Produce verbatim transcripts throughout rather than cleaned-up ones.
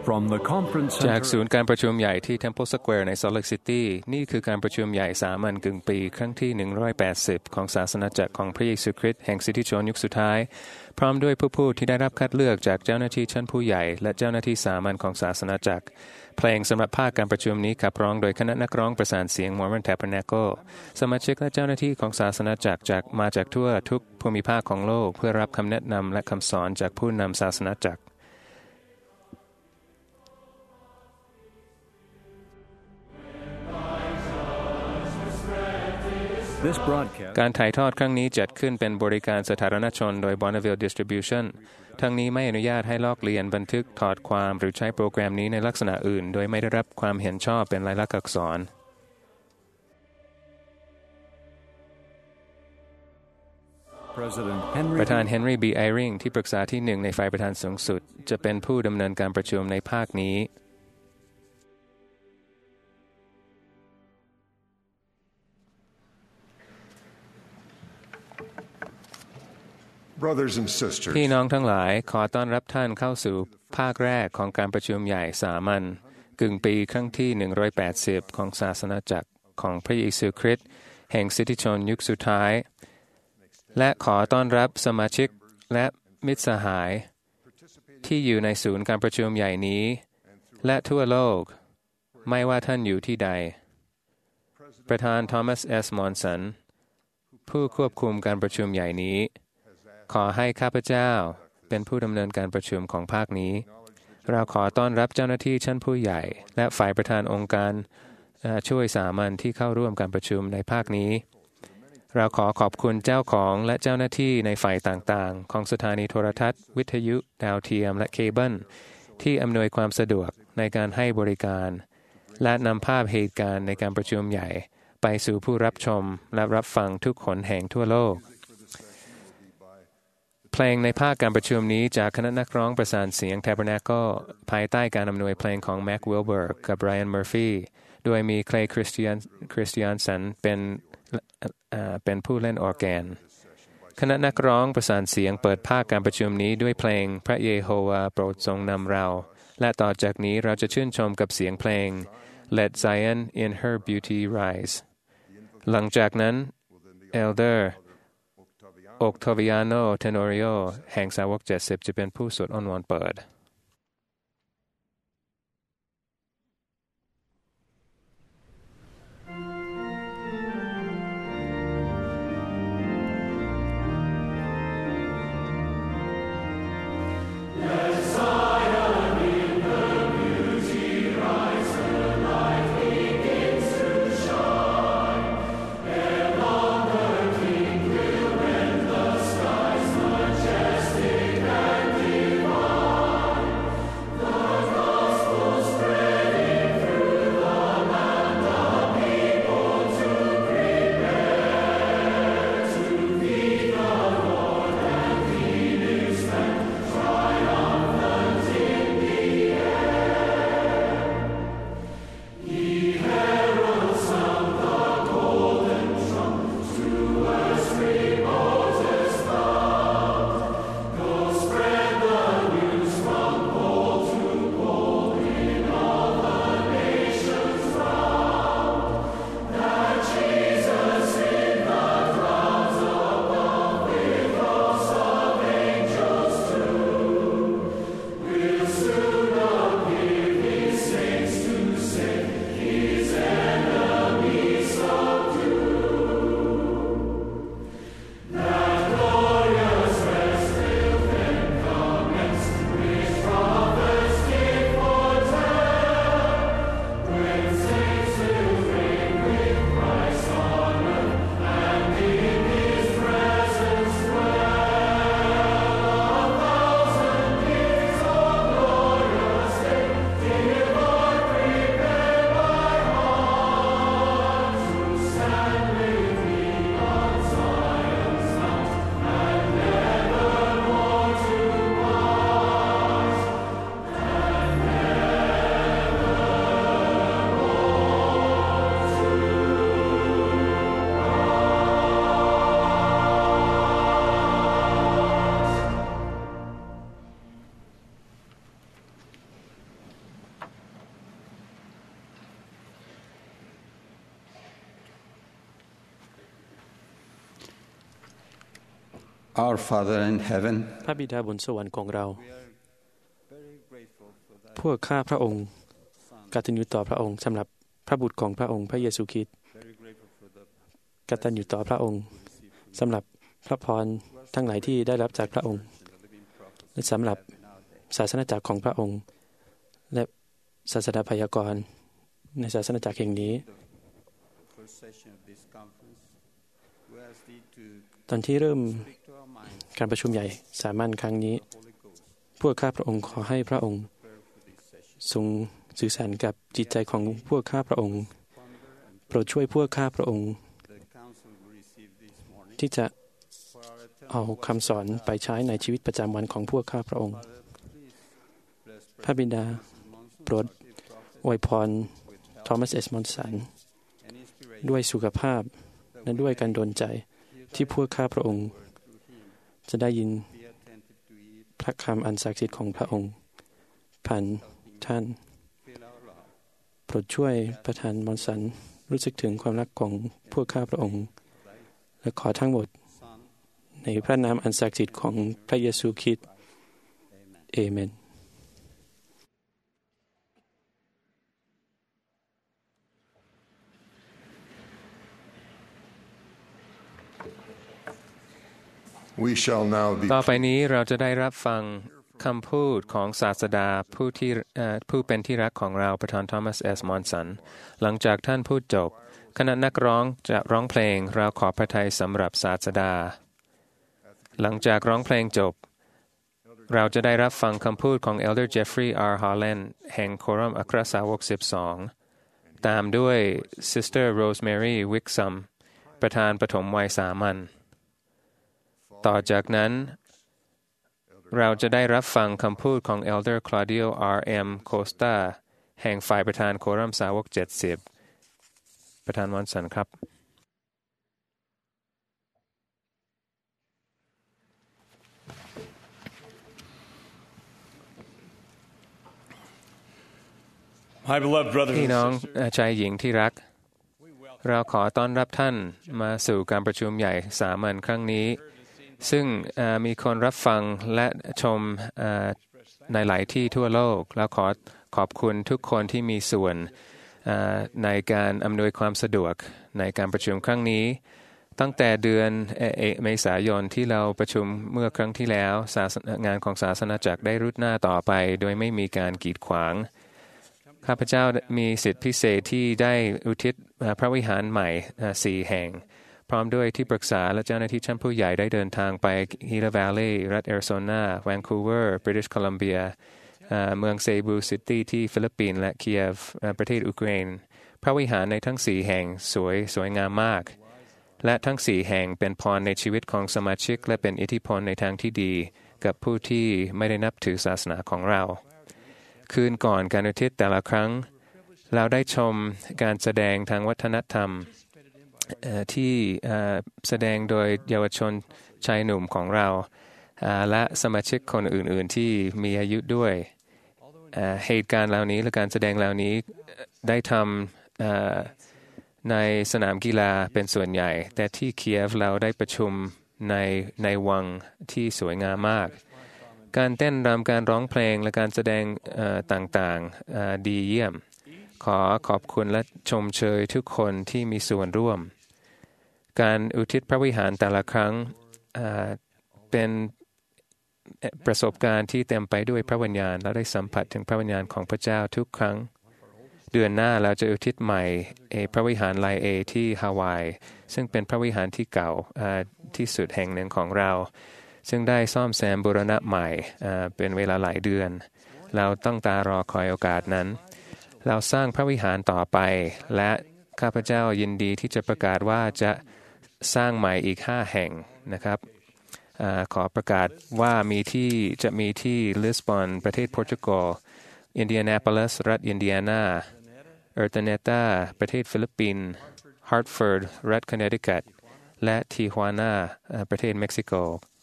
From the conference จาก center ศูนย์การประชุมใหญ่ที่ Temple Square ใน Salt Lake City นี่คือการประชุมใหญ่สามัญกึ่งปีครั้งที่หนึ่งร้อยแปดสิบของศาสนาจักรของพระเยซูคริสต์แห่งสิทธิชนยุคสุดท้ายพร้อมด้วยผู้พูดที่ได้รับคัดเลือกจากเจ้าหน้าที่ชั้นผู้ใหญ่และเจ้าหน้าที่สามัญของศาสนาจักรเพลงสำหรับภาคการประชุมนี้ขับร้องโดยคณะนักร้องประสานเสียง Mormon Tabernacle สมาชิกและเจ้าหน้าที่ของศาสนาจักรจากมาจากทั่วทุกภูมิภาคของโลกเพื่อรับคำแนะนำและคำสอนจากผู้นำศาสนาจักรการถ่ายทอดครั้งนี้จัดขึ้นเป็นบริการสาธารณชนโดย Bonneville Distribution ทั้งนี้ไม่อนุญาตให้ลอกเลียนบันทึกถอดความหรือใช้โปรแกรมนี้ในลักษณะอื่นโดยไม่ได้รับความเห็นชอบเป็นลายลักษณ์อักษรประธานเฮนรี่บีไอริงที่ปรึกษาที่หนึ่งในฝ่ายประธานสูงสุดจะเป็นผู้ดำเนินการประชุมในภาคนี้พี่น้องทั้งหลายขอต้อนรับท่านเข้าสู่ภาคแรกของการประชุมใหญ่สามัญกึ่งปีครั้งที่หนึ่งร้อยแปดสิบของศาสนาจักรของพระเยซูคริสต์แห่งสิทธิชนยุคสุดท้ายและขอต้อนรับสมาชิกและมิตรสหายที่อยู่ในศูนย์การประชุมใหญ่นี้และทั่วโลกไม่ว่าท่านอยู่ที่ใดประธานทอมัสเอสมอนสันผู้ควบคุมการประชุมใหญ่นี้ขอให้ข้าพเจ้าเป็นผู้ดำเนินการประชุมของภาคนี้เราขอต้อนรับเจ้าหน้าที่ชั้นผู้ใหญ่และฝ่ายประธานองค์การช่วยสามัญที่เข้าร่วมการประชุมในภาคนี้เราขอขอบคุณเจ้าของและเจ้าหน้าที่ในฝ่ายต่างๆของสถานีโทรทัศน์วิทยุดาวเทียมและเคเบิลที่อำนวยความสะดวกในการให้บริการและนำภาพเหตุการณ์ในการประชุมใหญ่ไปสู่ผู้รับชมและรับฟังทุกคนแห่งทั่วโลกเพลงในภาคการประชุมนี้จากคณะนักร้องประสานเสียง Tabernacle ภายใต้การอำนวยเพลงของ Mac Wilberg กับ Brian Murphy โดยมี Clay Christian Christiansen เป็นเป็นผู้เล่นออร์แกนคณะนักร้องประสานเสียงเปิดภาคการประชุมนี้ด้วยเพลงพระเยโฮวาห์โปรดทรงนำเราและต่อจากนี้เราจะชื่นชมกับเสียงเพลง Let Zion in Her Beauty Rise หลังจากนั้น Elder Octaviano Tenorio แห่งสาวกเจ็ดสิบจะเป็นผู้สวดอ้อนวอนเปิด Our Father in heaven พระบิดาบนสวรรค์ของเราพวกข้าพระองค์กตัญญูต่อพระองค์สำหรับพระบุตรของพระองค์พระเยซูคริสต์กตัญญูต่อพระองค์สำหรับพระพรทั้งหลายที่ได้รับจากพระองค์และสำหรับศาสนาจักรของพระองค์และศาสนาพยากรณ์ในศาสนาจักรแห่งนี้ตอนที่เริ่มการประชุมใหญ่สามัญครั้งนี้พวกข้าพระองค์ขอให้พระองค์ทรงสื่อสารกับจิตใจของพวกข้าพระองค์โปรดช่วยพวกข้าพระองค์ที่จะเอาคำสอนไปใช้ในชีวิตประจำวันของพวกข้าพระองค์พระบิดาโปรดอวยพรทอมัสเอสมอนสันด้วยสุขภาพและด้วยการดลใจที่พวกข้าพระองค์จะได้ยินพระคำอันศักดิ์สิทธิ์ของพระองค์ผ่านท่านโปรดช่วยประทานมอนสันรู้สึกถึงความรักของพวกข้าพระองค์และขอทั้งหมดในพระนามอันศักดิ์สิทธิ์ของพระเยซูคริสต์เอเมนต่อไปนี้เราจะได้รับฟังคำพูดของศาสดาผู้ที่ผู้เป็นที่รักของเราประธานทอมัสเอสมอนสันหลังจากท่านพูดจบคณะนักร้องจะร้องเพลงเราขอพระทัยสำหรับศาสดาหลังจากร้องเพลงจบเราจะได้รับฟังคำพูดของ Elder Jeffrey R. Holland แห่งโครัมอัครสาวกสิบสองตามด้วย Sister Rosemary Wixom ประธานปฐมวัยสามัญต่อจากนั้นเราจะได้รับฟังคำพูดของ Elder Claudio อาร์ เอ็ม Costa แห่งฝ่ายประธานโครัมสาวกเจ็ดสิบประธานวันสันครับพี่น้องชายหญิงที่รักเราขอต้อนรับท่านมาสู่การประชุมใหญ่สามัญครั้งนี้ซึ่งมีคนรับฟังและชมในหลายที่ทั่วโลกแล้วขอขอบคุณทุกคนที่มีส่วนในการอำนวยความสะดวกในการประชุมครั้งนี้ตั้งแต่เดือนเมษายนที่เราประชุมเมื่อครั้งที่แล้วงานของศาสนาจักรได้รุดหน้าต่อไปโดยไม่มีการกีดขวางข้าพเจ้ามีสิทธิพิเศษที่ได้อุทิศพระวิหารใหม่สี่แห่งพร้อมด้วยที่ปรึกษาและเจ้าหน้าที่ชั้นผู้ใหญ่ได้เดินทางไปฮิลาแวลลีย์รัฐแอริโซนาแวนคูเวอร์บริติชโคลัมเบียเมืองเซบูซิตี้ที่ฟิลิปปินส์และเคียฟประเทศยูเครนพระวิหารในทั้งสี่แห่งสวยสวยงามมากและทั้งสี่แห่งเป็นพรในชีวิตของสมาชิกและเป็นอิทธิพลในทางที่ดีกับผู้ที่ไม่ได้นับถือศาสนาของเราคืนก่อนการอุทิศแต่ละครั้งเราได้ชมการแสดงทางวัฒนธรรมที่แสดงโดยเยาวชนชายหนุ่มของเราและสมาชิกคนอื่นๆที่มีอายุด้วยเหตุการณ์เหล่านี้และการแสดงเหล่านี้ได้ทำในสนามกีฬาเป็นส่วนใหญ่แต่ที่เคียฟเราได้ประชุมในในวังที่สวยงามมากการเต้นรำการร้องเพลงและการแสดงต่างๆดีเยี่ยมขอขอบคุณและชมเชยทุกคนที่มีส่วนร่วมการอุทิศพระวิหารแต่ละครั้งเป็นประสบการณ์ที่เต็มไปด้วยพระวิญญาณและได้สัมผัสถึงพระวิญญาณของพระเจ้าทุกครั้งเดือนหน้าเราจะอุทิศใหม่พระวิหารไลเอที่ฮาวายซึ่งเป็นพระวิหารที่เก่าที่สุดแห่งหนึ่งของเราซึ่งได้ซ่อมแซมบูรณะใหม่เป็นเวลาหลายเดือนเราต้องตารอคอยโอกาสนั้นเราสร้างพระวิหารต่อไปและข้าพเจ้ายินดีที่จะประกาศว่าจะสร้างใหม่อีกห้าแห่งนะครับขอประกาศว่ามีที่จะมีที่ลิสบอนประเทศโปรตุเกสอินเดียนาโพลิสรัฐอินเดียนาเออร์เตเนตาประเทศฟิลิปปินส์ฮาร์ตฟอร์ดรัฐคอนเนติคัตและทิฮวานาประเทศเม็กซิโก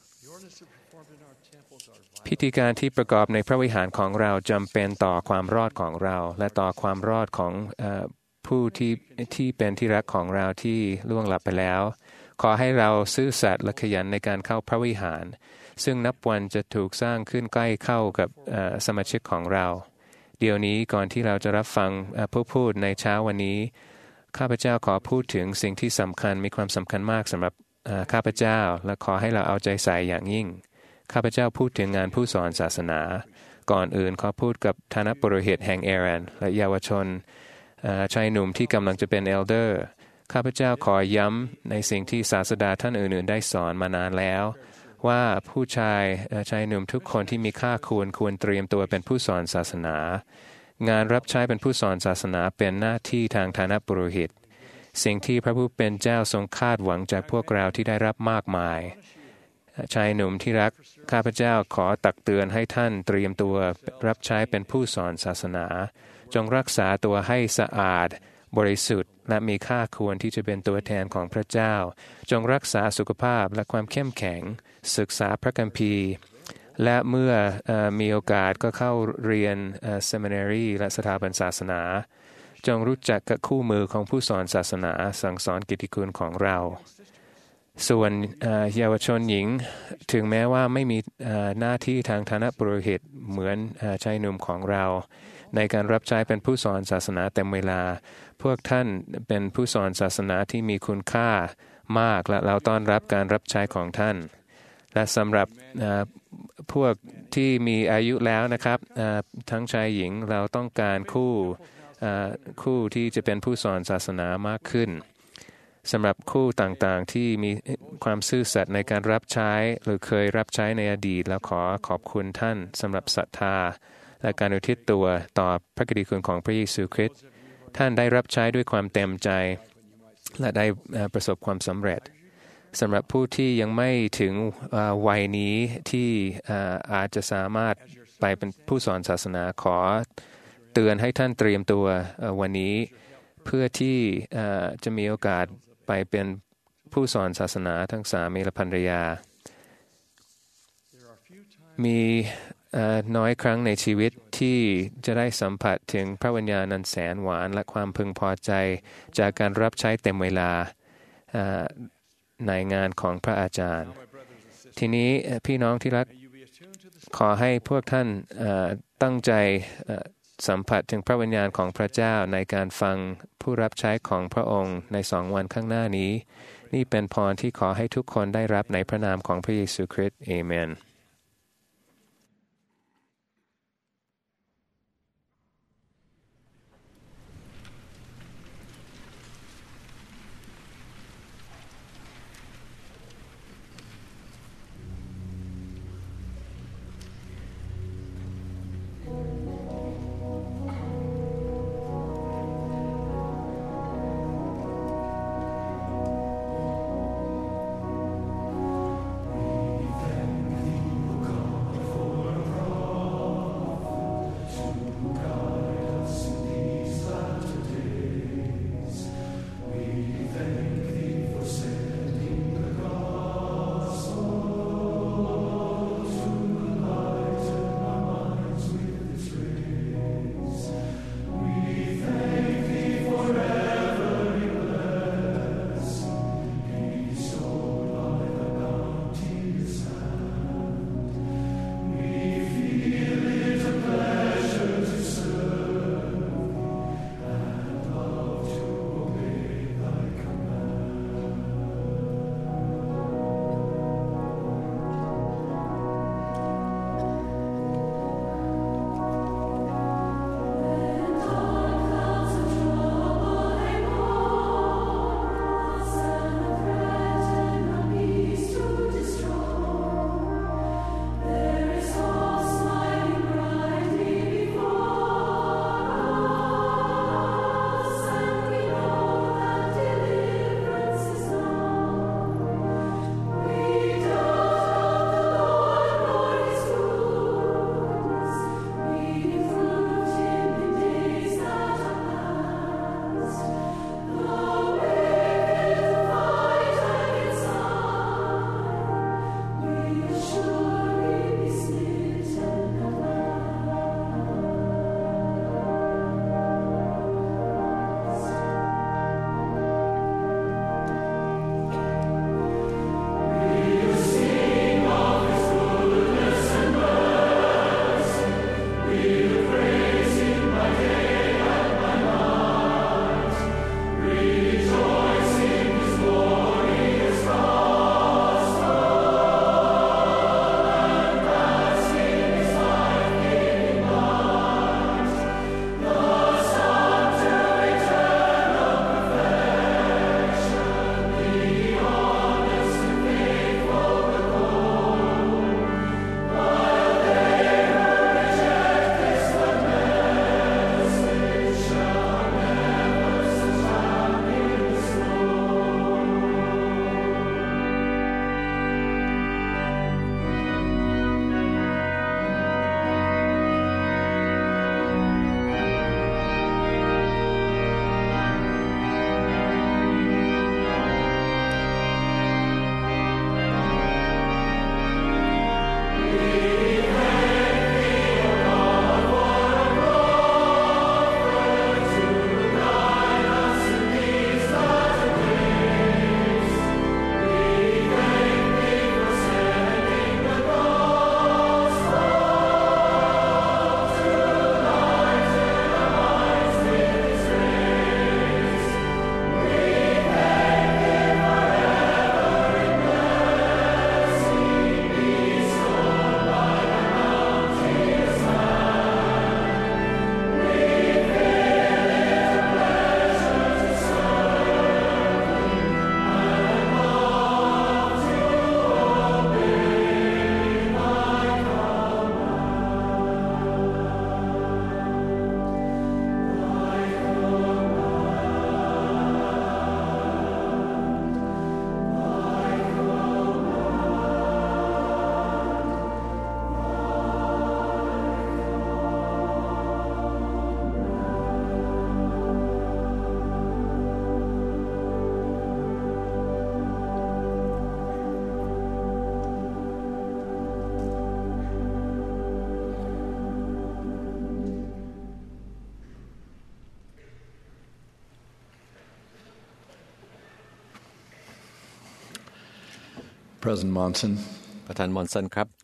พิธีการที่ประกอบในพระวิหารของเราจำเป็นต่อความรอดของเราและต่อความรอดของผู้ที่ที่เป็นที่รักของเราที่ล่วงลับไปแล้วขอให้เราซื่อสัตย์และขยันในการเข้าพระวิหารซึ่งนับวันจะถูกสร้างขึ้นใกล้เข้ากับสมาชิกของเราเดี๋ยวนี้ก่อนที่เราจะรับฟังผู้พูดในเช้าวันนี้ข้าพเจ้าขอพูดถึงสิ่งที่สำคัญมีความสำคัญมากสำหรับข้าพเจ้าและขอให้เราเอาใจใส่อย่างยิ่งข้าพเจ้าพูดถึงงานผู้สอนศาสนาก่อนอื่นขอพูดกับฐานะปุโรหิตแห่งเอรันและเยาวชนชายหนุ่มที่กำลังจะเป็นเอลเดอร์ข้าพเจ้าขอย้ำในสิ่งที่ศาสดาท่านอื่นๆได้สอนมานานแล้วว่าผู้ชายชายหนุ่มทุกคนที่มีค่าควรควรเตรียมตัวเป็นผู้สอนศาสนางานรับใช้เป็นผู้สอนศาสนาเป็นหน้าที่ทางฐานะปุโรหิตสิ่งที่พระผู้เป็นเจ้าทรงคาดหวังจากพวกเราที่ได้รับมากมายชายหนุ่มที่รักข้าพเจ้าขอตักเตือนให้ท่านเตรียมตัวรับใช้เป็นผู้สอนศาสนาจงรักษาตัวให้สะอาดบริสุทธิ์และมีค่าควรที่จะเป็นตัวแทนของพระเจ้าจงรักษาสุขภาพและความเข้มแข็งศึกษาพระคัมภีร์และเมื่อมีโอกาสก็เข้าเรียนเซมินารีและสถาบันศาสนาจงรู้จักกับคู่มือของผู้สอนศาสนาสั่งสอนกิตติคุณของเราส่วนเยาวชนหญิงถึงแม้ว่าไม่มีหน้าที่ทางฐานะปุโรหิตเหมือนชายหนุ่มของเราในการรับใช้เป็นผู้สอนศาสนาเต็มเวลาพวกท่านเป็นผู้สอนศาสนาที่มีคุณค่ามากและเราต้อนรับการรับใช้ของท่านและสำหรับพวกที่มีอายุแล้วนะครับทั้งชายหญิงเราต้องการคู่คู่ที่จะเป็นผู้สอนศาสนามากขึ้นสำหรับคู่ต่างๆที่มีความซื่อสัตย์ในการรับใช้หรือเคยรับใช้ในอดีตแล้วขอขอบคุณท่านสำหรับศรัทธาและการอุทิศตัวต่อพระกิตติคุณของพระเยซูคริสต์ท่านได้รับใช้ด้วยความเต็มใจและได้ประสบความสำเร็จสำหรับผู้ที่ยังไม่ถึงวัยนี้ที่อาจจะสามารถไปเป็นผู้สอนศาสนาขอเตือนให้ท่านเตรียมตัววันนี้เพื่อที่จะมีโอกาสไปเป็นผู้สอนศาสนาทั้งสามีและภรรยามีน้อยครั้งในชีวิตที่จะได้สัมผัสถึงพระวิญญาณอันแสนหวานและความพึงพอใจจากการรับใช้เต็มเวลาในงานของพระอาจารย์ทีนี้พี่น้องที่รักขอให้พวกท่านตั้งใจสัมผัสถึงพระวิญญาณของพระเจ้าในการฟังผู้รับใช้ของพระองค์ในสองวันข้างหน้านี้นี่เป็นพรที่ขอให้ทุกคนได้รับในพระนามของพระเยซูคริสต์เอเมน President Monson ประธานมอนสันครับ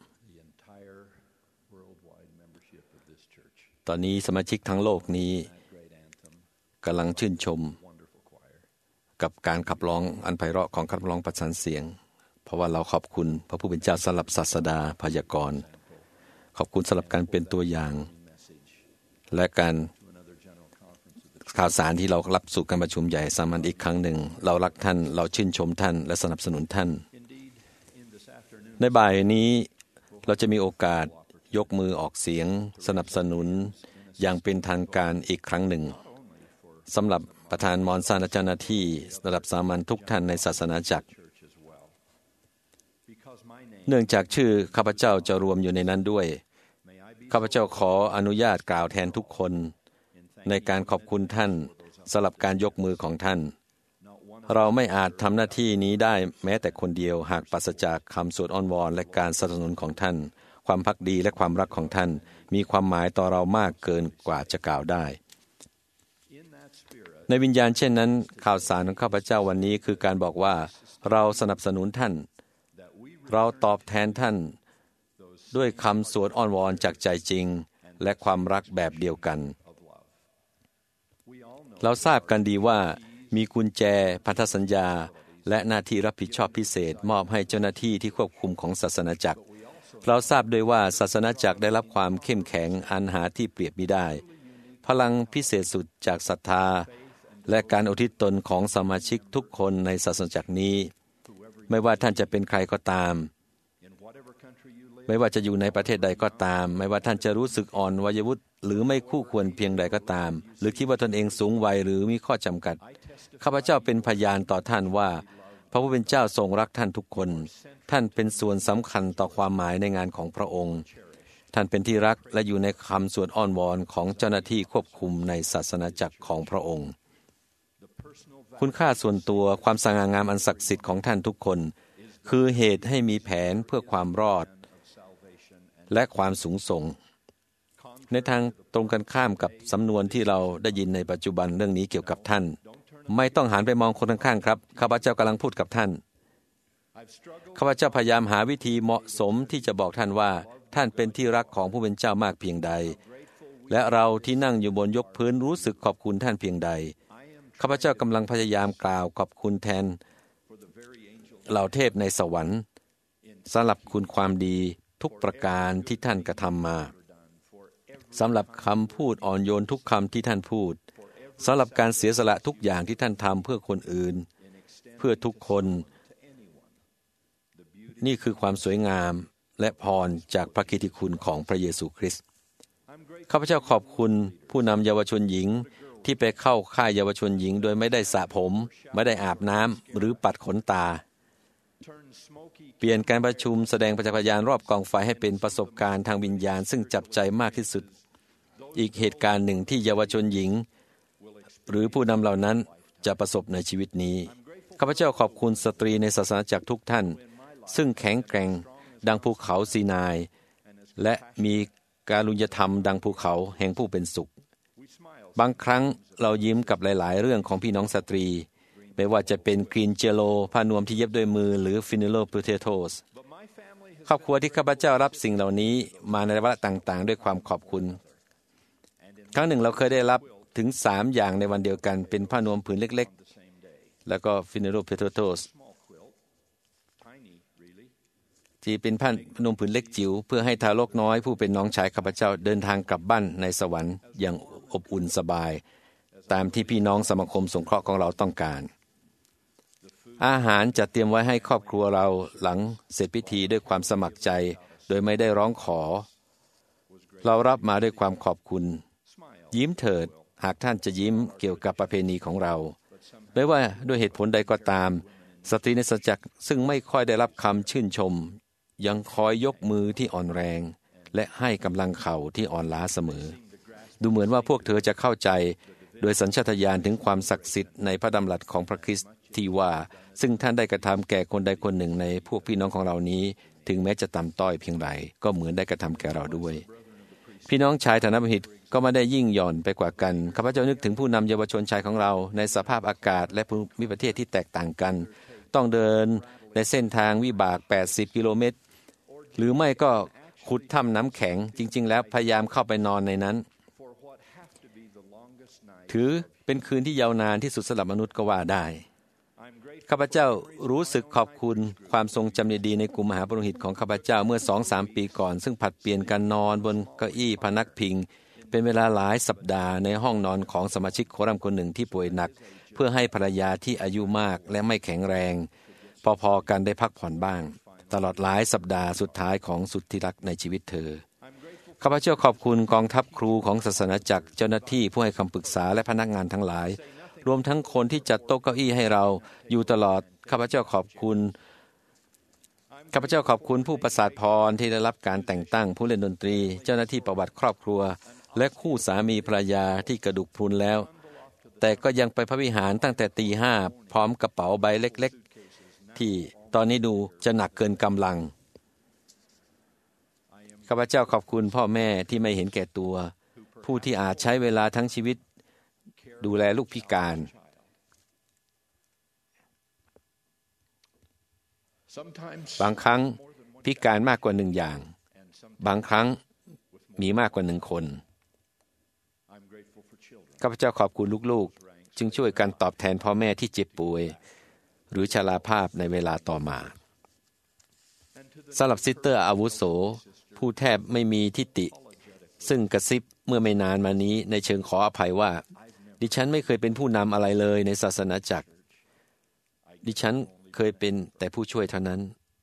ตอนนี้สมาชิกทั้งโลกนี้กำลังชื่นชมกับการขับร้องอันไพเราะของขับร้องประสานเสียงเพราะว่าเราขอบคุณพระผู้เป็นเจ้าสำหรับศาสดาพยากรณ์ขอบคุณสำหรับการเป็นตัวอย่างและการข่าวสารที่เรารับสู่การประชุมใหญ่สามัญอีกครั้งหนึ่งเรารักท่านเราชื่นชมท่านและสนับสนุนท่านในบ่ายนี้เราจะมีโอกาสยกมือออกเสียงสนับสนุนอย่างเป็นทางการอีกครั้งหนึ่งสำหรับประธานมอนซานและเจ้าหน้าที่ระดับสามัญทุกท่านในศาสนาจักรเนื่องจากชื่อข้าพเจ้าจะรวมอยู่ในนั้นด้วยข้าพเจ้าขออนุญาตกล่าวแทนทุกคนในการขอบคุณท่านสำหรับการยกมือของท่านเราไม่อาจทำหน้าที่นี้ได้แม้แต่คนเดียวหากปราศจากคำสวดอ้อนวอนและการสนับสนุนของท่านความภักดีและความรักของท่านมีความหมายต่อเรามากเกินกว่าจะกล่าวได้ในวิญญาณเช่นนั้นข่าวสารของข้าพเจ้าวันนี้คือการบอกว่าเราสนับสนุนท่านเราตอบแทนท่านด้วยคำสวดอ้อนวอนจากใจจริงและความรักแบบเดียวกันเราทราบกันดีว่ามีกุญแจพันธสัญญาและหน้าที่รับผิดชอบพิเศษมอบให้เจ้าหน้าที่ที่ควบคุมของศาสนาจักรเราทราบด้วยว่าศาสนาจักรได้รับความเข้มแข็งอันหาที่เปรียบมิได้พลังพิเศษสุดจากศรัทธาและการอุทิศตนของสมาชิกทุกคนในศาสนาจักรนี้ไม่ว่าท่านจะเป็นใครก็ตามไม่ว่าจะอยู่ในประเทศใดก็ตามไม่ว่าท่านจะรู้สึกอ่อนวัยวุฒิหรือไม่คู่ควรเพียงใดก็ตามหรือคิดว่าตนเองสูงวัยหรือมีข้อจำกัดข้าพเจ้าเป็นพยานต่อท่านว่าพระผู้เป็นเจ้าทรงรักท่านทุกคนท่านเป็นส่วนสำคัญต่อความหมายในงานของพระองค์ท่านเป็นที่รักและอยู่ในคำสวดอ้อนวอนของเจ้าหน้าที่ควบคุมในศาสนาจักรของพระองค์คุณค่าส่วนตัวความสง่างามอันศักดิ์สิทธิ์ของท่านทุกคนคือเหตุให้มีแผนเพื่อความรอดและความสูงส่งในทางตรงกันข้ามกับสำนวนที่เราได้ยินในปัจจุบันเรื่องนี้เกี่ยวกับท่านไม่ต้องหันไปมองคนข้างๆครับข้าพเจ้ากำลังพูดกับท่านข้าพเจ้าพยายามหาวิธีเหมาะสมที่จะบอกท่านว่าท่านเป็นที่รักของผู้เป็นเจ้ามากเพียงใดและเราที่นั่งอยู่บนยกพื้นรู้สึกขอบคุณท่านเพียงใดข้าพเจ้ากำลังพยายามกล่าวขอบคุณแทนเหล่าเทพในสวรรค์สำหรับคุณความดีทุกประการที่ท่านกระทำมาสำหรับคำพูดอ่อนโยนทุกคำที่ท่านพูดสำหรับการเสียสละทุกอย่างที่ท่านทำเพื่อคนอื่นเพื่อทุกคนนี่คือความสวยงามและพรจากพระกิตติคุณของพระเยซูคริสต์ข้าพเจ้าขอบคุณผู้นำเยาวชนหญิงที่ไปเข้าค่ายเยาวชนหญิงโดยไม่ได้สระผมไม่ได้อาบน้ำหรือปัดขนตาเปลี่ยนการประชุมแสดงประจักษ์พยานรอบกองไฟให้เป็นประสบการณ์ทางวิญญาณซึ่งจับใจมากที่สุดอีกเหตุการณ์หนึ่งที่เยาวชนหญิงหรือผู้นำเหล่านั้นจะประสบในชีวิตนี้ข้าพเจ้าขอบคุณสตรีในศาสนาจักรทุกท่านซึ่งแข็งแกร่งดังภูเขาซีนายและมีการุญยธรรมดังภูเขาแห่งผู้เป็นสุขบางครั้งเรายิ้มกับหลายๆเรื่องของพี่น้องสตรีไม่ว่าจะเป็นกรีนเจโลผ้านวมที่เย็บด้วยมือหรือฟินิโลโพเทโตสครอบครัวที่ข้าพเจ้ารับสิ่งเหล่านี้มาในวาระต่างๆด้วยความขอบคุณครั้งหนึ่งเราเคยได้รับถึงสามอย่างในวันเดียวกันเป็นผ้านวมผืนเล็กๆแล้วก็ฟินิโลโพเทโตสที่เป็นผ้านวมผืนเล็กจิ๋วเพื่อให้ทารกน้อยผู้เป็นน้องชายข้าพเจ้าเดินทางกลับบ้านในสวรรค์อย่างอบอุ่นสบายตามที่พี่น้องสมาคมสงเคราะห์ของเราต้องการอาหารจะเตรียมไว้ให้ครอบครัวเราหลังเสร็จพิธีด้วยความสมัครใจโดยไม่ได้ร้องขอเรารับมาด้วยความขอบคุณยิ้มเถิดหากท่านจะยิ้มเกี่ยวกับประเพณีของเราไม่ว่าด้วยเหตุผลใดก็ตามสตรีในศาสนาจักรซึ่งไม่ค่อยได้รับคำชื่นชมยังคอยยกมือที่อ่อนแรงและให้กำลังเข่าที่อ่อนล้าเสมอดูเหมือนว่าพวกเธอจะเข้าใจโดยสัญชาตญาณถึงความศักดิ์สิทธิ์ในพระดำรัสของพระคริสต์ที่ว่าซึ่งท่านได้กระทำแก่คนใดคนหนึ่งในพวกพี่น้องของเรานี้ถึงแม้จะต่ำต้อยเพียงไรก็เหมือนได้กระทำแก่เราด้วยพี่น้องชายฐานะบัณฑิตก็ไม่ได้ยิ่งหย่อนไปกว่ากันข้าพเจ้านึกถึงผู้นำเยาวชนชายของเราในสภาพอากาศและภูมิประเทศที่แตกต่างกันต้องเดินในในเส้นทางวิบากแปดสิบกิโลเมตรหรือไม่ก็ขุดถ้ำน้ำแข็งจริงๆแล้วพยายามเข้าไปนอนในนั้นถือเป็นคืนที่ยาวนานที่สุดสำหรับมนุษย์ก็ว่าได้ข้าพเจ้ารู้สึกขอบคุณความทรงจำดีๆในกลุ่มมหาปุโรหิตของข้าพเจ้าเมื่อ สองสาม ปีก่อนซึ่งผลัดเปลี่ยนกันนอนบนเก้าอี้พนักพิงเป็นเวลาหลายสัปดาห์ในห้องนอนของสมาชิกโครัมคนหนึ่งที่ป่วยหนักเพื่อให้ภรรยาที่อายุมากและไม่แข็งแรงพอๆกันได้พักผ่อนบ้างตลอดหลายสัปดาห์สุดท้ายของสุดที่รักในชีวิตเธอข้าพเจ้าขอบคุณกองทัพครูของศาสนาจักรเจ้าหน้าที่ผู้ให้คำปรึกษาและพนักงานทั้งหลายรวมทั้งคนที่จัดโต๊ะเก้าอี้ให้เราอยู่ตลอดข้าพเจ้าขอบคุณข้าพเจ้าขอบคุณผู้ประสาทพรที่ได้รับการแต่งตั้งผู้เล่นดนตรีเจ้าหน้าที่ประวัติครอบครัวและคู่สามีภรรยาที่กระดูกพรุนแล้วแต่ก็ยังไปพระวิหารตั้งแต่ตีห้าพร้อมกระเป๋าใบเล็กๆที่ตอนนี้ดูจะหนักเกินกำลังข้าพเจ้าขอบคุณพ่อแม่ที่ไม่เห็นแก่ตัวผู้ที่อาจใช้เวลาทั้งชีวิตดูแลลูกพิการบางครั้งพิการมากกว่าหนึ่งอย่างบางครั้งมีมากกว่าหนึ่งคนข้าพเจ้าขอบคุณลูกๆจึงช่วยกันตอบแทนพ่อแม่ที่เจ็บป่วยหรือชราภาพในเวลาต่อมาสำหรับซิสเตอร์อาวุโสผู้แทบไม่มีทิฏฐิซึ่งกระซิบเมื่อไม่นานมานี้ในเชิงขออภัยว่าดิฉันไม่เคยเป็นผู้นำอะไรเลยในศาสนาจักรดิฉันเคยเป็นแต่ผู้ช่วยเท่านั้น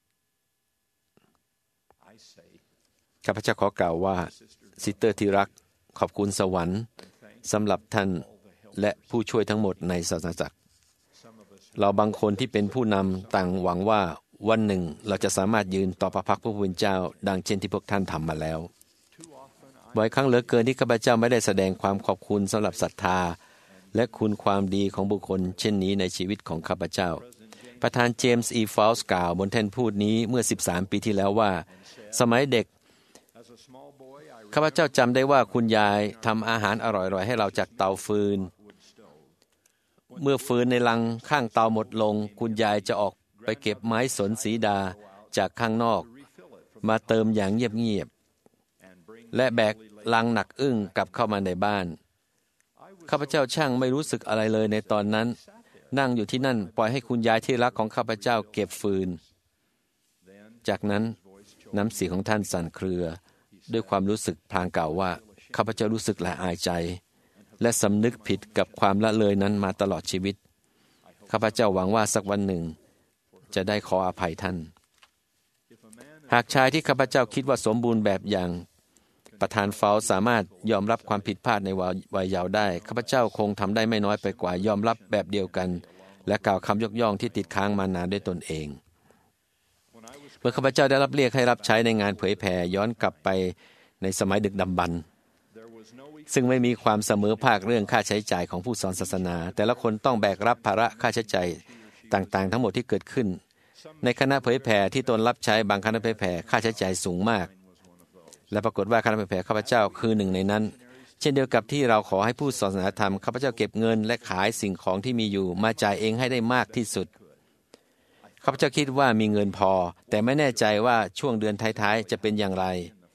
ข้าพเจ้าขอกล่าวว่าซิสเตอร์ที่รักขอบคุณสวรรค์สำหรับท่านและผู้ช่วยทั้งหมดในศาสนาจักรเราบางคนที่เป็นผู้นำต่างหวังว่าวันหนึ่งเราจะสามารถยืนต่อพระพักตร์พระผู้เป็นเจ้าดังเช่นที่พวกท่านทำมาแล้วบ่อยครั้งเหลือเกินที่ข้าพเจ้าไม่ได้แสดงความขอบคุณสำหรับศรัทธาและคุณความดีของบุคคลเช่นนี้ในชีวิตของข้าพเจ้าประธานเจมส์อีฟอลส์กล่าวบนแท่นพูดนี้เมื่อสิบสามปีที่แล้วว่าสมัยเด็กข้าพเจ้าจำได้ว่าคุณยายทำอาหารอร่อยๆให้เราจากเตาฟืนเมื่อฟืนในลังข้างเตาหมดลงคุณยายจะออกไปเก็บไม้สนสีดาจากข้างนอกมาเติมอย่างเงียบๆและแบกลังหนักอึ้งกลับเข้ามาในบ้านข้าพเจ้าช่างไม่รู้สึกอะไรเลยในตอนนั้นนั่งอยู่ที่นั่นปล่อยให้คุณยายที่รักของข้าพเจ้าเก็บฟืนจากนั้นน้ำเสียงของท่านสั่นเครือด้วยความรู้สึกพลางกล่าวว่าข้าพเจ้ารู้สึกละอายใจและสำนึกผิดกับความละเลยนั้นมาตลอดชีวิตข้าพเจ้าหวังว่าสักวันหนึ่งจะได้ขออภัยท่านหากชายที่ข้าพเจ้าคิดว่าสมบูรณ์แบบอย่างประธานเฟาสามารถยอมรับความผิดพลาดในวัยเยาว์ได้ข้าพเจ้าคงทำได้ไม่น้อยไปกว่ายอมรับแบบเดียวกันและกล่าวคำยกย่องที่ติดค้างมานานด้วยตนเองเมื่อข้าพเจ้าได้รับเรียกให้รับใช้ในงานเผยแผ่ย้อนกลับไปในสมัยดึกดำบรรพ์ซึ่งไม่มีความเสมอภาคเรื่องค่าใช้จ่ายของผู้สอนศาสนาแต่ละคนต้องแบกรับภาระค่าใช้จ่ายต่างๆทั้งหมดที่เกิดขึ้นในคณะเผยแผ่ที่ตนรับใช้บางคณะเผยแผ่ค่าใช้จ่ายสูงมากและปรากฏว่าคณะเผยแผ่ข้าพเจ้าคือหนึ่งในนั้นเช่นเดียวกับที่เราขอให้ผู้สอนศาสนาธรรมข้าพเจ้าเก็บเงินและขายสิ่งของที่มีอยู่มาจ่ายเองให้ได้มากที่สุดข้าพเจ้าคิดว่ามีเงินพอแต่ไม่แน่ใจว่าช่วงเดือนท้ายๆจะเป็นอย่างไร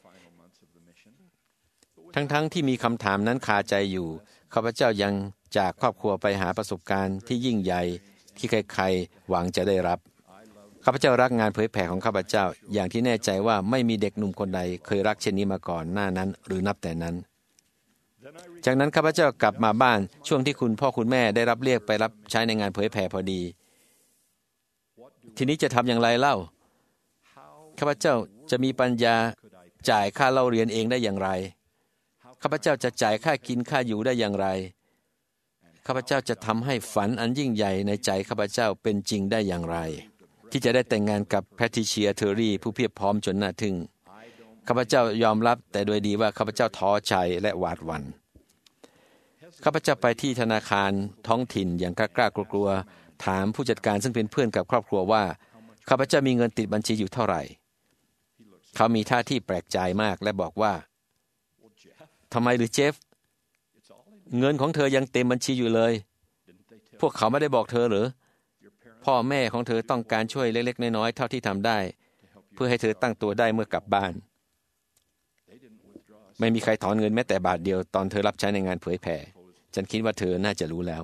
ทั้งๆ ท, ที่มีคำถามนั้นคาใจอยู่ข้าพเจ้ายังจากครอบครัวไปหาประสบการณ์ที่ยิ่งใหญ่ที่ใครๆหวังจะได้รับข้าพเจ้ารักงานเผยแผ่ของข้าพเจ้าอย่างที่แน่ใจว่าไม่มีเด็กหนุ่มคนใดเคยรักเช่นนี้มาก่อนหน้านั้นหรือนับแต่นั้นจากนั้นข้าพเจ้ากลับมาบ้านช่วงที่คุณพ่อคุณแม่ได้รับเรียกไปรับใช้ในงานเผยแผ่พอดีทีนี้จะทำอย่างไรเล่าข้าพเจ้าจะมีปัญญาจ่ายค่าเล่าเรียนเองได้อย่างไรข้าพเจ้าจะจ่ายค่ากินค่าอยู่ได้อย่างไรข้าพเจ้าจะทำให้ฝันอันยิ่งใหญ่ในใจข้าพเจ้าเป็นจริงได้อย่างไรที่จะได้แต่งงานกับแพทริเชียเทอรี่ผู้เพียบพร้อมจนน่าทึ่งข้าพเจ้ายอมรับแต่โดยดีว่าข้าพเจ้าท้อใจและหวาดหวั่นข้าพเจ้าไปที่ธนาคารท้องถิ่นอย่างกล้ากลัวๆถามผู้จัดการซึ่งเป็นเพื่อนกับครอบครัวว่าข้าพเจ้ามีเงินติดบัญชีอยู่เท่าไหร่เขามีท่าที่แปลกใจมากและบอกว่าทำไมหรือเจฟเงินของเธอยังเต็มบัญชีอยู่เลยพวกเขาไม่ได้บอกเธอหรือพ่อแม่ของเธอต้องการช่วยเล็กๆน้อยๆเท่าที่ทำได้เพื่อให้เธอตั้งตัวได้เมื่อกลับบ้านไม่มีใครถอนเงินแม้แต่บาทเดียวตอนเธอรับใช้ในงานเผยแผ่ฉันคิดว่าเธอน่าจะรู้แล้ว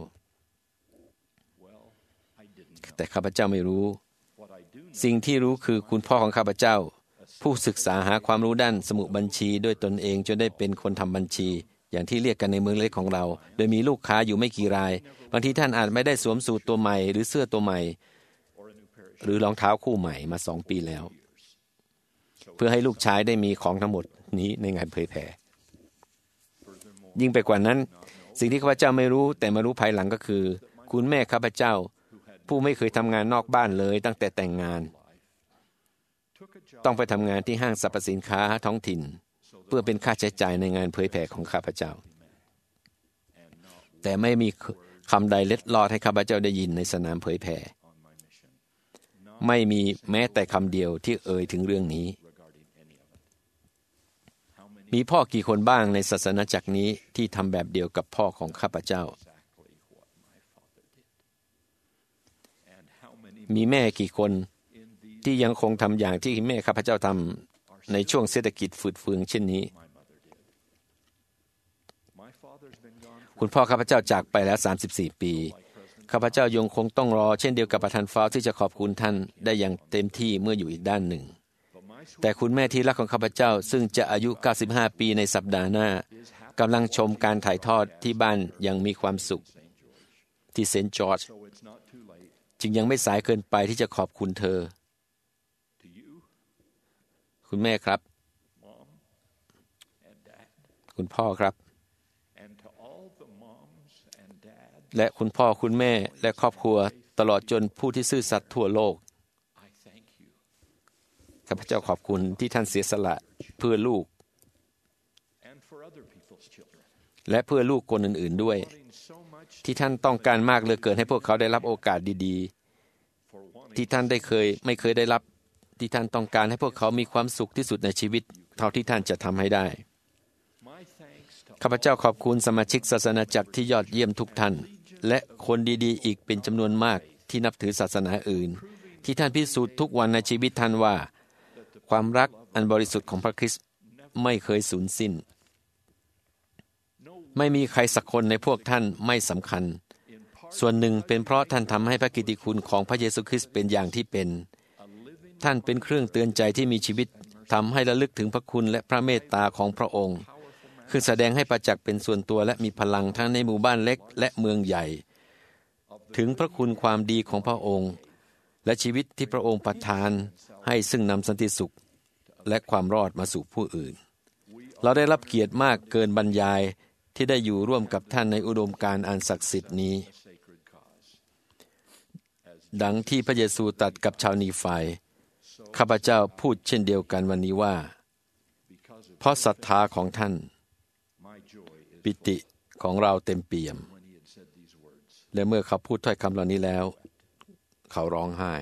แต่ข้าพเจ้าไม่รู้สิ่งที่รู้คือคุณพ่อของข้าพเจ้าผู้ศึกษาหาความรู้ด้านสมุดบัญชีด้วยตนเองจนได้เป็นคนทำบัญชีอย่างที่เรียกกันในเมืองเล็กของเราโดยมีลูกค้าอยู่ไม่กี่รายบางทีท่านอาจไม่ได้สวมสูทตัวใหม่หรือเสื้อตัวใหม่หรือรองเท้าคู่ใหม่มาสองปีแล้วเพื่อให้ลูกชายได้มีของทั้งหมดนี้ในงานเผยแผ่ยิ่งไปกว่านั้นสิ่งที่ข้าพเจ้าไม่รู้แต่มารู้ภายหลังก็คือคุณแม่ข้าพเจ้าผู้ไม่เคยทำงานนอกบ้านเลยตั้งแต่แต่งงานต้องไปทำงานที่ห้างสรรพสินค้าท้องถิ่นเพื่อเป็นค่าใช้จ่ายในงานเผยแผ่ของข้าพเจ้าแต่ไม่มีคำใดเล็ดลอดให้ข้าพเจ้าได้ยินในสนามเผยแผ่ไม่มีแม้แต่คำเดียวที่เอ่ยถึงเรื่องนี้มีพ่อกี่คนบ้างในศาสนาจักรนี้ที่ทำแบบเดียวกับพ่อของข้าพเจ้ามีแม่กี่คนที่ยังคงทำอย่างที่แม่ข้าพเจ้าทำในช่วงเศรษฐกิจฝืดเฟืองเช่นนี้คุณพ่อข้าพเจ้าจากไปแล้วสามสิบสี่ปีข้าพเจ้ายังคงต้องรอเช่นเดียวกับประธานฟาวที่จะขอบคุณท่านได้อย่างเต็มที่เมื่ออยู่อีกด้านหนึ่งแต่คุณแม่ที่รักของข้าพเจ้าซึ่งจะอายุเก้าสิบห้าปีในสัปดาห์หน้ากำลังชมการถ่ายทอดที่บ้านอย่างมีความสุขที่เซนต์จอร์จจึงยังไม่สายเกินไปที่จะขอบคุณเธอคุณแม่ครับคุณพ่อครับและคุณพ่อคุณแม่และครอบครัวตลอดจนผู้ที่ซื่อสัตย์ทั่วโลกข้าพเจ้าขอบคุณที่ท่านเสียสละเพื่อลูกและเพื่อลูกคนอื่นๆด้วยที่ท่านต้องการมากเหลือเกินให้พวกเขาได้รับโอกาสดีๆที่ท่านได้เคยไม่เคยได้รับที่ท่านต้องการให้พวกเขามีความสุขที่สุดในชีวิตเท่าที่ท่านจะทำให้ได้ข้าพเจ้าขอบคุณสมาชิกศาสนาจักรที่ยอดเยี่ยมทุกท่านและคนดีๆอีกเป็นจำนวนมากที่นับถือศาสนาอื่นที่ท่านพิสูจน์ทุกวันในชีวิตท่านว่าความรักอันบริสุทธิ์ของพระคริสต์ไม่เคยสูญสิ้นไม่มีใครสักคนในพวกท่านไม่สำคัญส่วนหนึ่งเป็นเพราะท่านทำให้พระกิตติคุณของพระเยซูคริสต์เป็นอย่างที่เป็นท่านเป็นเครื่องเตือนใจที่มีชีวิตทำให้ระลึกถึงพระคุณและพระเมตตาของพระองค์คือแสดงให้ประจักษ์เป็นส่วนตัวและมีพลังทั้งในหมู่บ้านเล็กและเมืองใหญ่ถึงพระคุณความดีของพระองค์และชีวิตที่พระองค์ประทานให้ซึ่งนำสันติสุขและความรอดมาสู่ผู้อื่นเราได้รับเกียรติมากเกินบรรยายที่ได้อยู่ร่วมกับท่านในอุดมการณ์อันศักดิ์สิทธิ์นี้ดังที่พระเยซูตรัสกับชาวนีไฟข้าพเจ้าพูดเช่นเดียวกันวันนี้ว่าเพราะศรัทธาของท่านปิติของเราเต็มเปี่ยมและเมื่อเขาพูดถ้อยคำเหล่านี้แล้วเขาร้องไห้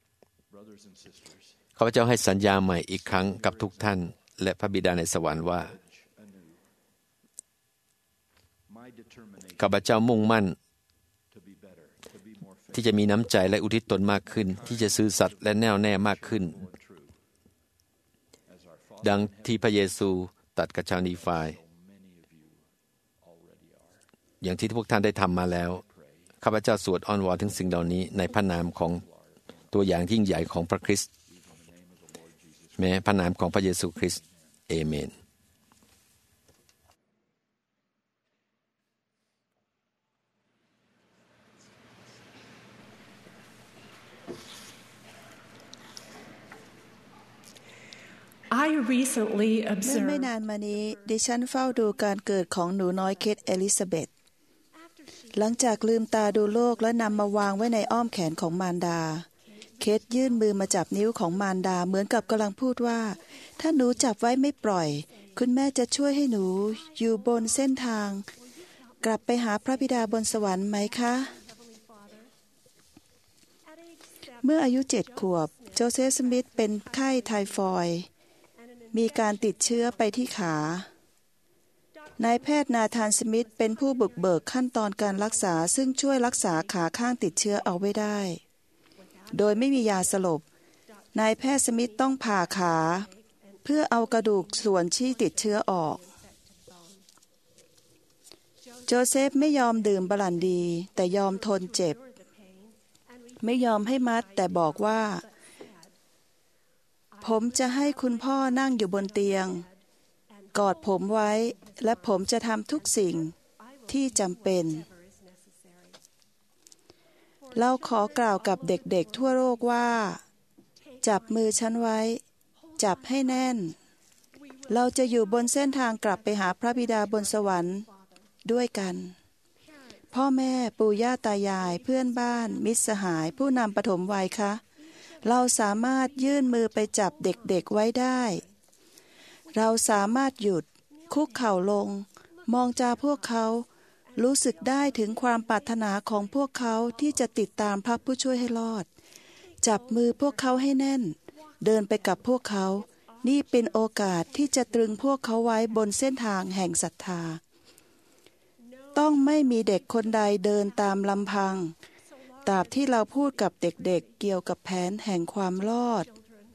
ข้าพเจ้าให้สัญญาใหม่อีกครั้งกับทุกท่านและพระบิดาในสวรรค์ว่าข้าพเจ้ามุ่งมั่นที่จะมีน้ำใจและอุทิศตนมากขึ้นที่จะซื่อสัตย์และแน่วแน่มากขึ้นดังที่พระเยซูตรัสกับชาวนีไฟอย่างที่พวกท่านได้ทำมาแล้วข้าพเจ้าสวดอ้อนวอนถึงสิ่งเหล่านี้ในพระนามของตัวอย่างยิ่งใหญ่ของพระคริสต์แม้พระนามของพระเยซูคริสต์เอเมนเมื่อไม่นานมานี้ดิฉันเฝ้าดูการเกิดของหนูน้อยเคทเอลิซาเบธหลังจากลืมตาดูโลกและนำมาวางไว้ในอ้อมแขนของมารดาเคทยื่นมือมาจับนิ้วของมารดาเหมือนกับกำลังพูดว่าถ้าหนูจับไว้ไม่ปล่อยคุณแม่จะช่วยให้หนูอยู่บนเส้นทางกลับไปหาพระบิดาบนสวรรค์ไหมคะเมื่ออายุเจ็ดขวบโจเซฟสมิธเป็นไข้ไทฟอยด์มีการติดเชื้อไปที่ขานายแพทย์นาธานสมิธเป็นผู้บุกเบิกขั้นตอนการรักษาซึ่งช่วยรักษาขาข้างติดเชื้อเอาไว้ได้โดยไม่มียาสลบนายแพทย์สมิธต้องผ่าขาเพื่อเอากระดูกส่วนที่ติดเชื้อออกโจเซฟไม่ยอมดื่มบรันดีแต่ยอมทนเจ็บไม่ยอมให้มัดแต่บอกว่าผมจะให้คุณพ่อนั่งอยู่บนเตียงกอดผมไว้และผมจะทำทุกสิ่งที่จำเป็นเราขอกล่าวกับเด็กๆทั่วโลกว่าจับมือฉันไว้จับให้แน่นเราจะอยู่บนเส้นทางกลับไปหาพระบิดาบนสวรรค์ด้วยกันพ่อแม่ปู่ย่าตายายเพื่อนบ้านมิตรสหายผู้นำปฐมวัยคะเราสามารถยื่นมือไปจับเด็กๆไว้ได้เราสามารถหยุดคุกเข่าลงมองจาพวกเขารู้สึกได้ถึงความปรารถนาของพวกเขาที่จะติดตามพระผู้ช่วยให้รอดจับมือพวกเขาให้แน่นเดินไปกับพวกเขานี่เป็นโอกาสที่จะตรึงพวกเขาไว้บนเส้นทางแห่งศรัทธาต้องไม่มีเด็กคนใดเดินตามลำพังตราบที่เราพูดกับเด็กๆ เกี่ยวกับแผนแห่งความรอด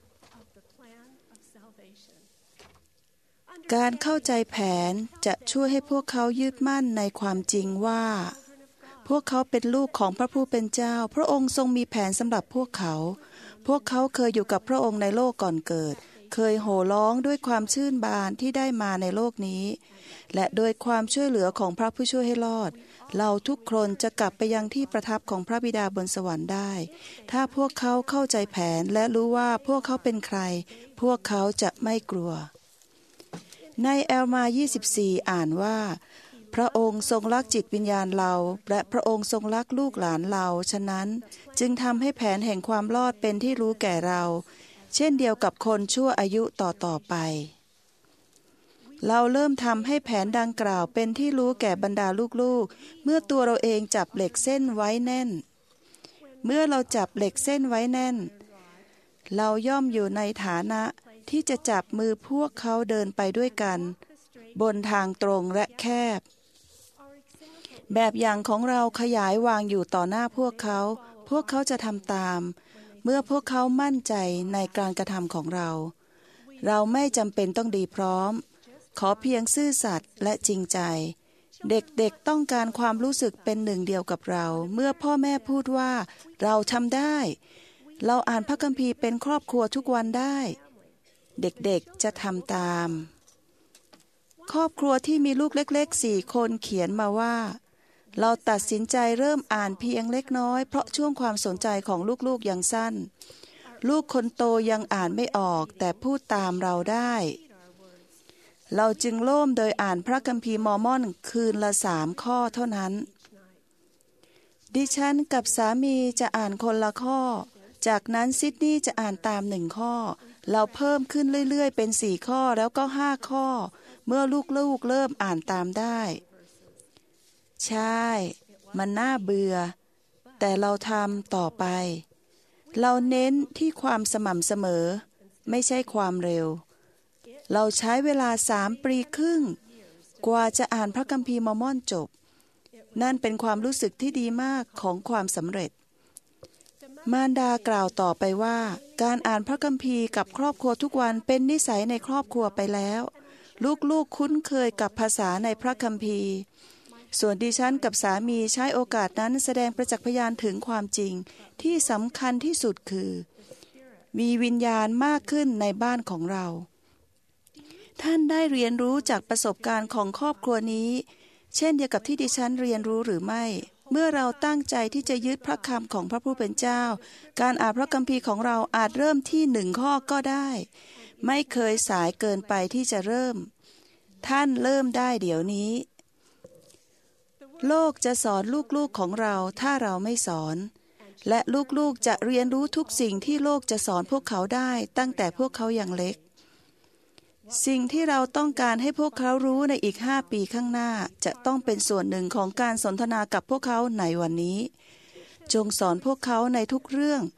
การเข้าใจแผนจะช่วยให้พวกเขายึดมั่นในความจริงว่าพวกเขาเป็นลูกของพระผู้เป็นเจ้าพระองค์ทรงมีแผนสำหรับพวกเขาพวกเขาเคยอยู่กับพระองค์ในโลกก่อนเกิดเคยโห่ร้องด้วยความชื่นบานที่ได้มาในโลกนี้และโดยความช่วยเหลือของพระผู้ช่วยให้รอดเราทุกคนจะกลับไปยังที่ประทับของพระบิดาบนสวรรค์ได้ถ้าพวกเขาเข้าใจแผนและรู้ว่าพวกเขาเป็นใครพวกเขาจะไม่กลัวในแอลมายี่สิบสี่อ่านว่าพระองค์ทรงรักจิตวิญญาณเราและพระองค์ทรงรักลูกหลานเราฉะนั้นจึงทำให้แผนแห่งความรอดเป็นที่รู้แก่เราเช่นเดียวกับคนชั่วอายุต่อๆไปเราเริ่มทำให้แผนดังกล่าวเป็นที่รู้แก่บรรดาลูกๆเมื่อตัวเราเองจับเหล็กเส้นไว้แน่นเมื่อเราจับเหล็กเส้นไว้แน่นเราย่อมอยู่ในฐานะที่จะจับมือพวกเขาเดินไปด้วยกันบนทางตรงและแคบแบบอย่างของเราขยายวางอยู่ต่อหน้าพวกเขาพวกเขาจะทำตามเมื่อพวกเขามั่นใจในการกระทำของเราเราไม่จำเป็นต้องดีพร้อมขอเพียงซื่อสัตย์และจริงใจเด็กๆต้องการความรู้สึกเป็นหนึ่งเดียวกับเราเมื่อพ่อแม่พูดว่าเราทำได้เราอ่านพระคัมภีร์เป็นครอบครัวทุกวันได้เด็กๆจะทำตามครอบครัวที่มีลูกเล็กๆสี่คนเขียนมาว่าเราตัดสินใจเริ่มอ่านเพียงเล็กน้อยเพราะช่วงความสนใจของลูกๆยังสั้นลูกคนโตยังอ่านไม่ออกแต่พูดตามเราได้เราจึงโล่มโดยอ่านพระคัมภีร์มอร์มอนคืนละสามข้อเท่านั้นดิฉันกับสามีจะอ่านคนละข้อจากนั้นซิดนีย์จะอ่านตามหนึ่งข้อเราเพิ่มขึ้นเรื่อยๆเป็นสี่ข้อแล้วก็ห้าข้อเมื่อลูกๆเริ่มอ่านตามได้ใช่มันน่าเบื่อแต่เราทำต่อไปเราเน้นที่ความสม่ำเสมอไม่ใช่ความเร็วเราใช้เวลาสามปีครึ่งกว่าจะอ่านพระคัมภีร์มอร์มอนจบนั่นเป็นความรู้สึกที่ดีมากของความสำเร็จมารดากล่าวต่อไปว่าการอ่านพระคัมภีร์กับครอบครัวทุกวันเป็นนิสัยในครอบครัวไปแล้วลูกๆคุ้นเคยกับภาษาในพระคัมภีร์ส่วนดิฉันกับสามีใช้โอกาสนั้นแสดงประจักษ์พยานถึงความจริงที่สำคัญที่สุดคือมีวิญญาณมากขึ้นในบ้านของเราท่านได้เรียนรู้จากประสบการณ์ของครอบครัวนี้เช่นเดียวกับที่ดิฉันเรียนรู้หรือไม่เมื่อเราตั้งใจที่จะยึดพระคำของพระผู้เป็นเจ้าการอ่านพระคัมภีร์ของเราอาจเริ่มที่หนึ่งข้อก็ได้ไม่เคยสายเกินไปที่จะเริ่มท่านเริ่มได้เดี๋ยวนี้โลกจะสอนลูกๆของเราถ้าเราไม่สอนและลูกๆจะเรียนรู้ทุกสิ่งที่โลกจะสอนพวกเขาได้ตั้งแต่พวกเขายังเล็กสิ่งที่เราต้องการให้พวกเขารู้ในอีกห้าปีข้างหน้าจะต้องเป็นส่วนหนึ่งของการสนทนากับพวกเขาในวันนี้จงสอนพวกเขาในทุกเรื่อง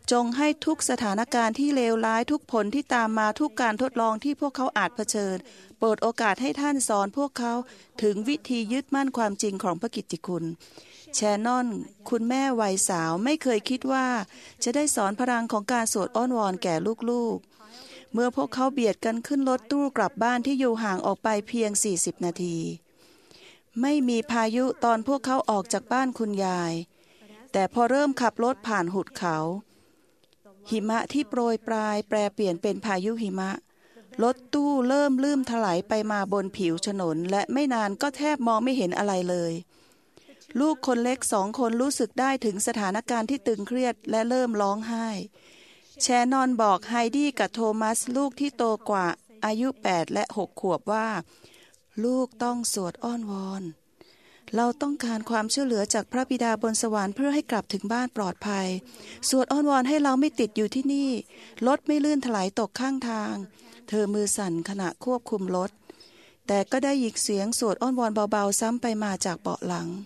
จงให้ทุกสถานการณ์ที่เลวร้ายทุกผลที่ตามมาทุกการทดลองที่พวกเขาอาจเผชิญโปรดโอกาสให้ท่านสอนพวกเขาถึงวิธียึดมั่นความจริงของพระกิตติคุณแชนนอนคุณแม่วัยสาวไม่เคยคิดว่าจะได้สอนพลังของการสวดอ้อนวอนแก่ลูกๆเมื่อพวกเขาเบียดกันขึ้นรถตู้กลับบ้านที่อยู่ห่างออกไปเพียงสี่สิบนาทีไม่มีพายุตอนพวกเขาออกจากบ้านคุณยายแต่พอเริ่มขับรถผ่านหุบเขาหิมะที่โปรยปลายแปรเปลี่ยนเป็นพายุหิมะรถตู้เริ่มลื่นถลายไปมาบนผิวถนนและไม่นานก็แทบมองไม่เห็นอะไรเลยลูกคนเล็กสองคนรู้สึกได้ถึงสถานการณ์ที่ตึงเครียดและเริ่มร้องไห้แชนนอนบอกไฮดี้กับโทมัสลูกที่โตกว่าอายุแปดและหกขวบว่าลูกต้องสวดอ้อนวอนเราต้องการความช่วยเหลือจากพระบิดาบนสวรรค์เพื่อให้กลับถึงบ้านปลอดภัยสวดอ้อนวอนให้เราไม่ติดอยู่ที่นี่รถไม่ลื่นถลายตกข้างทางเธอมือสั่นขณะควบคุมรถแต่ก็ได้ยินเสียงสวดอ้อนวอนเบาๆซ้ำไปมาจากเบาะหลัง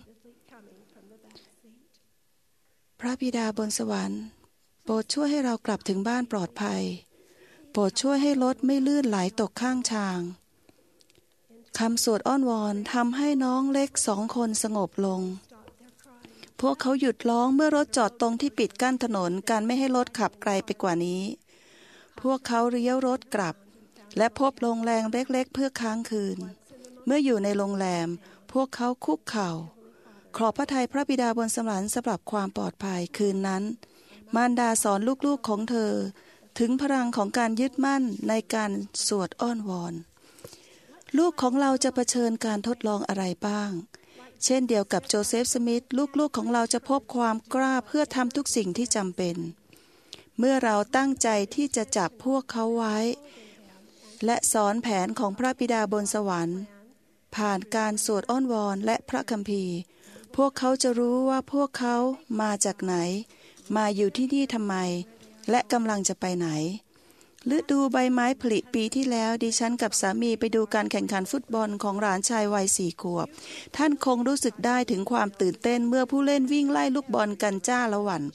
พระบิดาบนสวรรค์โปรดช่วยให้เรากลับถึงบ้านปลอดภัยโปรดช่วยให้รถไม่ลื่นไหลตกข้างทางคำสวดอ้อนวอนทำให้น้องเล็กสองคนสงบลงพวกเขาหยุดร้องเมื่อรถจอดตรงที่ปิดกั้นถนนการไม่ให้รถขับไกลไปกว่านี้พวกเขาเลี้ยวรถกลับและพบโรงแรมเล็กๆเพื่อค้างคืนเมื่ออยู่ในโรงแรมพวกเขาคุกเข่าขอบพระทัยพระบิดาบนสวรรค์สำหรับความปลอดภัยคืนนั้นมารดาสอนลูกๆของเธอถึงพลังของการยึดมั่นในการสวดอ้อนวอนลูกของเราจะเผชิญการทดลองอะไรบ้างเช่นเดียวกับโจเซฟสมิธลูกๆของเราจะพบความกล้าเพื่อทำทุกสิ่งที่จำเป็นเมื่อเราตั้งใจที่จะจับพวกเขาไว้และสอนแผนของพระบิดาบนสวรรค์ผ่านการสวดอ้อนวอนและพระคัมภีร์พวกเขาจะรู้ว่าพวกเขามาจากไหนมาอยู่ที่นี่ทำไมและกำลังจะไปไหนฤดูใบไม้ผลิปีที่แล้วดิฉันกับสามีไปดูการแข่งขันฟุตบอลของหลานชายวัยสี่ขวบท่านคงรู้สึกได้ถึงความตื่นเต้นเมื่อผู้เล่นวิ่งไล่ลูกบอลกันจ้าละวัน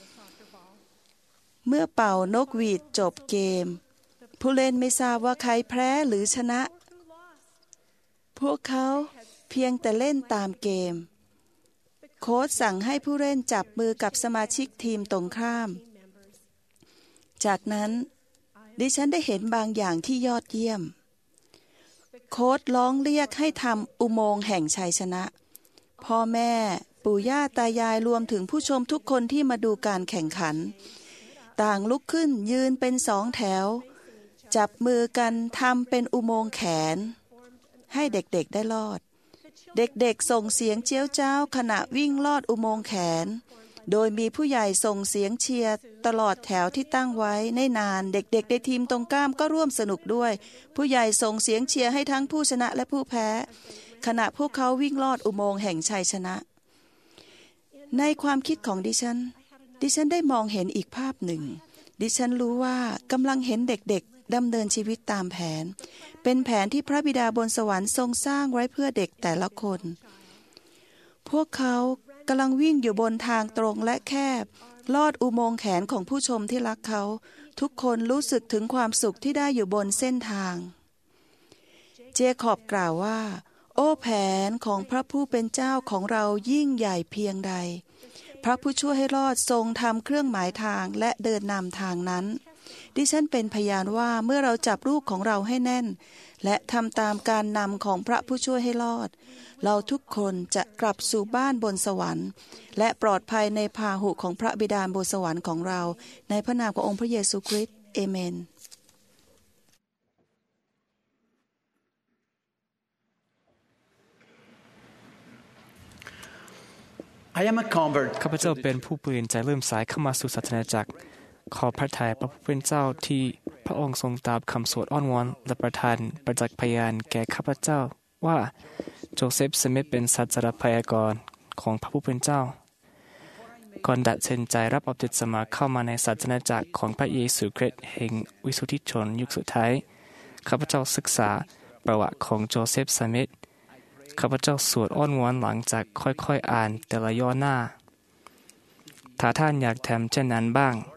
เมื่อเป่านกหวีดจบเกมผู้เล่นไม่ทราบว่าใครแพ้หรือชนะพวกเขาเพียงแต่เล่นตามเกมโค้ชสั่งให้ผู้เล่นจับมือกับสมาชิกทีมตรงข้ามจากนั้นดิฉันได้เห็นบางอย่างที่ยอดเยี่ยมโค้ชร้องเรียกให้ทำอุโมงค์แห่งชัยชนะพ่อแม่ปู่ย่าตายายรวมถึงผู้ชมทุกคนที่มาดูการแข่งขันต่างลุกขึ้นยืนเป็นสองแถวจับมือกันทำเป็นอุโมงค์แขนให้เด็กๆได้ลอดเด็กๆส่งเสียงเจี๊ยวจ้าวขณะวิ่งลอดอุโมงค์แขนโดยมีผู้ใหญ่ส่งเสียงเชียร์ตลอดแถวที่ตั้งไว้ในนานเด็กๆในทีมตรงข้ามก็ร่วมสนุกด้วยผู้ใหญ่ส่งเสียงเชียร์ให้ทั้งผู้ชนะและผู้แพ้ขณะพวกเขาวิ่งลอดอุโมงค์แห่งชัยชนะในความคิดของดิฉันดิฉันได้มองเห็นอีกภาพหนึ่งดิฉันรู้ว่ากำลังเห็นเด็กๆดำเนินชีวิตตามแผนเป็นแผนที่พระบิดาบนสวรรค์ทรงสร้างไว้เพื่อเด็กแต่ละคนพวกเขากำลังวิ่งอยู่บนทางตรงและแคบลอดอุโมงค์แขนของผู้ชมที่รักเขาทุกคนรู้สึกถึงความสุขที่ได้อยู่บนเส้นทางเจคอบกล่าวว่าโอ้แผนของพระผู้เป็นเจ้าของเรายิ่งใหญ่เพียงใดพระผู้ช่วยให้รอดทรงทำเครื่องหมายทางและเดินนำทางนั้นดิฉันเป็นพยานว่าเมื่อเราจับลูกของเราให้แน่นและทำตามการนำของพระผู้ช่วยให้รอดเราทุกคนจะกลับสู่บ้านบนสวรรค์และปลอดภัยในพาหุของพระบิดาบนสวรรค์ของเราในพระนามขององค์พระเยซูคริสต์เอเมนข้าพเจ้าเป็นผู้เปลี่ยนใจเริ่มสายเข้ามาสู่ศาสนาจักรขอพระทัยพระผู้เป็นเจ้าที่พระองค์ทรงตามคำสวดอ้อนวอนและประทานประจักษ์พยานแก่ข้าพเจ้าว่าโจเซฟสมิธเป็นสัจจพยากรของพระผู้เป็นเจ้าก่อนตัดสินใจรับบัพติศมาเข้ามาในศาสนาจักรของพระเยซูคริสต์แห่งวิสุทธิชนยุคสุดท้ายข้าพเจ้าศึกษาประวัติของโจเซฟสมิธข้าพเจ้าสวดอ้อนวอนหลังจากค่อยๆอ่านแต่ละย่อหน้าถ้าท่านอยากทำเช่นนั้นบ้าง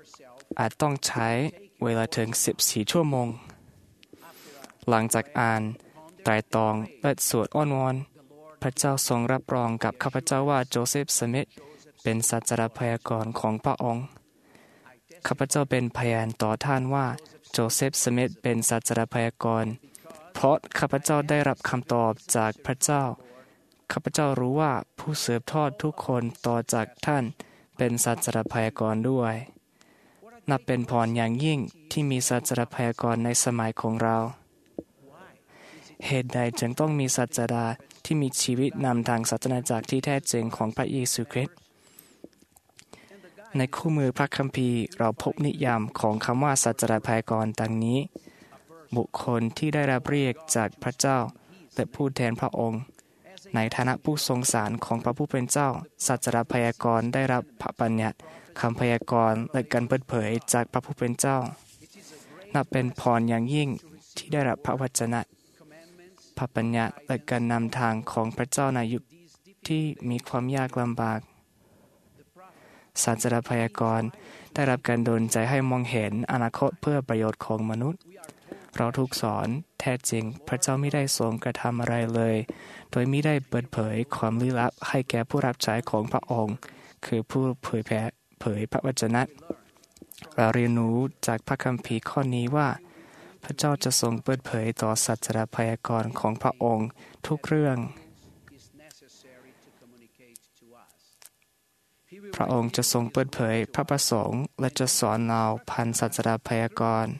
อาจต้องใช้เวลาถึงสิบสี่ชั่วโมงหลังจากอ่านไตรตรองและสวดอ้อนวอนพระเจ้าทรงรับรองกับข้าพเจ้าว่าโจเซฟสมิธเป็นศาสตราพยากรณ์ของพระองค์ข้าพเจ้าเป็นพยานต่อท่านว่าโจเซฟสมิธเป็นศาสตราพยากรณ์เพราะข้าพเจ้าได้รับคำตอบจากพระเจ้าข้าพเจ้ารู้ว่าผู้สืบทอดทุกคนต่อจากท่านเป็นศาสตราพยากรณ์ด้วยนับเป็นพรอย่างยิ่งที่มีศาสตราพยากรณ์ในสมัยของเราเหตุใดจึงต้องมีศาสดาที่มีชีวิตนำทางศาสนาจักรที่แท้จริงของพระเยซูคริสต์ในคู่มือพระคัมภีร์เราพบนิยามของคำว่าศาสตราพยากรณ์ดังนี้บุคคลที่ได้รับเรียกจากพระเจ้าและผู้แทนพระองค์ในฐานะผู้ทรงสารของพระผู้เป็นเจ้าศาสตราพยากรณ์ได้รับพระบัญญัติคำพยากรณ์และการเปิดเผยจากพระผู้เป็นเจ้านับเป็นพรอย่างยิ่งที่ได้รับพระวจนะพระบัญญัติและการนำทางของพระเจ้าในยุคที่มีความยากลำบากศาสตราพยากรณ์ได้รับการดลใจให้มองเห็นอนาคตเพื่อประโยชน์ของมนุษย์เราถูกสอนแท้จริงพระเจ้าไม่ได้ทรงกระทำอะไรเลยโดยมิได้เปิดเผยความลี้ลับให้แก่ผู้รับใช้ของพระองค์คือผู้เผยแผ่เผยพระวจนะเราเรียนรู้จากพระคัมภีร์ข้อนี้ว่าพระเจ้าจะทรงเปิดเผยต่อศาสตราพยากรณ์ของพระองค์ทุกเรื่องพระองค์จะทรงเปิดเผยพระประสงค์และจะสอนเราผ่านศาสตราพยากรณ์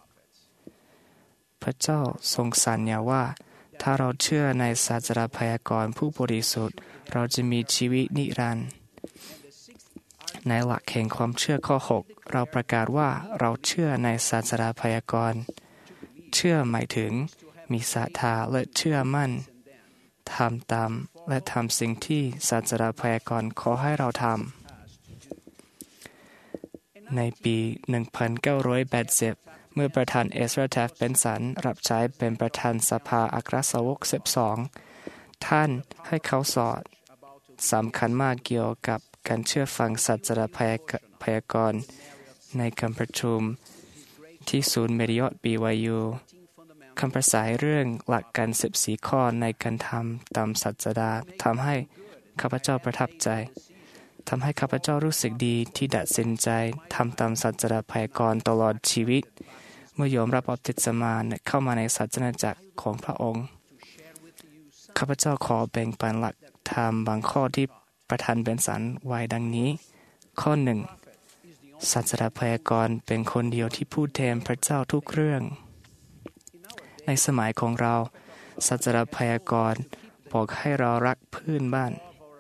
พระเจ้าทรงสัญญาว่าถ้าเราเชื่อในศาสตราพยากรณ์ผู้บริสุทธิ์เราจะมีชีวิตนิรันดร์ในหลักแห่งความเชื่อข้อหกเราประกาศว่าเราเชื่อในศาสตราพยากรณ์เชื่อหมายถึงมีศรัทธาและเชื่อมั่นทำตามและทำสิ่งที่ศาสตราพยากรณ์ขอให้เราทำในปี หนึ่งพันเก้าร้อยแปดสิบ เมื่อประธานเอสรา แทฟเบนสันรับใช้เป็นประธานสภาอัครสาวกสิบสองท่านให้เขาสอนสำคัญมากเกี่ยวกับการเชื่อฟังศาสตราพยากรณ์ในการประชุมที่ศูนย์เมริออต บี วาย ยู คำประสายเรื่องหลักการสิบสี่ข้อในการทำตามศาสดาทำให้ข้าพเจ้าประทับใจทำให้ข้าพเจ้ารู้สึกดีที่ตัดสินใจทำตามศาสดาพยากรณ์ตลอดชีวิตเมื่อยอมรับบัพติศมาเข้ามาในศาสนาจักรของพระองค์ข้าพเจ้าขอแบ่งปันหลักธรรมบางข้อที่ประธานเบนสันไว้ดังนี้ข้อหนึ่งศาสดาพยากรณ์เป็นคนเดียวที่พูดแทนพระเจ้าทุกเรื่องในสมัยของเราศาสดาพยากรณ์บอกให้เรารักเพื่อนบ้าน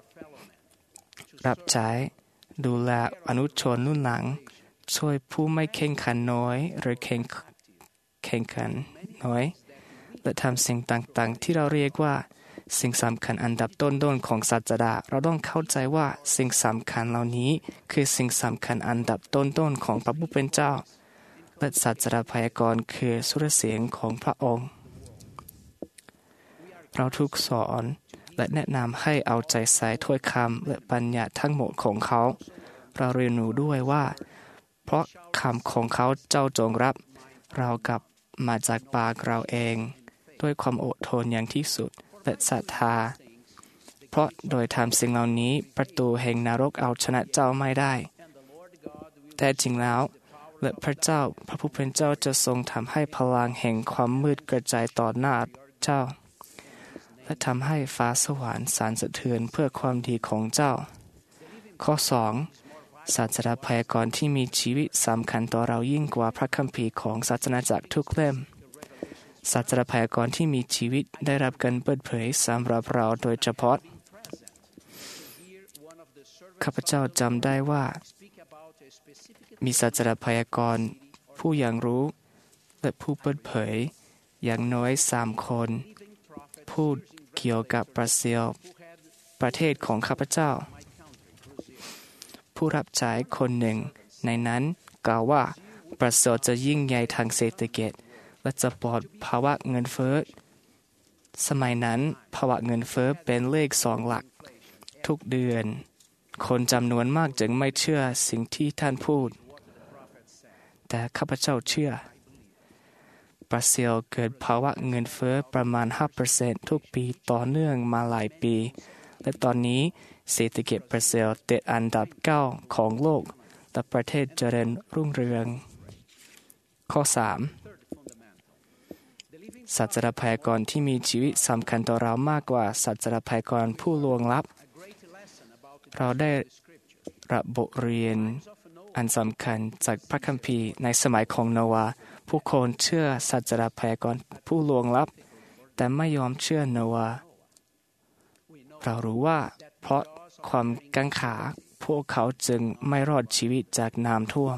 รับใช้ดูแลอนุชนรุ่นหลังช่วยผู้ไม่แข่งขันน้อยหรือแข่งแข่งขันน้อยและทำสิ่งต่างๆที่เราเรียกว่าสิ่งสำคัญอันดับต้นๆของศาสดาเราต้องเข้าใจว่าสิ่งสำคัญเหล่านี้คือสิ่งสำคัญอันดับต้นๆของพระผู้เป็นเจ้าและศาสดาพยากรณ์คือสุรเสียงของพระองค์เราถูกสอนและแนะนำให้เอาใจใส่ถ้อยคำและปัญญาทั้งหมดของเขาเราเรียนรู้ด้วยว่าเพราะคำของเขาเจ้าจงรับเรากลับมาจากปากเราเองด้วยความอดทนอย่างที่สุดและศรัทธาเพราะโดยทำสิ่งเหล่านี้ประตูแห่งนรกเอาชนะเจ้าไม่ได้แต่จริงแล้วและพระเจ้าพระผู้เป็นเจ้าจะทรงทำให้พลังแห่งความมืดกระจายต่อหน้าเจ้าและทำให้ฟ้าสวรรค์สั่นสะเทือนเพื่อความดีของเจ้าข้อสองศาสดาพยากรณ์ที่มีชีวิตสำคัญต่อเรายิ่งกว่าพระคัมภีร์ของศาสนาจักรทุกเล่มศาสดาพยากรณ์ที่มีชีวิตได้รับการเปิดเผยสำหรับเราโดยเฉพาะข้าพเจ้าจำได้ว่ามีศาสดาพยากรณ์ผู้ยังรู้และผู้เปิดเผยอย่างน้อยสามคนพูดเกี่ยวกับประเซียวประเทศของข้าพเจ้าผู้รับใช้คนหนึ่งในนั้นกล่าวว่าประเสริฐจะยิ่งใหญ่ทางเศรษฐกิจและจะปลอดภาวะเงินเฟ้อสมัยนั้นภาวะเงินเฟ้อเป็นเลขสองหลักทุกเดือนคนจำนวนมากจึงไม่เชื่อสิ่งที่ท่านพูดแต่ข้าพเจ้าเชื่อบราซิลเกิดภาวะเงินเฟ้อประมาณ ห้าเปอร์เซ็นต์ ทุกปีต่อเนื่องมาหลายปีและตอนนี้เศรษฐกิจบราซิลติดอันดับเก้าของโลกและประเทศเจริญรุ่งเรืองข้อสามสัจจพยากรที่มีชีวิตสำคัญต่อเรามากกว่าสัจจพยากรผู้ล่วงลับเราได้รับบทเรียนอันสำคัญจากพระคัมภีร์ในสมัยของโนวาห์ผู้คนเชื่อสัจจพยากรผู้ล่วงลับแต่ไม่ยอมเชื่อโนวาห์เรารู้ว่าเพราะความกังขาพวกเขาจึงไม่รอดชีวิตจากน้ำท่วม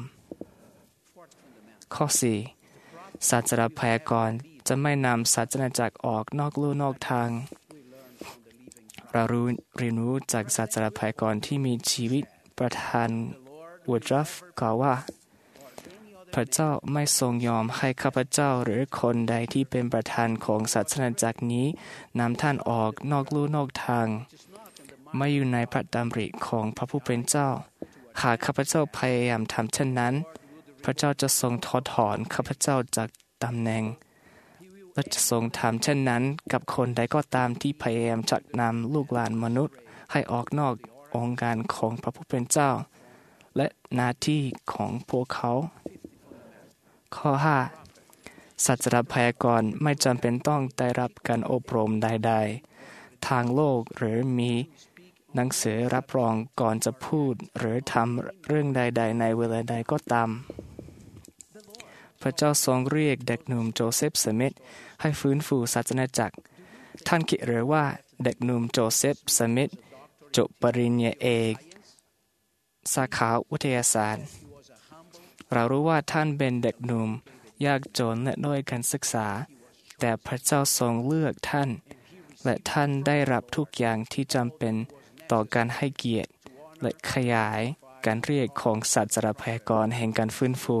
ข้อสี่สัจจพยากรจะไม่นำศาสนาจักรออกนอกลู่นอกทางเรารู้เรียนรู้จากศาสตราพยากรที่มีชีวิตประธานวูดรัฟกล่าวว่าพระเจ้าไม่ทรงยอมให้ข้าพเจ้าหรือคนใดที่เป็นประธานของศาสนาจักรนี้นำท่านออกนอกลู่นอกทางไม่อยู่ในพระดำริของพระผู้เป็นเจ้าหากข้าพเจ้าพยายามทำเช่นนั้นพระเจ้าจะทรงถอดถอนข้าพเจ้าจากตำแหน่งและจะทรงทำเช่นนั้นกับคนใดก็ตามที่พยายามชักนำลูกหลานมนุษย์ให้ออกนอกองค์การของพระผู้เป็นเจ้าและหน้าที่ของพวกเขาข้อห้าสัจจพยากรไม่จำเป็นต้องได้รับการอบรมใดๆทางโลกหรือมีหนังสือรับรองก่อนจะพูดหรือทำเรื่องใดๆในเวลาใดก็ตามพระเจ้าทรงเรียกเด็กหนุ่มโจเซฟสมิธให้ฟื้นฟูศาสนาจักรท่านคิดหรือว่าเด็กหนุ่มโจเซฟสมิธจบปริญญาเอกสาขาวิทยาศาสตร์เรารู้ว่าท่านเป็นเด็กหนุ่มยากจนและด้อยการศึกษาแต่พระเจ้าทรงเลือกท่านและท่านได้รับทุกอย่างที่จำเป็นต่อการให้เกียรติและขยายการเรียกของศาสตราพยากรแห่งการฟื้นฟู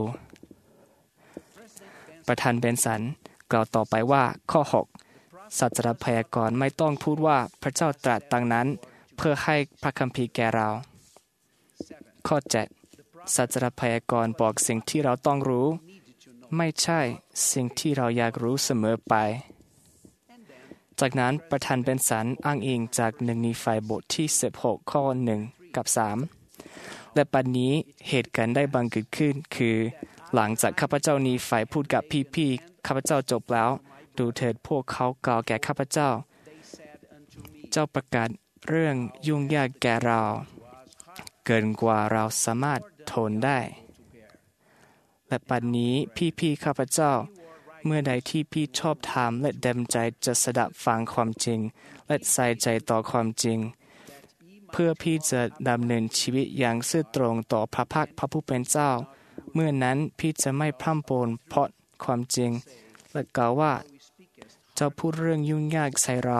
ประธานเบนสันกล่าวต่อไปว่าข้อหกศาสตราพยากรไม่ต้องพูดว่าพระเจ้าตรัสดังนั้นเพื่อให้พระคัมภีร์แก่เราข้อเจ็ดศาสตราพยากรบอกสิ่งที่เราต้องรู้ไม่ใช่สิ่งที่เราอยากรู้เสมอไปจากนั้นประธานเบนสันอ้างอิงจากหนึ่งนีไฟบทที่สิบหกข้อหนึ่งกับสามและปัจจุบันนี้เหตุการณ์ได้บังเกิดขึ้นคือหลังจากข้าพเจ้านีไฟพูดกับพี่ๆข้าพเจ้าจบแล้วดูเถิดพวกเขากล่าวแก่ข้าพเจ้าเจ้าประกาศเรื่องยุ่งยากแก่เราเกินกว่าเราสามารถทนได้และปัจจุบันนี้พี่ๆข้าพเจ้าเมื่อใดที่พี่ชอบธรรมและเต็มใจจะสดับฟังความจริงและใส่ใจต่อความจริงเพื่อพี่จะดำเนินชีวิตอย่างซื่อตรงต่อพระพักพระผู้เป็นเจ้าเมื่อนั้นพี่จะไม่พร่ำโปรเพราะความจริงและกล่าวว่าเจ้าพูดเรื่องยุ่งยากใส่เรา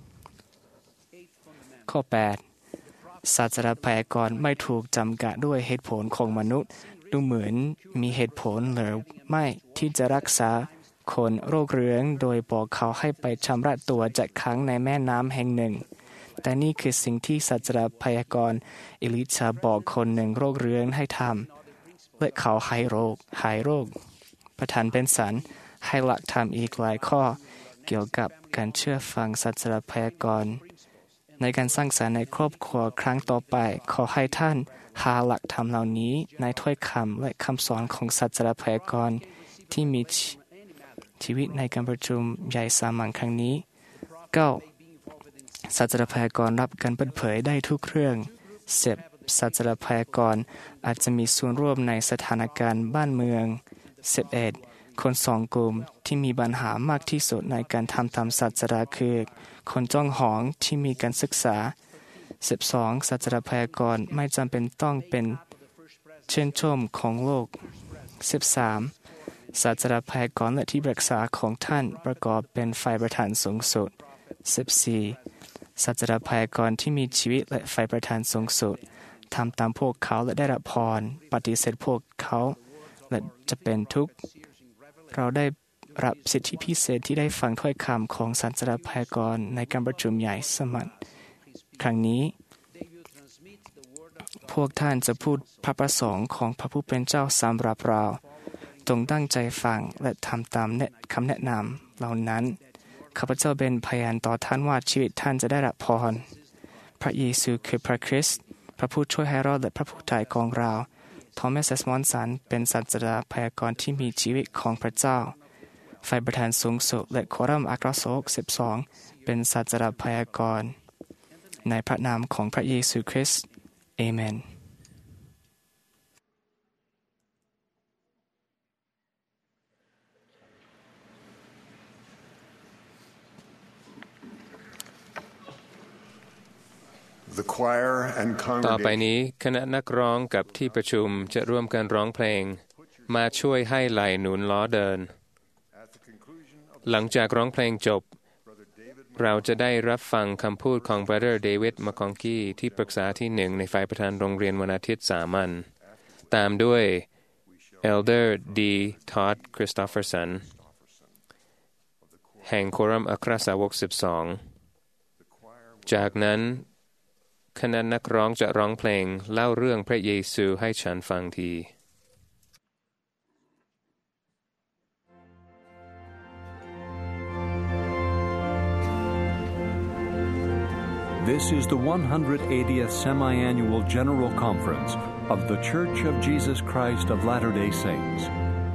ข้อแปดศาสตราพยากรไม่ถูกจำกัดด้วยเหตุผลของมนุษย์ดูเหมือนมีเหตุผลหรือไม่ที่จะรักษาคนโรคเรื้องโดยบอกเขาให้ไปชำระตัวจากขังในแม่น้ำแห่งหนึ่งแต่นี่คือสิ่งที่ศาสตราพยากรเอลิชาบอกคนหนึ่งโรคเรื้องให้ทำและเขาหายโรคหายโรคประธานเบนสันให้หลักธรรมอีกหลายข้อเกี่ยวกับการเชื่อฟังศาสตราพยากรในการสร้างสรรค์ในครอบครัวครั้งต่อไปขอให้ท่านหาหลักธรรมเหล่านี้ในถ้อยคำและคำสอนของศาสตราพยากรที่มีชีวิตในการประชุมใหญ่สามัญครั้งนี้เก้าศาสตราพยากรรับการเปิดเผยได้ทุกเรื่องสิบศาสตราพยากรอาจจะมีส่วนร่วมในสถานการณ์บ้านเมืองสิบเอ็ดคนสองกลุ่มที่มีปัญหามากที่สุดในการทำตามศาสนาคือคนจ้องหองที่มีการศึกษาสิบสองศาสตราพยากรไม่จำเป็นต้องเป็นเชื่นชมของโลกสิบสามศาสตราพยากรและที่ปรึกษาของท่านประกอบเป็นฝ่ายประธานสูงสุดสิบสี่ศาสตราพยากรที่มีชีวิตและฝ่ายประธานสูงสุดทำตามพวกเขาและได้รับพรปฏิเสธพวกเขาและจะเป็นทุกข์เราได้รับสิทธิพิเศษที่ได้ฟังถ้อยคำของศาสตราพยากรในการประชุมใหญ่สมัญครั้งนี้พวกท่านจะพูดพระประสงค์ของพระผู้เป็นเจ้าสำหรับเราจงตั้งใจฟังและทำตามคำแนะนำเหล่านั้นข้าพเจ้าเป็นพยานต่อท่านว่าชีวิตท่านจะได้รับพรพระเยซูคือพระคริสต์พระผู้ช่วยให้รอดและพระผู้ไถ่ของเราทอมัส เอส มอนสันเป็นศาสดาพยากรณ์ที่มีชีวิตของพระเจ้าฝ่ายประธานสูงสุดและโครัมอัครสาวกสิบสองเป็นศาสดาพยากรณ์ในพระนามของพระเยซูคริสต์เอเมนต่อไปนี้คณะนักร้องกับที่ประชุมจะร่วมกันร้องเพลงมาช่วยให้ไหลหนุนล้อเดินหลังจากร้องเพลงจบเราจะได้รับฟังคำพูดของ Brother David McConkie ที่ปรึกษาที่หนึ่งในฝ่ายประธานโรงเรียนวันอาทิตย์สามัญตามด้วย Elder D. Todd Christofferson แห่งโครัมอัครสาวกสิบสองจากนั้นคณะนักร้องจะร้องเพลงเล่าเรื่องพระเยซูให้ฉันฟังที This is the one hundred eightieth Semi-Annual General Conference of The Church of Jesus Christ of Latter-day Saints.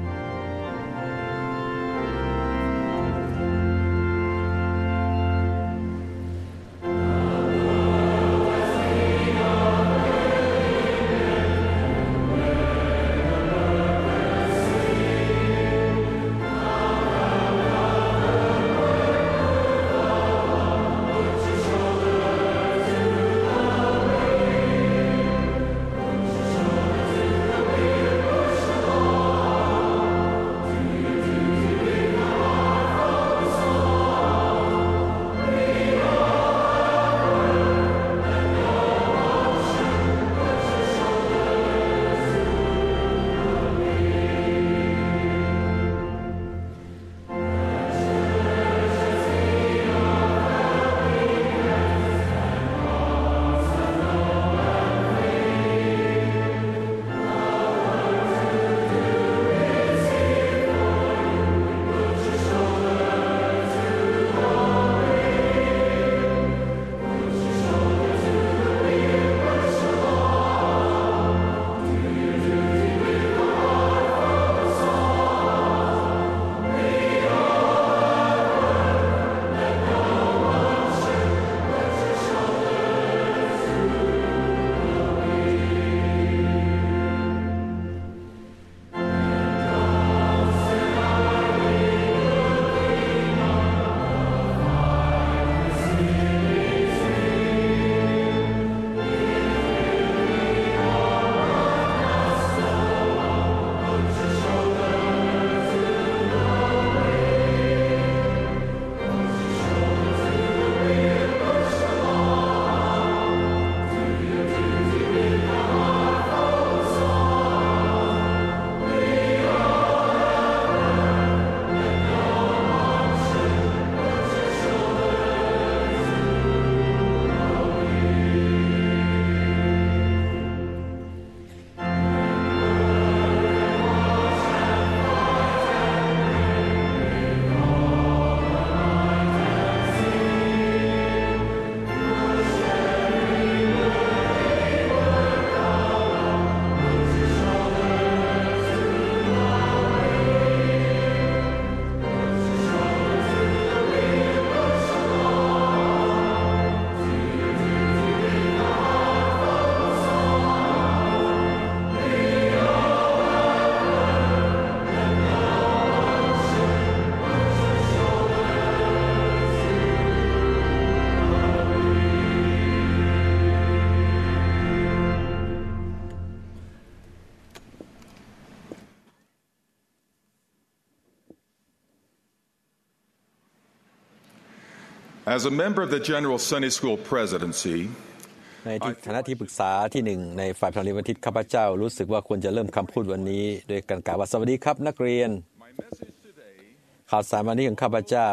As a member of the General Sunday School Presidency, ในฐานะที่ปรึกษาที่หนึ่งในฝ่ายพลังเรียนวันอาทิตย์ข้าพเจ้ารู้สึกว่าควรจะเริ่มคำพูดวันนี้โดยการกล่าวว่าสวัสดีครับนักเรียนข่าวสารวันนี้ของข้าพเจ้า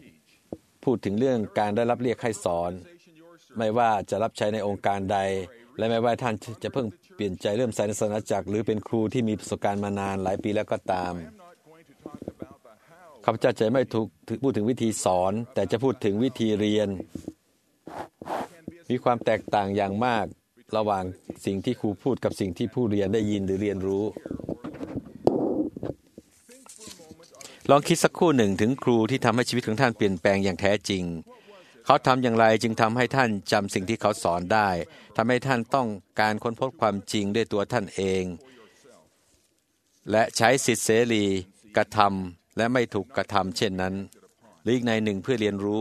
พูดถึงเรื่องการได้รับเรียกให้สอนไม่ว่าจะรับใช้ในองค์การใดและแม้ว่าท่านจะเพิ่งเปลี่ยนใจเริ่มใส่ในศาสนาจักรหรือเป็นครูที่มีประสบการณ์มานานหลายปีแล้วก็ตามข้าพเจ้าจะไม่ถูกพูดถึงวิธีสอนแต่จะพูดถึงวิธีเรียนมีความแตกต่างอย่างมากระหว่างสิ่งที่ครูพูดกับสิ่งที่ผู้เรียนได้ยินหรือเรียนรู้ลองคิดสักครู่หนึ่งถึงครูที่ทำให้ชีวิตของท่านเปลี่ยนแปลงอย่างแท้จริงเขาทำอย่างไรจึงทำให้ท่านจำสิ่งที่เขาสอนได้ทำให้ท่านต้องการค้นพบความจริงด้วยตัวท่านเองและใช้สิทธิเสรีกระทำและไม่ถูกกระทำเช่นนั้นหรืออีกในหนึ่งเพื่อเรียนรู้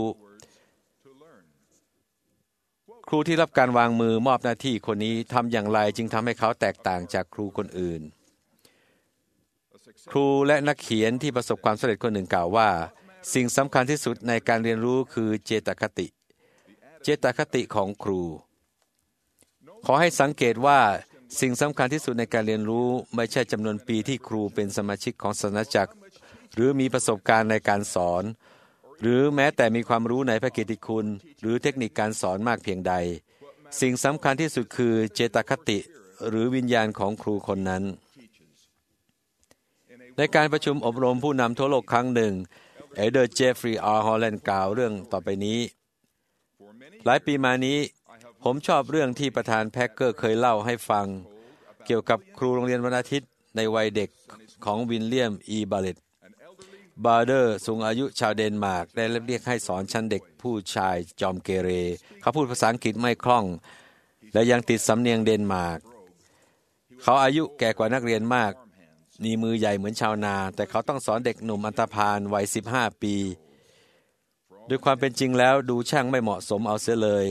ครูที่รับการวางมือมอบหน้าที่คนนี้ทำอย่างไรจึงทำให้เขาแตกต่างจากครูคนอื่นครูและนักเขียนที่ประสบความสำเร็จคนหนึ่งกล่าวว่าสิ่งสำคัญที่สุดในการเรียนรู้คือเจตคติเจตคติของครูขอให้สังเกตว่าสิ่งสำคัญที่สุดในการเรียนรู้ไม่ใช่จำนวนปีที่ครูเป็นสมาชิกของศาสนาจักรหรือมีประสบการณ์ในการสอนหรือแม้แต่มีความรู้ในพระกิตติคุณหรือเทคนิคการสอนมากเพียงใดสิ่งสำคัญที่สุดคือเจตคติหรือวิญญาณของครูคนนั้นในการประชุมอบรมผู้นำทั่วโลกครั้งหนึ่งเอเดอร์เจฟฟรีย์อาร์ฮอลแลนด์กล่าวเรื่องต่อไปนี้หลายปีมานี้ผมชอบเรื่องที่ประธานแพ็กเกอร์เคยเล่าให้ฟังเกี่ยวกับครูโรงเรียนวันอาทิตย์ในวัยเด็กของวิลเลียมอีบาเลตบาร์เดอร์สูงอายุชาวเดนมาร์กได้เรียกให้สอนชั้นเด็กผู้ชายจอมเกเรเขาพูดภาษาอังกฤษไม่คล่องและยังติดสำเนียงเดนมาร์กเขาอายุแก่กว่านักเรียนมากมีมือใหญ่เหมือนชาวนาแต่เขาต้องสอนเด็กหนุ่มอันธพาลวัยสิบห้าปีด้วยความเป็นจริงแล้วดูช่างไม่เหมาะสมเอาเสียเลย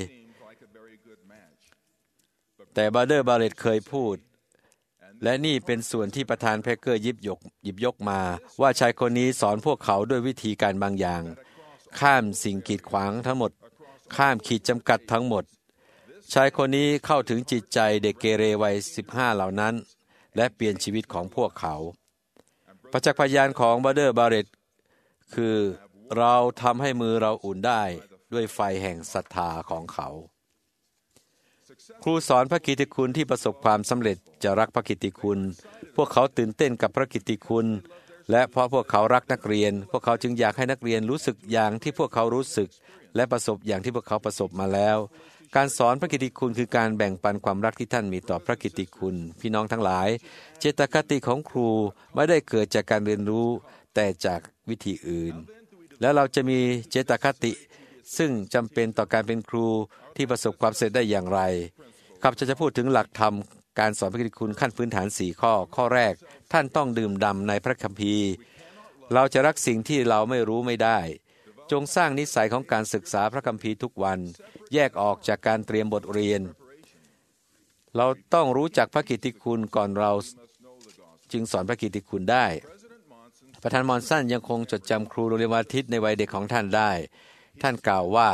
แต่บาร์เดอร์บาเลตเคยพูดและนี่เป็นส่วนที่ประธานแพ็กเกอร์ยิบยกหยิบยกมาว่าชายคนนี้สอนพวกเขาด้วยวิธีการบางอย่างข้ามสิ่งกีดขวางทั้งหมดข้ามขีดจำกัดทั้งหมดชายคนนี้เข้าถึงจิตใจเด็กเกเรวัยสิบห้าเหล่านั้นและเปลี่ยนชีวิตของพวกเขาประจักษ์พยานของบาร์เดอร์บาเลตคือเราทำให้มือเราอุ่นได้ด้วยไฟแห่งศรัทธาของเขาครูสอนพระกิตติคุณที่ประสบความสำเร็จจะรักพระกิตติคุณพวกเขาตื่นเต้นกับพระกิตติคุณและเพราะพวกเขารักนักเรียนพวกเขาจึงอยากให้นักเรียนรู้สึกอย่างที่พวกเขารู้สึกและประสบอย่างที่พวกเขาประสบมาแล้วการสอนพระกิตติคุณคือการแบ่งปันความรักที่ท่านมีต่อพระกิตติคุณพี่น้องทั้งหลายเจตคติของครูไม่ได้เกิดจากการเรียนรู้แต่จากวิธีอื่นแล้วเราจะมีเจตคติซึ่งจำเป็นต่อการเป็นครูที่ประสบความสำเร็จได้อย่างไรข้าพเจ้าจะพูดถึงหลักธรรมการสอนพระกิตติคุณขั้นพื้นฐานสี่ข้อข้อแรกท่านต้องดื่มด่ำในพระคัมภีร์เราจะรักสิ่งที่เราไม่รู้ไม่ได้จงสร้างนิสัยของการศึกษาพระคัมภีร์ทุกวันแยกออกจากการเตรียมบทเรียนเราต้องรู้จักพระกิตติคุณก่อนเราจึงสอนพระกิตติคุณได้ประธานมอนสันยังคงจดจำครูโรงเรียนวันอาทิตย์ในวัยเด็กของท่านได้ท่านกล่าวว่า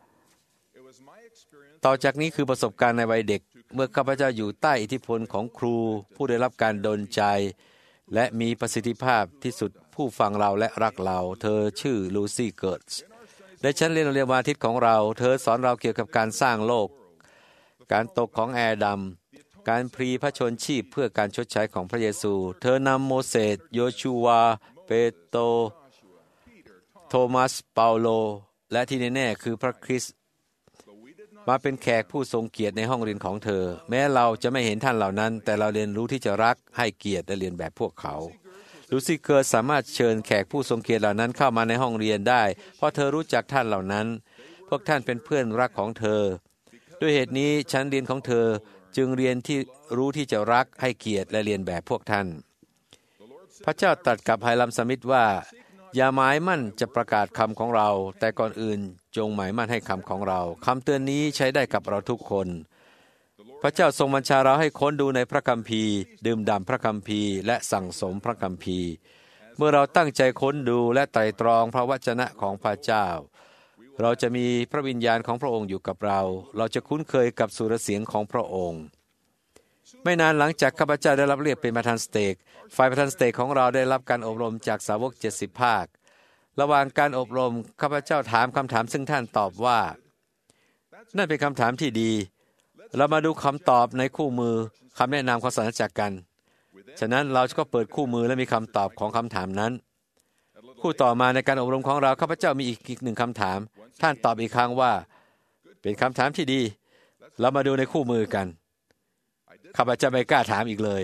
ต่อจากนี้คือประสบการณ์ในวัยเด็กเมื่อข้าพเจ้าอยู่ใต้อิทธิพลของครูผู้ได้รับการดลใจและมีประสิทธิภาพที่สุดผู้ฟังเราและรักเราเธอชื่อลูซี่เกิร์ตส์ในชั้นเรียนโรงเรียนวันอาทิตย์ของเราเธอสอนเราเกี่ยวกับการสร้างโลกการตกของแอดัมการพรีพระชนชีพเพื่อการชดใช้ของพระเยซูเธอนำโมเสสโยชูวาเปโตรโทมัสเปาโลและที่แน่ๆคือพระคริสต์มาเป็นแขกผู้ทรงเกียรติในห้องเรียนของเธอแม้เราจะไม่เห็นท่านเหล่านั้นแต่เราเรียนรู้ที่จะรักให้เกียรติและเรียนแบบพวกเขาลูซี่เกิร์ตสามารถเชิญแขกผู้ทรงเกียรติเหล่านั้นเข้ามาในห้องเรียนได้เพราะเธอรู้จักท่านเหล่านั้นพวกท่านเป็นเพื่อนรักของเธอด้วยเหตุนี้ชั้นเรียนของเธอจึงเรียนที่รู้ที่จะรักให้เกียรติและเรียนแบบพวกท่านพระเจ้าตรัสกับไฮลัมสมิธว่าอย่าหมายมั่นจะประกาศคำของเราแต่ก่อนอื่นจงหมายมั่นให้คำของเราคำเตือนนี้ใช้ได้กับเราทุกคนพระเจ้าทรงบัญชาเราให้ค้นดูในพระคัมภีร์ดื่มด่ำพระคัมภีร์และสั่งสมพระคัมภีร์เมื่อเราตั้งใจค้นดูและไตร่ตรองพระวจนะของพระเจ้าเราจะมีพระวิญญาณของพระองค์อยู่กับเราเราจะคุ้นเคยกับสุรเสียงของพระองค์ไม่นานหลังจากข้าพเจ้าได้รับเรียกเป็นประธานสเตกฝ่ายประธานสเตกของเราได้รับการอบรมจากสาวกเจ็ดสิบภาคระหว่างการอบรมข้าพเจ้าถามคำถามซึ่งท่านตอบว่านั่นเป็นคำถามที่ดีเรามาดูคำตอบในคู่มือคำแนะนำของศาสนาจักรกันฉะนั้นเราก็เปิดคู่มือและมีคำตอบของคำถามนั้นคู่ต่อมาในการอบรมของเราข้าพเจ้ามีอีกอีกหนึ่งคำถามท่านตอบอีกครั้งว่าเป็นคำถามที่ดีเรามาดูในคู่มือกันข้าพเจ้าไม่กล้าถามอีกเลย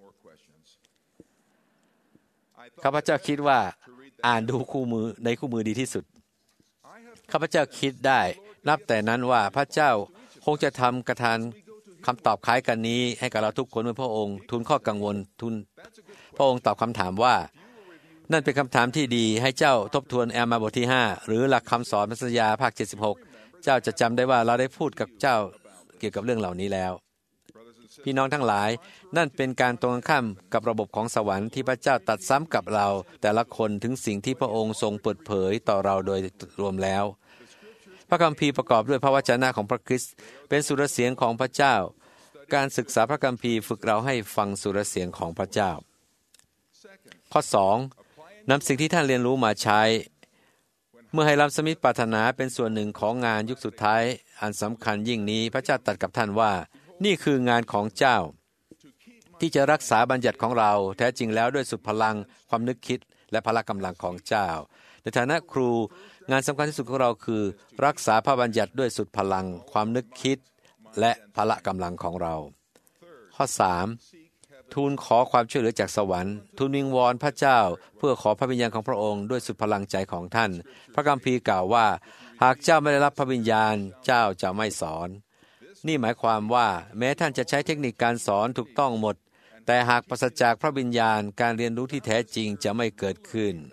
ข้าพเจ้าคิดว่าอ่านดูคู่มือในคู่มือดีที่สุดข้าพเจ้าคิดได้นับแต่นั้นว่าพระเจ้าคงจะทำกระทานคำตอบคล้ายกันนี้ให้กับเราทุกคนเมื่อพระองค์ทูลข้อกังวลทูลพระองค์ตอบคำถามว่านั่นเป็นคำถามที่ดีให้เจ้าทบทวนแอมมาบทที่ห้าหรือหลักคำสอนมัสยาภาคเจ็ดสิบหกเจ้าจะจำได้ว่าเราได้พูดกับเจ้าเกี่ยวกับเรื่องเหล่านี้แล้วพี่น้องทั้งหลายนั่นเป็นการตรงข้ามกับระบบของสวรรค์ที่พระเจ้าตรัสซ้ำกับเราแต่ละคนถึงสิ่งที่พระองค์ทรงเปิดเผยต่อเราโดยรวมแล้วพระคัมภีร์ประกอบด้วยพระวจนะของพระคริสต์เป็นสุรเสียงของพระเจ้าการศึกษาพระคัมภีร์ฝึกเราให้ฟังสุรเสียงของพระเจ้าข้อสองนำสิ่งที่ท่านเรียนรู้มาใช้เมื่อให้รับสมิทปรารถนาเป็นส่วนหนึ่งของงานยุคสุดท้ายอันสำคัญยิ่งนี้พระเจ้าตรัสกับท่านว่านี่คืองานของเจ้าที่จะรักษาบัญญัติของเราแท้จริงแล้วด้วยสุดพลังความนึกคิดและพละกำลังของเจ้าในฐานะครูงานสำคัญที่สุดของเราคือรักษาพระบัญญัติด้วยสุดพลังความนึกคิดและพละกำลังของเราข้อสามทูลขอความช่วยเหลือจากสวรรค์ทูลวิงวอนพระเจ้าเพื่อขอพระวิญญาณของพระองค์ด้วยสุดพลังใจของท่านพระคัมภีร์กล่าวว่าหากเจ้าไม่ได้รับพระวิญญาณเจ้าจะไม่สอนนี่หมายความว่าแม้ท่านจะใช้เทคนิคการสอนถูกต้องหมดแต่หากปราศจากพระวิญญาณการเรียนรู้ที่แท้จริงจะไม่เกิดขึ้น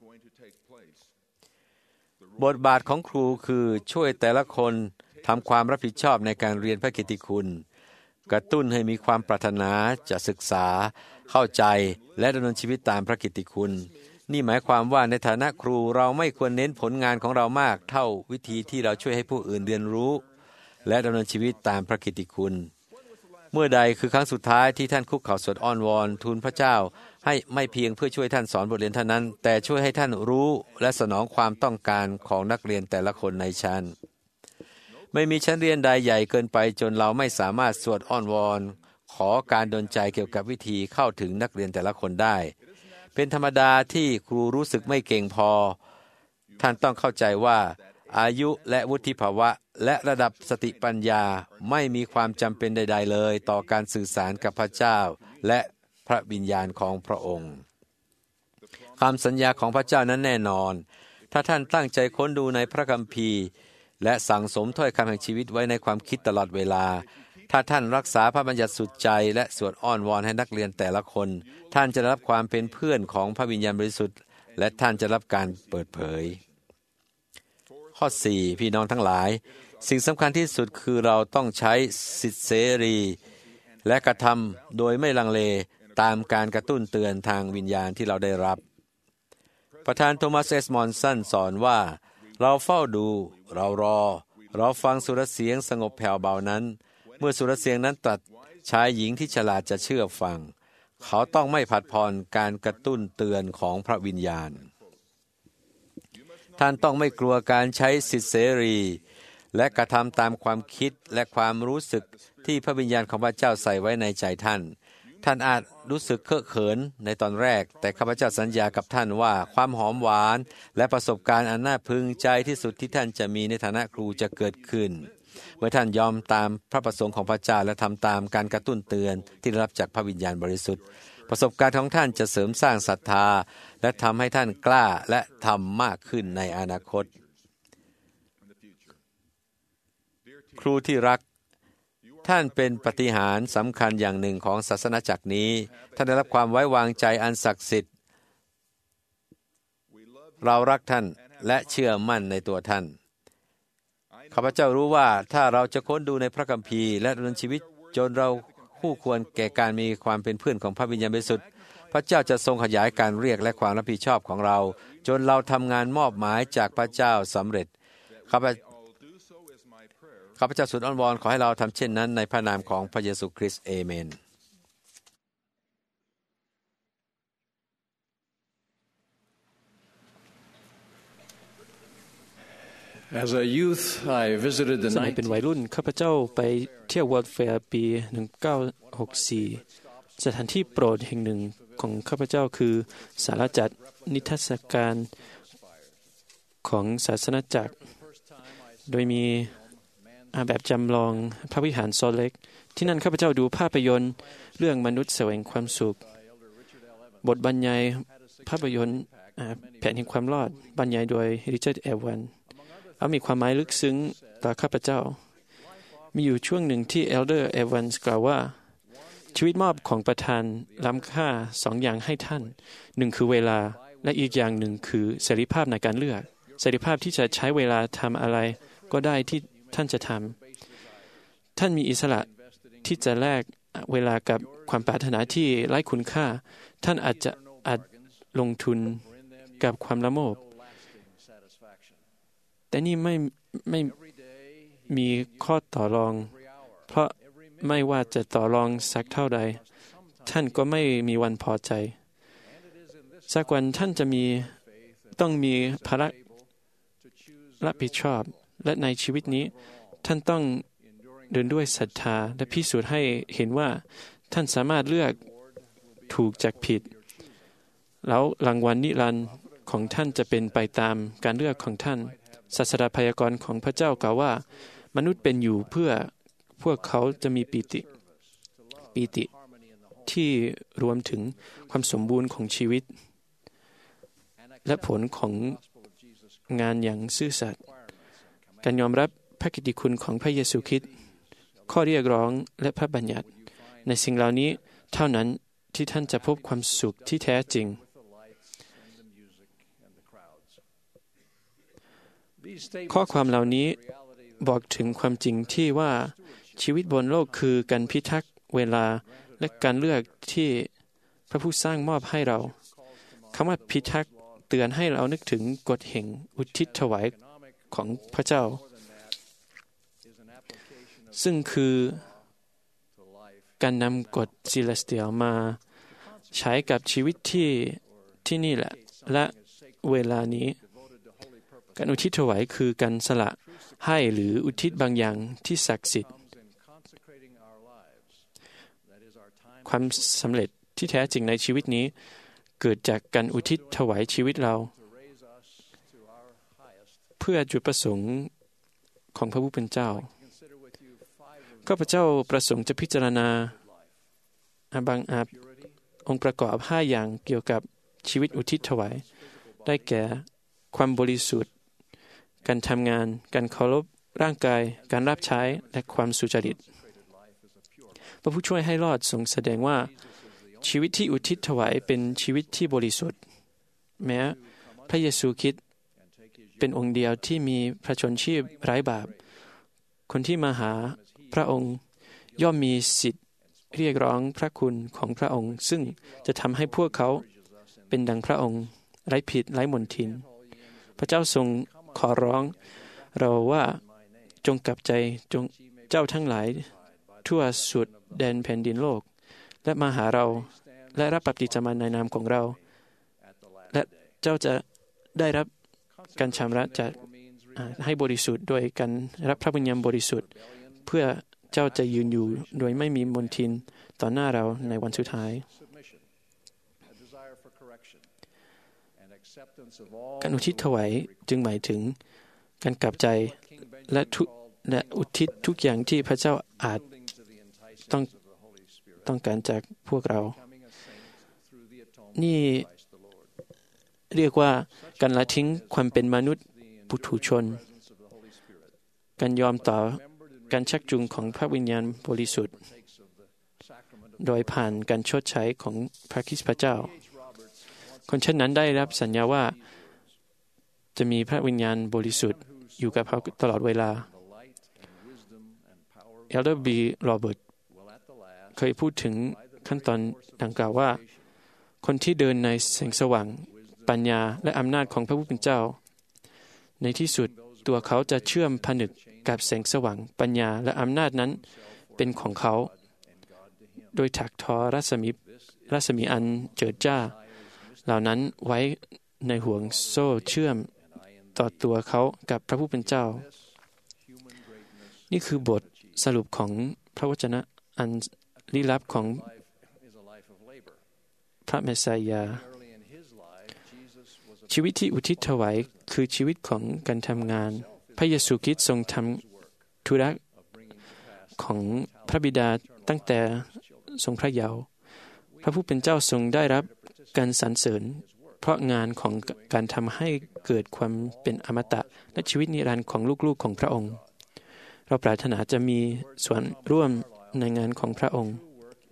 บทบาทของครูคือช่วยแต่ละคนทำความรับผิดชอบในการเรียนพระกิตติคุณกระตุ้นให้มีความปรารถนาจะศึกษาเข้าใจและดำเนินชีวิตตามพระกิตติคุณนี่หมายความว่าในฐานะครูเราไม่ควรเน้นผลงานของเรามากเท่าวิธีที่เราช่วยให้ผู้อื่นเรียนรู้และดำเนินชีวิตตามพระกิตติคุณเมื่อใดคือครั้งสุดท้ายที่ท่านคุกเข่าสวดอ้อนวอนทูลพระเจ้าให้ไม่เพียงเพื่อช่วยท่านสอนบทเรียนเท่านั้นแต่ช่วยให้ท่านรู้และสนองความต้องการของนักเรียนแต่ละคนในชั้นไม่มีชั้นเรียนใดใหญ่เกินไปจนเราไม่สามารถสวดอ้อนวอนขอการดลใจเกี่ยวกับวิธีเข้าถึงนักเรียนแต่ละคนได้เป็นธรรมดาที่ครูรู้สึกไม่เก่งพอท่านต้องเข้าใจว่าอายุและวุฒิภาวะและระดับสติปัญญาไม่มีความจำเป็นใดๆเลยต่อการสื่อสารกับพระเจ้าและพระวิญญาณของพระองค์คำสัญญาของพระเจ้านั้นแน่นอนถ้าท่านตั้งใจค้นดูในพระคัมภีร์และสั่งสมถ้อยคำแห่งชีวิตไว้ในความคิดตลอดเวลาถ้าท่านรักษาพระบัญญัติสุดใจและสวดอ้อนวอนให้นักเรียนแต่ละคนท่านจะรับความเป็นเพื่อนของพระวิญญาณบริสุทธิ์และท่านจะรับการเปิดเผยข้อสี่พี่น้องทั้งหลายสิ่งสำคัญที่สุดคือเราต้องใช้สิทธิเสรีและกระทำโดยไม่ลังเลตามการกระตุ้นเตือนทางวิญญาณที่เราได้รับประธานโทมัสเอสมอนสันสอนว่าเราเฝ้าดูเรารอเราฟังสุรเสียงสงบแผ่วเบานั้นเมื่อสุรเสียงนั้นตัดชายหญิงที่ฉลาดจะเชื่อฟังเขาต้องไม่ผัดผ่อนการกระตุ้นเตือนของพระวิญญาณท่านต้องไม่กลัวการใช้สิทธิเสรีและกระทำตามความคิดและความรู้สึกที่พระวิญญาณของพระเจ้าใส่ไว้ในใจท่านท่านอาจรู้สึกเคอะเขินในตอนแรกแต่ข้าพเจ้าสัญญากับท่านว่าความหอมหวานและประสบการณ์อันน่าพึงใจที่สุดที่ท่านจะมีในฐานะครูจะเกิดขึ้นเมื่อท่านยอมตามพระประสงค์ของพระเจ้าและทำตามการกระตุ้นเตือนที่ได้รับจากพระวิญญาณบริสุทธิ์ประสบการณ์ของท่านจะเสริมสร้างศรัทธาและทำให้ท่านกล้าและทำมากขึ้นในอนาคตครูที่รักท่านเป็นปาฏิหาริย์สำคัญอย่างหนึ่งของศาสนาจักรนี้ท่านได้รับความไว้วางใจอันศักดิ์สิทธิ์เรารักท่านและเชื่อมั่นในตัวท่านข้าพเจ้ารู้ว่าถ้าเราจะค้นดูในพระคัมภีร์และดำเนินชีวิตจนเราคู่ควรแก่การมีความเป็นเพื่อนของพระวิญญาณบริสุทธิ์พระเจ้าจะทรงขยายการเรียกและความรับผิดชอบของเราจนเราทำงานมอบหมายจากพระเจ้าสำเร็จข้าพเจ้าข้าพเจ้าสุดอ้อนวอนขอให้เราทำเช่นนั้นในพระนามของพระเยซูคริสต์เอเมน As a youth, I visited the สมัยเป็นวัยรุ่นข้าพเจ้าไปเที่ยว World Fair ปีหนึ่งพันเก้าร้อยหกสิบสี่สถานที่โปรดแห่งหนึ่งของข้าพเจ้าคือศาลาจัดนิทรรศการของศาสนาจักรโดยมีแบบจำลองพระวิหารโซเล็กที่นั่นข้าพเจ้าดูภาพยนตร์เรื่องมนุษย์แสวงความสุขบทบรรยายภาพยนตร์แผนแห่งความรอดบรรยายโดยริชาร์ด เอวันเอามีความหมายลึกซึ้งต่อข้าพเจ้ามีอยู่ช่วงหนึ่งที่เอลเดอร์เอวันส์กล่าวว่าชีวิตมอบของประธานล้ำค่าสองอย่างให้ท่านหนึ่งคือเวลาและอีกอย่างหนึ่งคือเสรีภาพในการเลือกเสรีภาพที่จะใช้เวลาทำอะไรก็ได้ที่ท่านจะทำท่านมีอิสระที่จะแลกเวลากับความปรารถนาที่ไร้คุณค่าท่านอาจจะอาจลงทุนกับความละโมบแต่นี่ไม่ไม่มีข้อต่อรองเพราะไม่ว่าจะต่อรองสักเท่าใดท่านก็ไม่มีวันพอใจสักวันท่านจะมีต้องมีภาระรับผิดชอบและในชีวิตนี้ท่านต้องเดินด้วยศรัทธาและพิสูจน์ให้เห็นว่าท่านสามารถเลือกถูกจากผิดแล้วรางวัลนิรันดร์ของท่านจะเป็นไปตามการเลือกของท่านศาสดาพยากรณ์ของพระเจ้ากล่าวว่ามนุษย์เป็นอยู่เพื่อพวกเขาจะมีปีติปีติที่รวมถึงความสมบูรณ์ของชีวิตและผลของงานอย่างซื่อสัตย์การยอมรับพระกิตติคุณของพระเยซูคริสต์ข้อเรียกร้องและพระบัญญัติในสิ่งเหล่านี้เท่านั้นที่ท่านจะพบความสุขที่แท้จริงข้อความเหล่านี้บอกถึงความจริงที่ว่าชีวิตบนโลกคือการพิทักษ์เวลาและการเลือกที่พระผู้สร้างมอบให้เราคำว่าพิทักษ์เตือนให้เรานึกถึงกฎแห่งอุทิศถวายของพระเจ้าซึ่งคือการนำกฎซิเลสเตียลมาใช้กับชีวิตที่ที่นี่แหละและเวลานี้การอุทิศถวายคือการสละให้หรืออุทิศบางอย่างที่ศักดิ์สิทธิ์ความสำเร็จที่แท้จริงในชีวิตนี้เกิดจากการอุทิศถวายชีวิตเราเพื่อจุดประสงค์ของพระผู้เป็นเจ้าข้าพเจ้าประสงค์จะพิจารณาบางอาองค์ประกอบห้าอย่างเกี่ยวกับชีวิตอุทิศถวายได้แก่ความบริสุทธิ์การทำงานการเคารพร่างกายการรับใช้และความสุจริตพระผู้ช่วยให้รอดทรงแสดงว่าชีวิตที่อุทิศถวายเป็นชีวิตที่บริสุทธิ์แม้พระเยซูคริสต์เป็นองค์เดียวที่มีพระชนชีพไร้บาปคนที่มาหาพระองค์ย่อมมีสิทธิ์เรียกร้องพระคุณของพระองค์ซึ่งจะทำให้พวกเขาเป็นดังพระองค์ไร้ผิดไร้มลทินพระเจ้าทรงขอร้องเราว่าจงกลับใจจงเจ้าทั้งหลายทั่วสุดแดนแผ่นดินโลกและมาหาเราและรับบัพติศมาในนามของเราและเจ้าจะได้รับการชำระจากให้บริสุทธิ์โดยการรับพระวิญญาณบริสุทธิ์เพื่อเจ้าจะยืนอยู่โดยไม่มีมลทินต่อหน้าเราในวันสุดท้ายการอุทิศถวายจึงหมายถึงการกลับใจและทุและอุทิศทุกอย่างที่พระเจ้าอาจต้องต้องการจากพวกเรานี่เรียกว่าการละทิ้งความเป็นมนุษย์ปุถุชนการยอมต่อการชักจูงของพระวิญญาณบริสุทธิ์โดยผ่านการชดใช้ของพระคริสต์พระเจ้าคนเช่นนั้นได้รับสัญญาว่าจะมีพระวิญญาณบริสุทธิ์อยู่กับเขาตลอดเวลาเอลเดอร์บีโรเบิร์ตเคยพูดถึงขั้นตอนดังกล่าวว่าคนที่เดินในแสงสว่างปัญญาและอำนาจของพระผู้เป็นเจ้าในที่สุดตัวเขาจะเชื่อมผนึกกับแสงสว่างปัญญาและอำนาจนั้นเป็นของเขาโดยถักทอรัศมีรัศมีอันเจิดจ้าเหล่านั้นไว้ในห่วงโซ่เชื่อมต่อตัวเขากับพระผู้เป็นเจ้านี่คือบทสรุปของพระวจนะอันลี้ลับของพระเมสสายาชีวิตที่อุทิศถวายคือชีวิตของการทำงานพระเยซูคริสต์ทรงทำธุระของพระบิดาตั้งแต่ทรงพระเยาว์พระผู้เป็นเจ้าทรงได้รับการสรรเสริญเพราะงานของการทำให้เกิดความเป็นอมตะและชีวิตนิรันดร์ของลูกๆของพระองค์เราปรารถนาจะมีส่วนร่วมในงานของพระองค์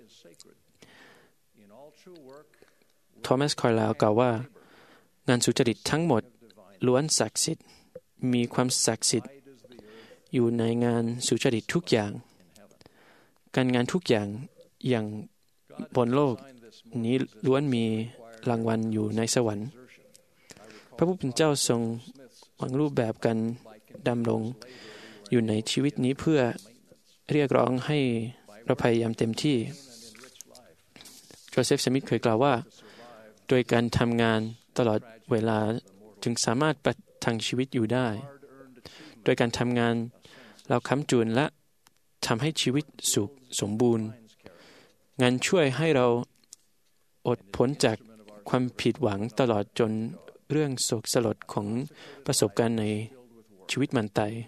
โทมัสคอยลาวกล่าวว่างานสุจริตทั้งหมดล้วนศักดิ์สิทธิ์มีความศักดิ์สิทธิ์อยู่ในงานสุจริตทุกอย่างการงานทุกอย่างอย่างบนโลกนี้ล้วนมีรางวัลอยู่ในสวรรค์พระผู้เป็นเจ้าทรงวางรูปแบบการดำรงอยู่ในชีวิตนี้เพื่อเรียกร้องให้เราพยายามเต็มที่โจเซฟสมิธเคยกล่าวว่าโดยการทำงานตลอดเวลาจึงสามารถประทังชีวิตอยู่ได้โดยการทำงานเราค้ำจุนและทำให้ชีวิตสุขสมบูรณ์งานช่วยให้เราอดพ้นจากความผิดหวังตลอดจนเรื่องโศกสลดของประสบการณ์ในชีวิตมันตาย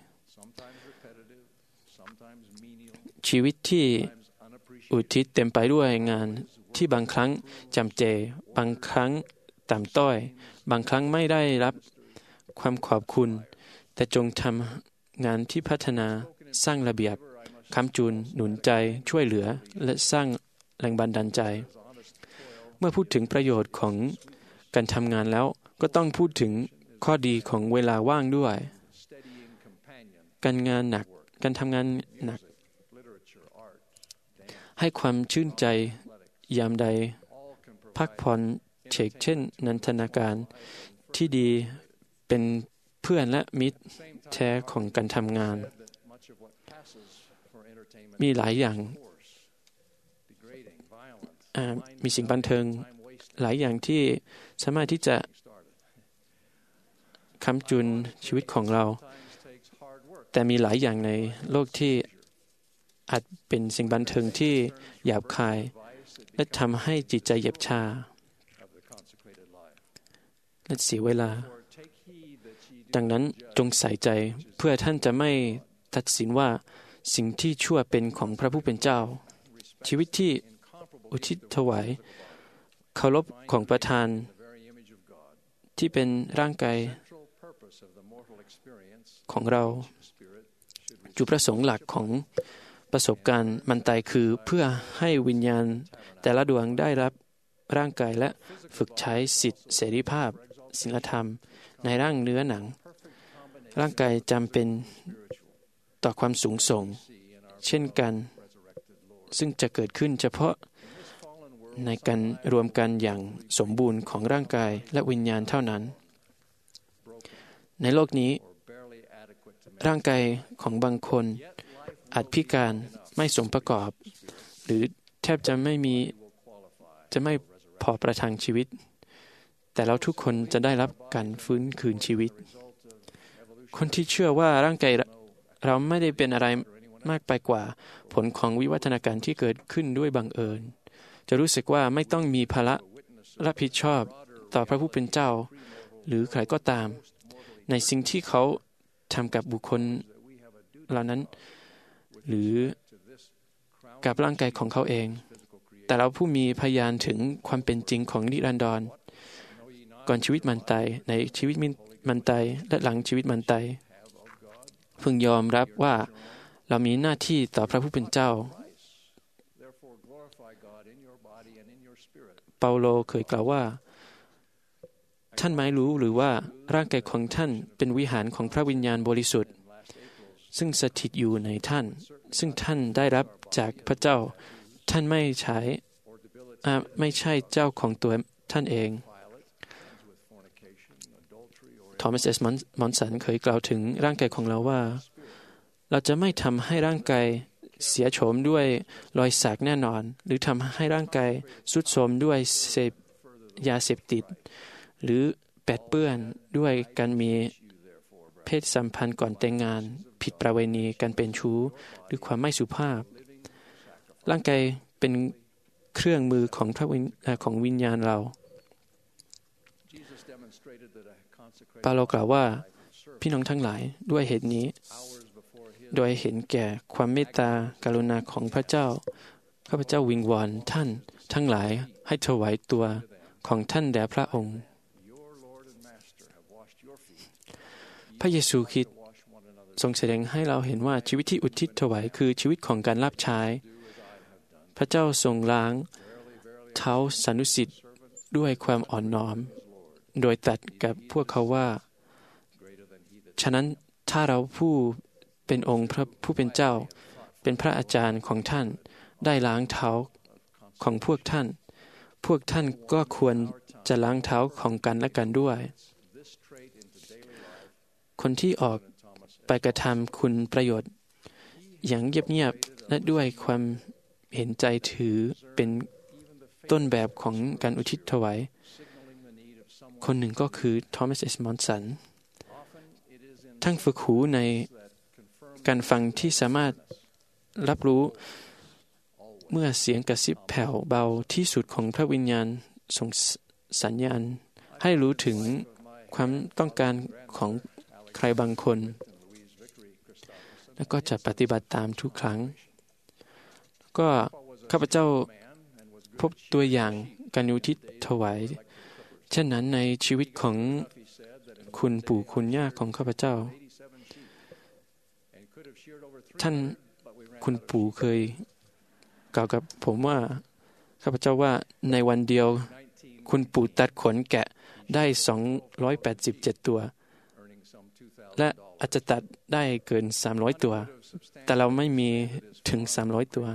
ชีวิตที่อุทิศเต็มไปด้วยงานที่บางครั้งจำเจบางครั้งต่ำต้อยบางครั้งไม่ได้รับความขอบคุณแต่จงทำงานที่พัฒนาสร้างระเบียบค้ำจุนหนุนใจช่วยเหลือและสร้างแรงบันดาลใจเมื่อพูดถึงประโยชน์ของการทำงานแล้วก็ต้องพูดถึงข้อดีของเวลาว่างด้วยการงานหนักการทำงานหนักให้ความชื่นใจยามใดพักผ่อนเฉกเช่นนันทนาการที่ดีเป็นเพื่อนและมิตรแท้ของการทำงานมีหลายอย่างมีสิ่งบันเทิงหลายอย่างที่สามารถที่จะค้ำจุนชีวิตของเราแต่มีหลายอย่างในโลกที่อาจเป็นสิ่งบันเทิงที่หยาบคายและทำให้จิตใจเย็บชาและเสียเวลาดังนั้นจงใส่ใจเพื่อท่านจะไม่ตัดสินว่าสิ่งที่ชั่วเป็นของพระผู้เป็นเจ้าชีวิตที่อุทิศถวายเคารพของประธานที่เป็นร่างกายของเราจุดประสงค์หลักของประสบการณ์มันตายคือเพื่อให้วิญญาณแต่ละดวงได้รับร่างกายและฝึกใช้สิทธิเสรีภาพศีลธรรมในร่างเนื้อหนังร่างกายจำเป็นต่อความสูงส่งเช่นกันซึ่งจะเกิดขึ้นเฉพาะในการรวมกันอย่างสมบูรณ์ของร่างกายและวิญญาณเท่านั้นในโลกนี้ร่างกายของบางคนอาจพิการไม่สมประกอบหรือแทบจะไม่มีจะไม่พอประทังชีวิตแต่เราทุกคนจะได้รับการฟื้นคืนชีวิตคนที่เชื่อว่าร่างกายเราไม่ได้เป็นอะไรมากไปกว่าผลของวิวัฒนาการที่เกิดขึ้นด้วยบังเอิญจะรู้สึกว่าไม่ต้องมีภาระรับผิดชอบต่อพระผู้เป็นเจ้าหรือใครก็ตามในสิ่งที่เขาทำกับบุคคลเหล่านั้นหรือกับร่างกายของเขาเองแต่เราผู้มีพยานถึงความเป็นจริงของนิรันดรก่อนชีวิตมันตายในชีวิตมันตายและหลังชีวิตมันตายพึงยอมรับว่าเรามีหน้าที่ต่อพระผู้เป็นเจ้าเปาโลเคยกล่าวว่าท่านไม่รู้หรือว่าร่างกายของท่านเป็นวิหารของพระวิญญาณบริสุทธิ์ซึ่งสถิตอยู่ในท่านซึ่งท่านได้รับจากพระเจ้าท่านไม่ใช้ไม่ใช่เจ้าของตัวท่านเองทอมัส เอส มอนสันเคยกล่าวถึงร่างกายของเราว่าเราจะไม่ทำให้ร่างกายเสียโฉมด้วยรอยสักแน่นอนหรือทำให้ร่างกายทรุดโทรมด้วยเสพยาเสพติดหรือแปดเปื้อนด้วยการมีเพศสัมพันธ์ก่อนแต่งงานผิดประเวณีการเป็นชู้หรือความไม่สุภาพร่างกายเป็นเครื่องมือของพระวิญของวิญญาณเราเปาโลกล่าวว่าพี่น้องทั้งหลายด้วยเหตุนี้โดยเห็นแก่ความเมตตากรุณาของพระเจ้าข้าพเจ้าวิงวอนท่านทั้งหลายให้ถวายตัวของท่านแด่พระองค์พระเยซูคริสต์ทรงแสดงให้เราเห็นว่าชีวิตที่อุทิศถวายคือชีวิตของการรับใช้พระเจ้าทรงล้างเท้าสานุสิทธิ์ด้วยความอ่อนน้อมโดยตรัสกับพวกเขาว่าฉะนั้นถ้าเราผู้เป็นองค์พระผู้เป็นเจ้าเป็นพระอาจารย์ของท่านได้ล้างเท้าของพวกท่านพวกท่านก็ควรจะล้างเท้าของกันและกันด้วยคนที่ออกไปกระทำคุณประโยชน์อย่างเงียบๆและด้วยความเห็นใจถือเป็นต้นแบบของการอุทิศถวายคนหนึ่งก็คือทอมัส เอส มอนสันทั้งฝึกหูในการฟังที่สามารถรับรู้เมื่อเสียงกระซิบแผ่วเบาที่สุดของพระวิญญาณส่งสัญญาณให้รู้ถึงความต้องการของใครบางคนแล้วก็จะปฏิบัติตามทุกครั้งก็ข้าพเจ้าพบตัวอย่างการอุทิศถวายเช่นนั้นในชีวิตของคุณปู่คุณย่าของข้าพเจ้าท่านคุณปู่เคยกล่าวกับผมว่าข้าพเจ้าว่าในวันเดียวคุณปู่ตัดขนแกะได้สองร้อยแปดสิบเจ็ดตัวและอาจจะตัดได้เกินสามร้อยตัวแต่เราไม่มีถึงสามร้อยตัว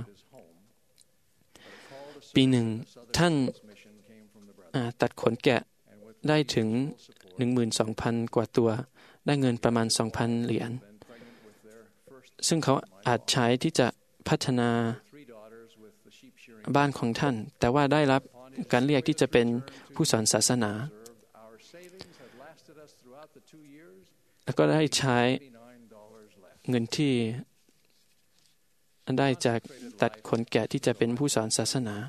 ปีหนึ่งท่านตัดขนแกะได้ถึง หนึ่งหมื่นสองพัน กว่าตัวได้เงินประมาณ สองพัน เหรียญซึ่งเขาอาจใช้ที่จะพัฒนาบ้านของท่านแต่ว่าได้รับการเรียกที่จะเป็นผู้สอนศาสนาแล้วก็ได้ใช้เงินที่ได้จากตัดขนแกะที่จะเป็นผู้สอนศาสนา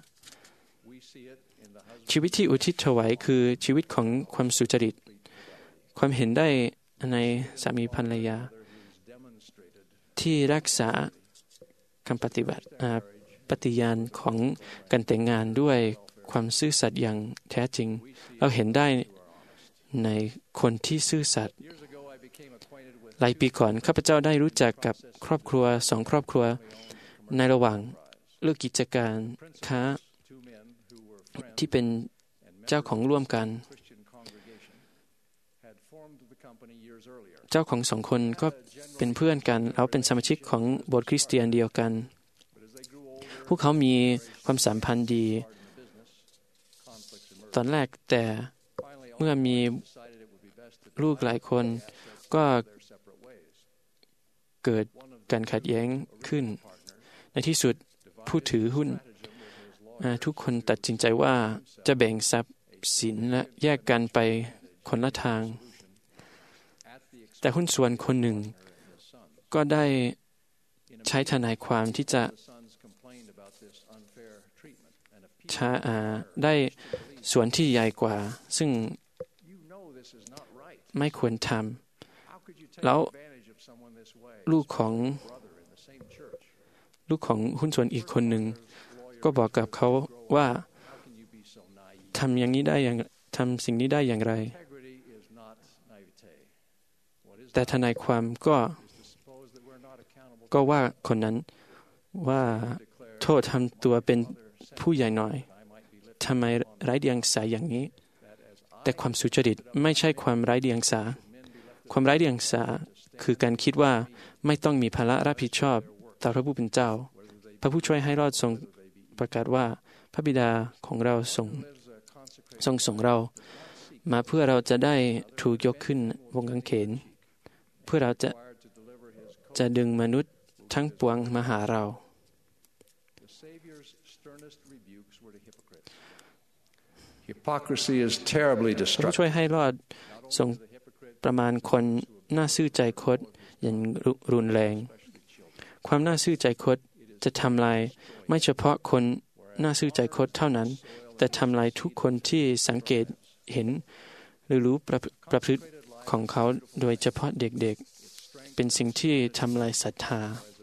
ชีวิตที่อุทิศถวายคือชีวิตของความสุจริตความเห็นได้ในสามีภรรยาที่รักษาคำปฏิบัติปฏิญาณของการแต่งงานด้วยความซื่อสัตย์อย่างแท้จริงเราเห็นได้ในคนที่ซื่อสัตย์หลายปีก่อนข้าพเจ้าได้รู้จักกับครอบครัวสองครอบครัวในระหว่างเลือกกิจการค้าที่เป็นเจ้าของร่วมกันเจ้าของสองคนก็เป็นเพื่อนกันแล้วเป็นสมาชิกของโบสถ์คริสเตียนเดียวกันพวกเขามีความสัมพันธ์ดีตอนแรกแต่เมื่อมีลูกหลายคนก็เกิดการขัดแย้งขึ้นในที่สุดผู้ถือหุ้นทุกคนตัดสินใจว่าจะแบ่งทรัพย์สินและแยกกันไปคนละทางแต่หุ้นส่วนคนหนึ่งก็ได้ใช้ทนายความที่จะได้ส่วนที่ใหญ่กว่าซึ่งไม่ควรทำแล้วลูกของลูกของหุ้นส่วนอีกคนหนึ่งก็บอกกับเขาว่าทำอย่างนี้ได้อย่างทำสิ่งนี้ได้อย่างไรแต่ทนายความก็ก็ว่าคนนั้นว่าโทษทำตัวเป็นผู้ใหญ่หน่อยทำไมไร้เดียงสาอย่างนี้แต่ความสุจริตไม่ใช่ความไร้เดียงสาความไร้เดียงสาคือการคิดว่าไม่ต้องมีภาระรับผิดชอบต่อพระผู้เป็นเจ้าพระผู้ช่วยให้รอดทรงประกาศว่าพระบิดาของเราทรงทรงส่งเรามาเพื่อเราจะได้ถูกยกขึ้นบนกางเขนเพื่อเราจะจะดึงมนุษย์ทั้งปวงมาหาเราพระผู้ช่วยให้รอดทรงประมาณคนน่าซื่อใจคดอย่างรุนแรงความน่าซื่อใจคดจะทำลายไม่เฉพาะคนน่าซื่อใจคดเท่านั้นแต่ทำลายทุกคนที่สังเกตเห็นหรือรู้ประประพฤติของเขาโดยเฉพาะเด็กๆเป็นสิ่งที่ทำลายศรัทธา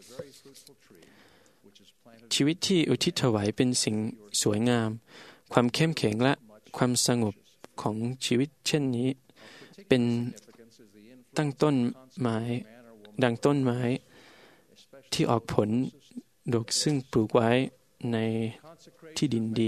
ชีวิตที่อุทิศถวายเป็นสิ่งสวยงามความเข้มแข็งและความสงบของชีวิตเช่นนี้เป็นตั้งต้นไม้ดังต้นไม้ที่ออกผลดกซึ่งปลูกไว้ในที่ดินดี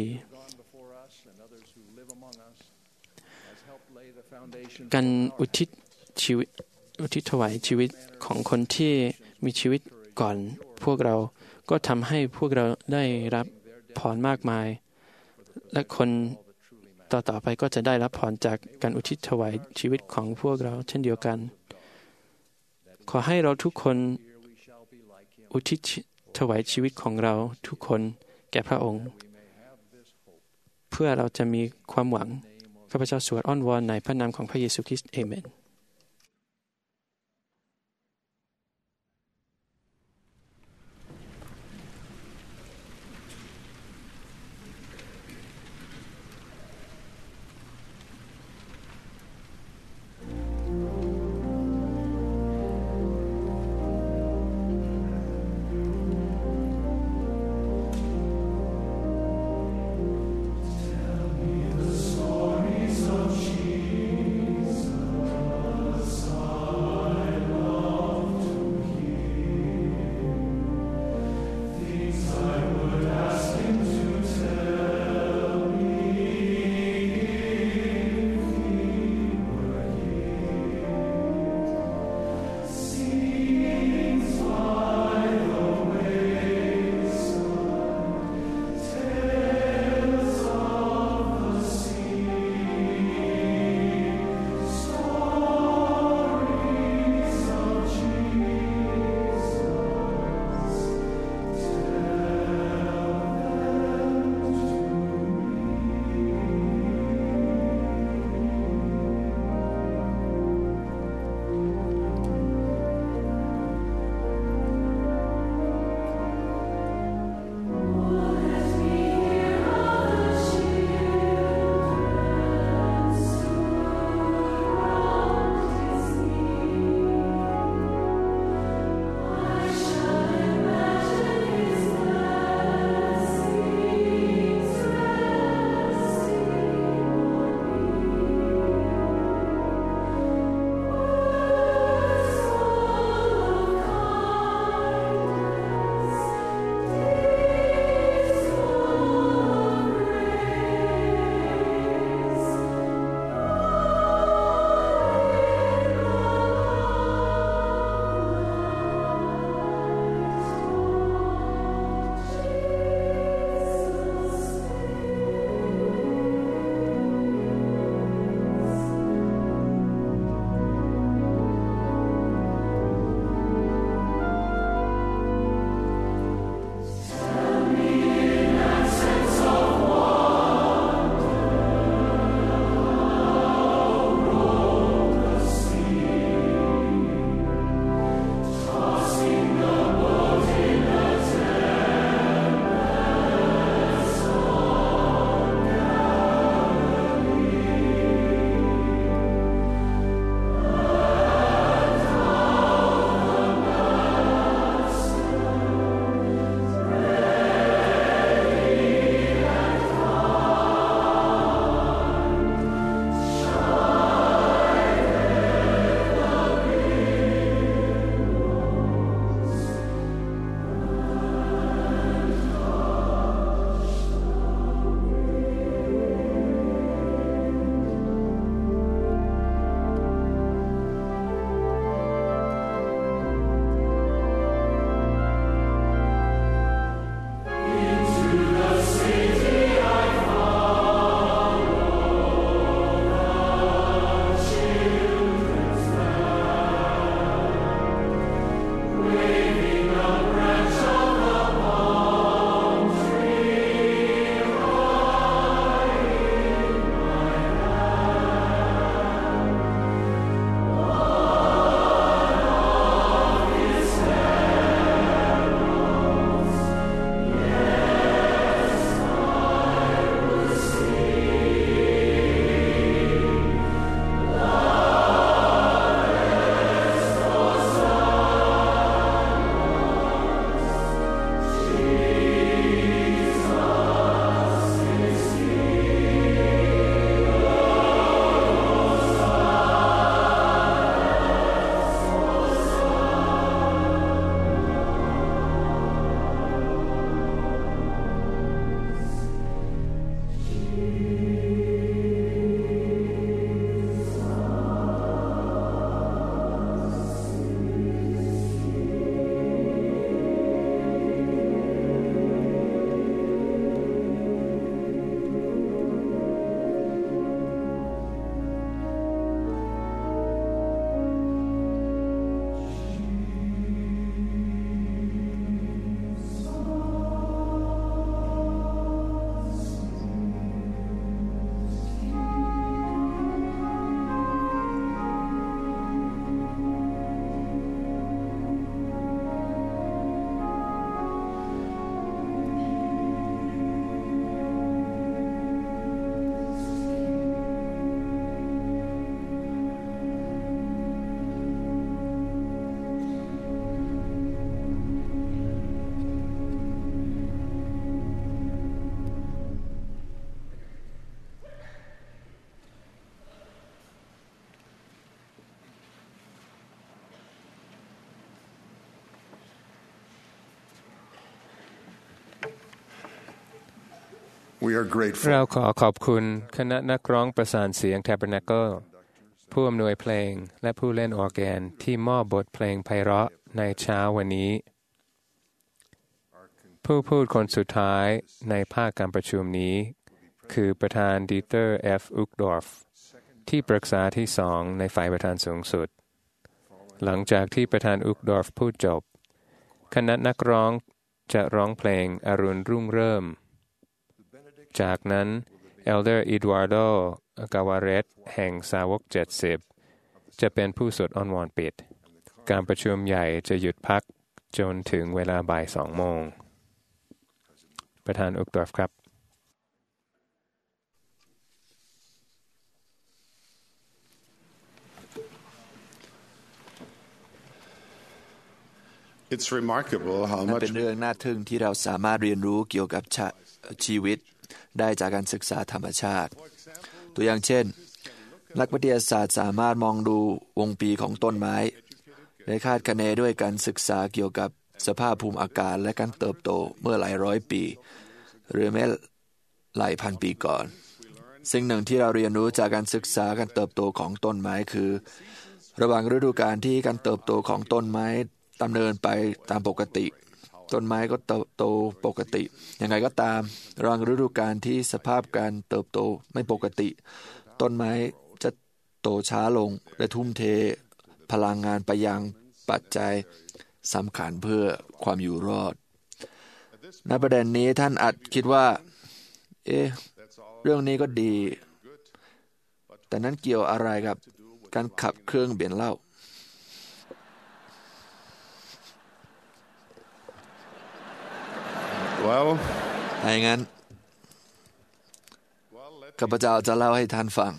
การอุทิศชีวิตอุทิศถวายชีวิตของคนที่มีชีวิตก่อนพวกเราก็ทำให้พวกเราได้รับพรมากมายและคนต่อๆไปก็จะได้รับพรจากการอุทิศถวายชีวิตของพวกเราเช่นเดียวกันขอให้เราทุกคนอุทิศถวายชีวิตของเราทุกคนแก่พระองค์เพื่อเราจะมีความหวังข้าพเจ้าสวดอ้อนวอนในพระนามของพระเยซูคริสต์เอเมน We are grateful. เราขอขอบคุณคณะนักร้องประสานเสียง Tabernacle ผู้อำนวยเพลงและผู้เล่นออร์แกนที่มอบบทเพลงไพเราะในเช้าวันนี้ผู้พูดคนสุดท้ายในภาคการประชุมนี้คือประธานดีเตอร์ F. อุกดอร์ฟที่ปรึกษาที่สองในฝ่ายประธานสูงสุดหลังจากที่ประธานอุกดอร์ฟพูดจบคณะนักร้องจะร้องเพลงอรุณรุ่งเริ่มจากนั้นเอลเดอร์อิดวาร์โดกาวาเรตแห่งสาวกเจ็ดสิบจะเป็นผู้สวดอ้อนวอนปิดการประชุมใหญ่จะหยุดพักจนถึงเวลาบ่ายสองโมงประธานอุกดอร์ฟครับ It's remarkable how มัน much เป็นเรื่องน่าทึ่งที่เราสามารถเรียนรู้เกี่ยวกับชีวิตได้จากการศึกษาธรรมชาติตัวอย่างเช่นนักวิทยาศาสตร์สามารถมองดูวงปีของต้นไม้และคาดคะเนด้วยการศึกษาเกี่ยวกับสภาพภูมิอากาศและการเติบโตเมื่อหลายร้อยปีหรือแม้หลายพันปีก่อนสิ่งหนึ่งที่เราเรียนรู้จากการศึกษาการเติบโตของต้นไม้คือระหว่างฤดูกาลที่การเติบโตของต้นไม้ดำเนินไปตามปกติต้นไม้ก็เติบโตปกติยังไงก็ตามระหว่างฤดูกาลที่สภาพการเติบโตไม่ปกติต้นไม้จะโตช้าลงและทุ่มเทพลังงานไปยังปัจจัยสำคัญเพื่อความอยู่รอดในประเด็นนี้ท่านอาจคิดว่าเอ๊ะเรื่องนี้ก็ดีแต่นั้นเกี่ยวอะไรกับการขับเครื่องเปลี่ยนเล่า Well ถ้าอย่างนั้นข้าพเจ้าจะเล่าให้ท่านฟัง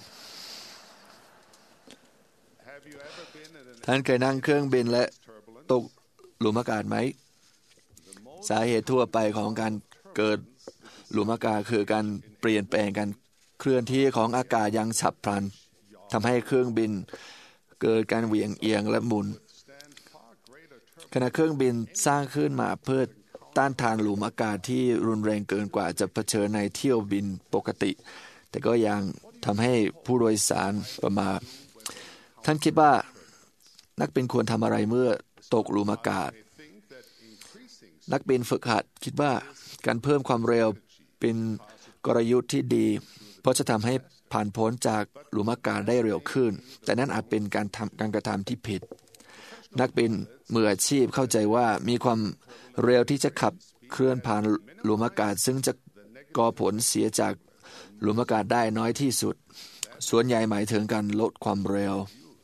ท่านเคยนั่งเครื่องบินและตกหลุมอากาศไหมสาเหตุทั่วไปของการเกิดหลุมอากาศคือการเปลี่ยนแปลงการเคลื่อนที่ของอากาศอย่างฉับพลันทำให้เครื่องบินเกิดการเหวี่ยงเอียงและหมุนขณะเครื่องบินสร้างขึ้นมาเพื่อต้านทานหลุมอากาศที่รุนแรงเกินกว่าจะเผชิญในเที่ยวบินปกติแต่ก็ยังทำให้ผู้โดยสารประมาทท่านคิดว่านักบินควรทำอะไรเมื่อตกหลุมอากาศนักบินฝึกหัดคิดว่าการเพิ่มความเร็วเป็นกลยุทธ์ที่ดีเพราะจะทำให้ผ่านพ้นจากหลุมอากาศได้เร็วขึ้นแต่นั่นอาจเป็นการทำการกระทำที่ผิดนักบินมืออาชีพเข้าใจว่ามีความเร็วที่จะขับเคลื่อนผ่านหลุมอากาศซึ่งจะก่อผลเสียจากหลุมอากาศได้น้อยที่สุดส่วนใหญ่หมายถึงการลดความเร็ว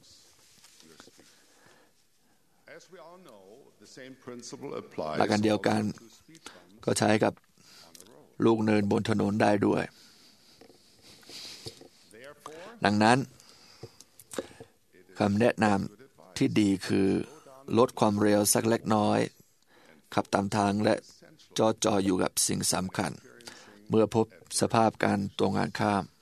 หลักการเดียวกันก็ใช้กับลูกเนินบนถนนได้ด้วยดังนั้นคำแนะนำที่ดีคือลดความเร็วสักเล็กน้อยขับตามทางและจอจออยู่กับสิ่งสำคัญเมื่อพบสภาพการตรงกันข้าม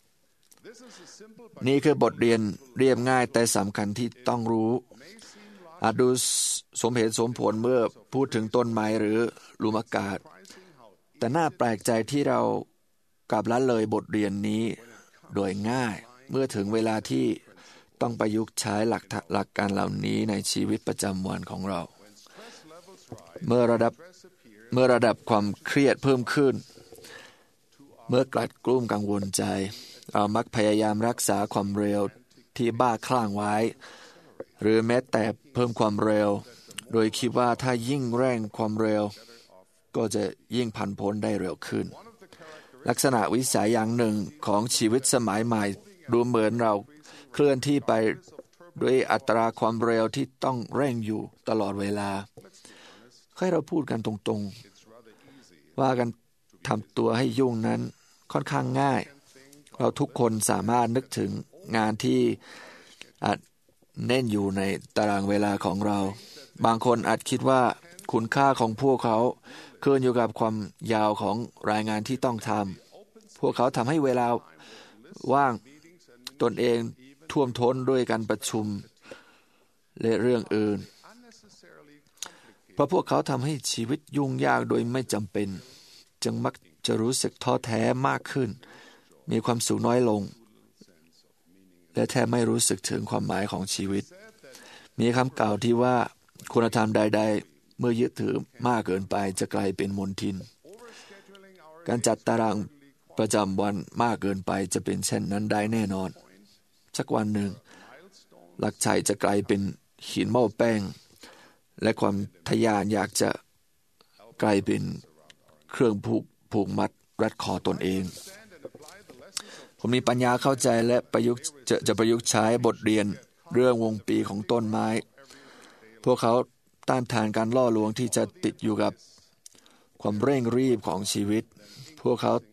นี่คือบทเรียนเรียบง่ายแต่สำคัญที่ต้องรู้อาจดูสมเหตุสมผลเมื่อพูดถึงต้นไม้หรือหลุมอากาศแต่น่าแปลกใจที่เรากลับละเลยบทเรียนนี้โดยง่ายเมื่อถึงเวลาที่ต้องประยุกต์ใช้หลักหลักการเหล่านี้ในชีวิตประจำวันของเราเมื่อระดับเมื่อระดับความเครียดเพิ่มขึ้นเมื่อกลัดกลุ้มกังวลใจเรามักพยายามรักษาความเร็วที่บ้าคลั่งไว้หรือแม้แต่เพิ่มความเร็วโดยคิดว่าถ้ายิ่งเร่งความเร็วก็จะยิ่งผ่านพ้นได้เร็วขึ้นลักษณะวิสัยอย่างหนึ่งของชีวิตสมัยใหม่ดูเหมือนเราเคลื่อนที่ไปด้วยอัตราความเร็วที่ต้องเร่งอยู่ตลอดเวลาให้เราพูดกันตรงๆว่ากันทำตัวให้ยุ่งนั้นค่อนข้างง่ายเราทุกคนสามารถนึกถึงงานที่อาจเน้นอยู่ในตารางเวลาของเราบางคนอาจคิดว่าคุณค่าของพวกเขาขึ้นอยู่กับความยาวของรายงานที่ต้องทำพวกเขาทำให้เวลาว่างตนเองท่วมท้นด้วยการประชุมและเรื่องอื่นเพราะพวกเขาทำให้ชีวิตยุ่งยากโดยไม่จำเป็นจึงมักจะรู้สึกท้อแท้มากขึ้นมีความสุขน้อยลงและแทบไม่รู้สึกถึงความหมายของชีวิตมีคำกล่าวที่ว่าคุณธรรมใดๆเมื่อยึดถือมากเกินไปจะกลายเป็นมลทินการจัดตารางประจำวันมากเกินไปจะเป็นเช่นนั้นได้แน่นอนสักวันหนึ่งหลักชัยจะกลายเป็นหินหม้อแป้งและความทะยานอยากจะกลายเป็นเครื่องผูกผูกมัดรัดคอตนเองผมมีปัญญาเข้าใจและประยุกต์จะจะประยุกต์ใช้บทเรียนเรื่องวงปีของต้นไม้พวกเขาต้านทานการล่อลวงที่จะติดอยู่กับความเร่งรีบของชีวิตพวกเขา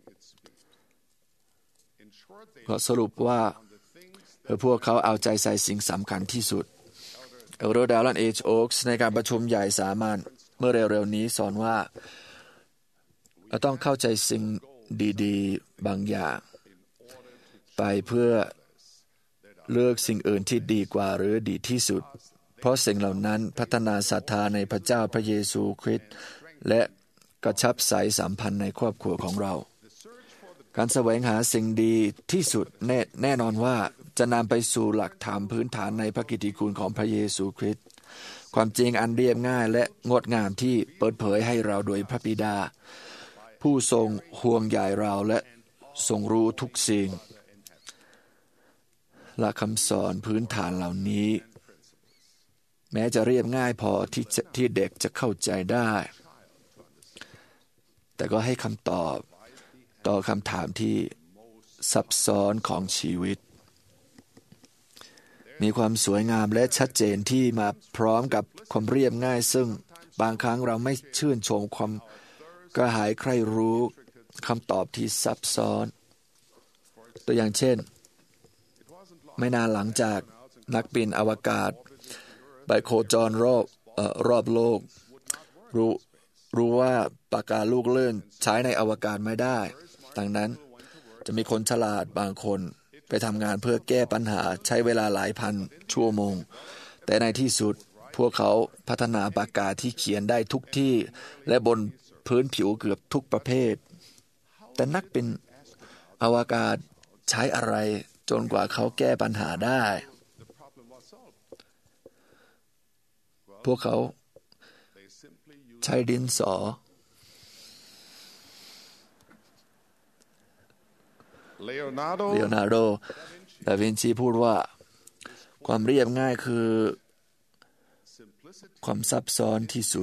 ก็สรุปว่าพวกเขาเอาใจใส่สิ่งสำคัญที่สุดเอลโรดาลันเอชโอ๊กส์ในการประชุมใหญ่สามัญเมื่อเร็วๆนี้สอนว่าเราต้องเข้าใจสิ่งดีๆบางอย่างไปเพื่อเลือกสิ่งอื่นที่ดีกว่าหรือดีที่สุดเพราะสิ่งเหล่านั้นพัฒนาศรัทธาในพระเจ้าพระเยซูคริสต์และกระชับสายสัมพันธ์ในครอบครัวของเราการแสวงหาสิ่งดีที่สุดแน่แน่นอนว่าจะนำไปสู่หลักธรรมพื้นฐานในพระกิตติคุณของพระเยซูคริสต์ความจริงอันเรียบง่ายและงดงามที่เปิดเผยให้เราโดยพระบิดาผู้ทรงห่วงใยเราและทรงรู้ทุกสิ่งหลักคำสอนพื้นฐานเหล่านี้แม้จะเรียบง่ายพอที่ที่เด็กจะเข้าใจได้แต่ก็ให้คำตอบต่อคำถามที่ซับซ้อนของชีวิตมีความสวยงามและชัดเจนที่มาพร้อมกับความเรียบง่ายซึ่งบางครั้งเราไม่ชื่นชมความกระหายใคร่รู้คำตอบที่ซับซ้อนตัวอย่างเช่นไม่นานหลังจากนักบินอวกาศไปโคจรรอบเอ่อรอบโลกรู้รู้ว่าปากกาลูกเลื่อนใช้ในอวกาศไม่ได้ดังนั้นจะมีคนฉลาดบางคนไปทำงานเพื่อแก้ปัญหาใช้เวลาหลายพันชั่วโมงแต่ในที่สุดพวกเขาพัฒนาปากกาที่เขียนได้ทุกที่และบนพื้นผิวเกือบทุกประเภทแต่นักบินอวกาศใช้อะไรจนกว่าเขาแก้ปัญหาได้พวกเขาใช้ดินสอเลโอนาร์โด เลโอนาร์โด ดาวินชีพูดว่าความเรียบง่ายคือความซับซ้อนที่สุด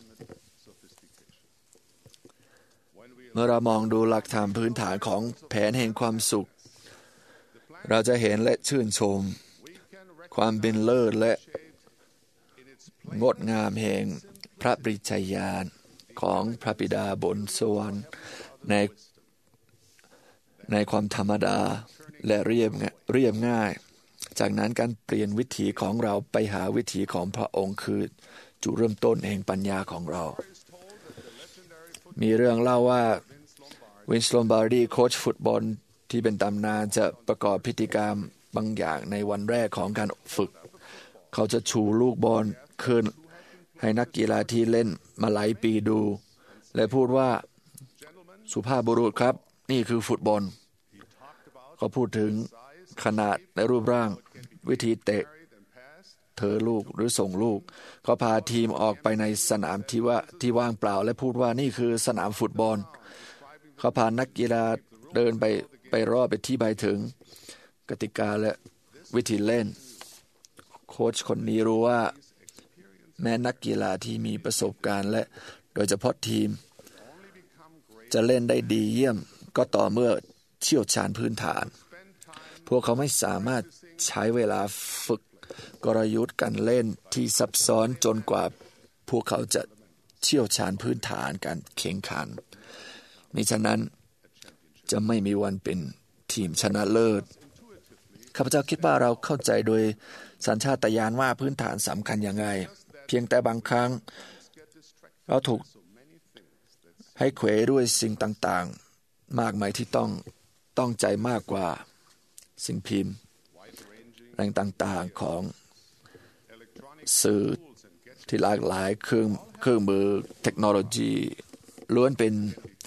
เมื่อเรามองดูหลักธรรมพื้นฐานของแผนแห่งความสุขเราจะเห็นและชื่นชมความเป็นเลิศและงดงามแห่งพระปริชญาณของพระบิดาบนสวรรค์ในในความธรรมดาและเรียบเรียบง่ายจากนั้นการเปลี่ยนวิถีของเราไปหาวิถีของพระองค์คือจุดเริ่มต้นแห่งปัญญาของเรามีเรื่องเล่าว่าวินส์ ลอมบาร์ดีโค้ชฟุตบอลที่เป็นตำนานจะประกอบพิธีกรรมบางอย่างในวันแรกของการฝึกเขาจะชูลูกบอลขึ้นให้นักกีฬาที่เล่นมาหลายปีดูและพูดว่าสุภาพบุรุษครับนี่คือฟุตบอลเขาพูดถึงขนาดและรูปร่างวิธีเตะเธอลูกหรือส่งลูกเขาพาทีมออกไปในสนามที่ว่าที่ว่างเปล่าและพูดว่านี่คือสนามฟุตบอลเขาพานักกีฬาเดินไปไปรอบไปที่ใบถึงกติกาและวิธีเล่นโค้ชคนนี้รู้ว่าแม้นักกีฬาที่มีประสบการณ์และโดยเฉพาะทีมจะเล่นได้ดีเยี่ยมก็ต่อเมื่อเชี่ยวชาญพื้นฐานพวกเขาไม่สามารถใช้เวลาฝึกกลยุทธ์การเล่นที่ซับซ้อนจนกว่าพวกเขาจะเชี่ยวชาญพื้นฐานการแข่งขันมิฉะนั้นจะไม่มีวันเป็นทีมชนะเลิศข้าพเจ้าคิดว่าเราเข้าใจโดยสัญชาตญาณว่าพื้นฐานสำคัญอย่างไรเพียงแต่บางครั้งเราถูกให้เขวด้วยสิ่งต่างๆมากมายที่ต้องต้องใจมากกว่าสิ่งพิมพ์แรงต่างๆของสื่อที่หลากหลายเครื่องเครื่องมือเทคโนโลยีล้วนเป็น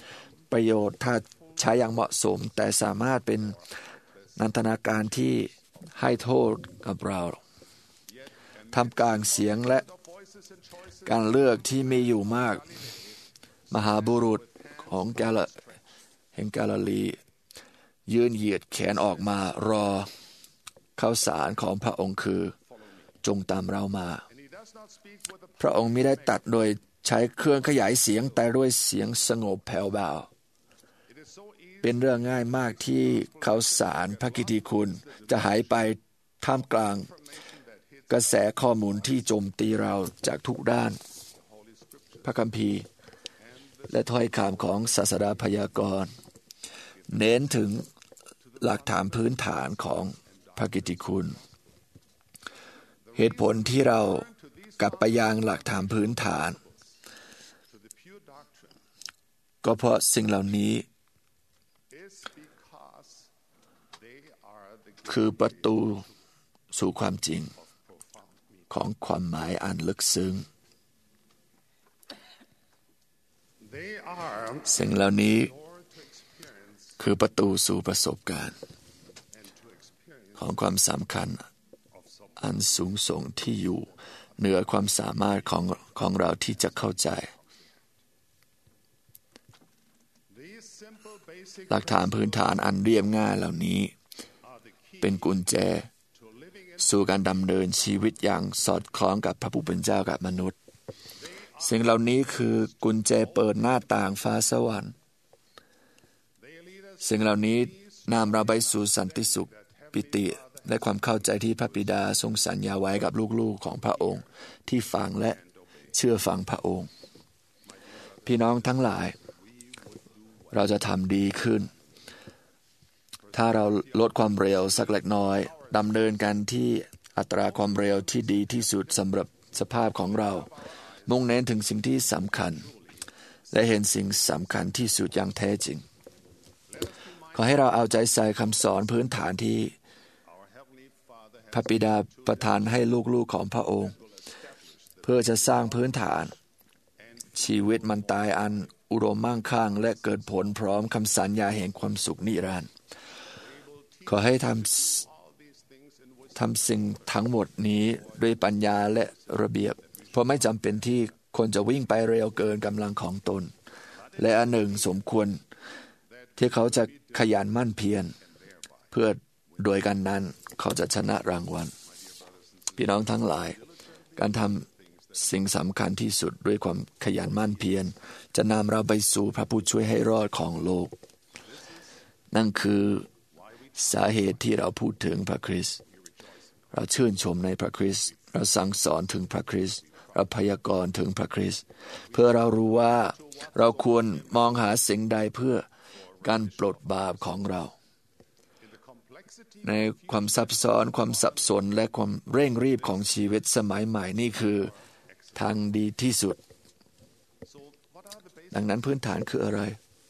ประโยชน์ถ้าใช้อย่างเหมาะสมแต่สามารถเป็นนันทนาการที่ให้โทษกับเราทำกลางเสียงและการเลือกที่มีอยู่มากมหาบุรุษของแกลแห่งกาลิลียืนเหยียดแขนออกมารอข้าวสารของพระองค์คือจงตามเรามาพระองค์ไม่ได้ตัดโดยใช้เครื่องขยายเสียงแต่ด้วยเสียงสงบแผ่วเบาเป็นเรื่องง่ายมากที่ข้าวสารพระกิตติคุณจะหายไปท่ามกลางกระแสข้อมูลที่โจมตีเราจากทุกด้านพระคัมภีร์และถ้อยคำของศาสดาพยากรณ์เน้นถึงหลักฐานพื้นฐานของพระกิตติคุณเหตุผลที่เรากลับไปยังหลักฐานพื้นฐานก็เพราะสิ่งเหล่านี้คือประตูสู่ความจริงของความหมายอันลึกซึ้งสิ่งเหล่านี้คือประตูสู่ประสบการณ์ของความสำคัญอันสูงส่งที่อยู่เหนือความสามารถของของเราที่จะเข้าใจหลักฐานพื้นฐานอันเรียบง่ายเหล่านี้เป็นกุญแจสู่การดำเนินชีวิตอย่างสอดคล้องกับพระผู้เป็นเจ้ากับมนุษย์สิ่งเหล่านี้คือกุญแจเปิดหน้าต่างฟ้าสวรรค์สิ่งเหล่านี้นำเราไปสู่สันติสุขปิติและความเข้าใจที่พระบิดาทรงสัญญาไว้กับลูกๆของพระองค์ที่ฟังและเชื่อฟังพระองค์พี่น้องทั้งหลายเราจะทำดีขึ้นถ้าเราลดความเร็วสักเล็กน้อยดำเนินกันที่อัตราความเร็วที่ดีที่สุดสำหรับสภาพของเรามุ่งเน้นถึงสิ่งที่สำคัญและเห็นสิ่งสำคัญที่สุดอย่างแท้จริงขอให้เราเอาใจใส่คำสอนพื้นฐานที่พระบิดาประทานให้ลูกๆของพระองค์เพื่อจะสร้างพื้นฐานชีวิตมันตายอันอุดมมั่งคั่งและเกิดผลพร้อมคำสัญญาแห่งความสุขนิรันดร์ขอให้ทำทำสิ่งทั้งหมดนี้ด้วยปัญญาและระเบียบเพราะไม่จำเป็นที่คนจะวิ่งไปเร็วเกินกำลังของตนและอันหนึ่งสมควรที่เขาจะขยันมั่นเพียรเพื่อโดยกันนั้นเขาจะชนะรางวัลพี่น้องทั้งหลายการทำสิ่งสำคัญที่สุดด้วยความขยันมั่นเพียรจะนำเราไปสู่พระผู้ช่วยให้รอดของโลกนั่นคือสาเหตุที่เราพูดถึงพระคริสต์เราชื่นชมในพระคริสต์เราสั่งสอนถึงพระคริสต์เราพยากรณ์ถึงพระคริสต์เพื่อเรารู้ว่าเราควรมองหาสิ่งใดเพื่อการปลดบาปของเราในความซับซ้อนความสับสนและความเร่งรีบของชีวิตสมัยใหม่นี่คือทางดีที่สุดดังนั้นพื้นฐานคืออะไร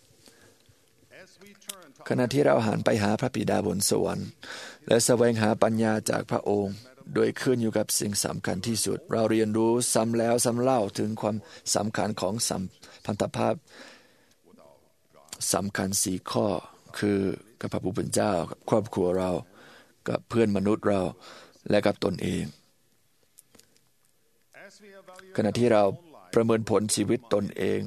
ขณะที่เราหันไปหาพระบิดาบนสวรรค์และแสวงหาปัญญาจากพระองค์โดยขึ้นอยู่กับสิ่งสำคัญที่สุดเราเรียนรู้ซ้ำแล้วซ้ำเล่าถึงความสำคัญของสัมพันธภาพสำคัญสี่ข้อคือกับพระผู้เป็นเจ้ากับครอบครัวเรากับเพื่อนมนุษย์เราและกับตนเองขณะที่เราประเมินผลชีวิตตนเอง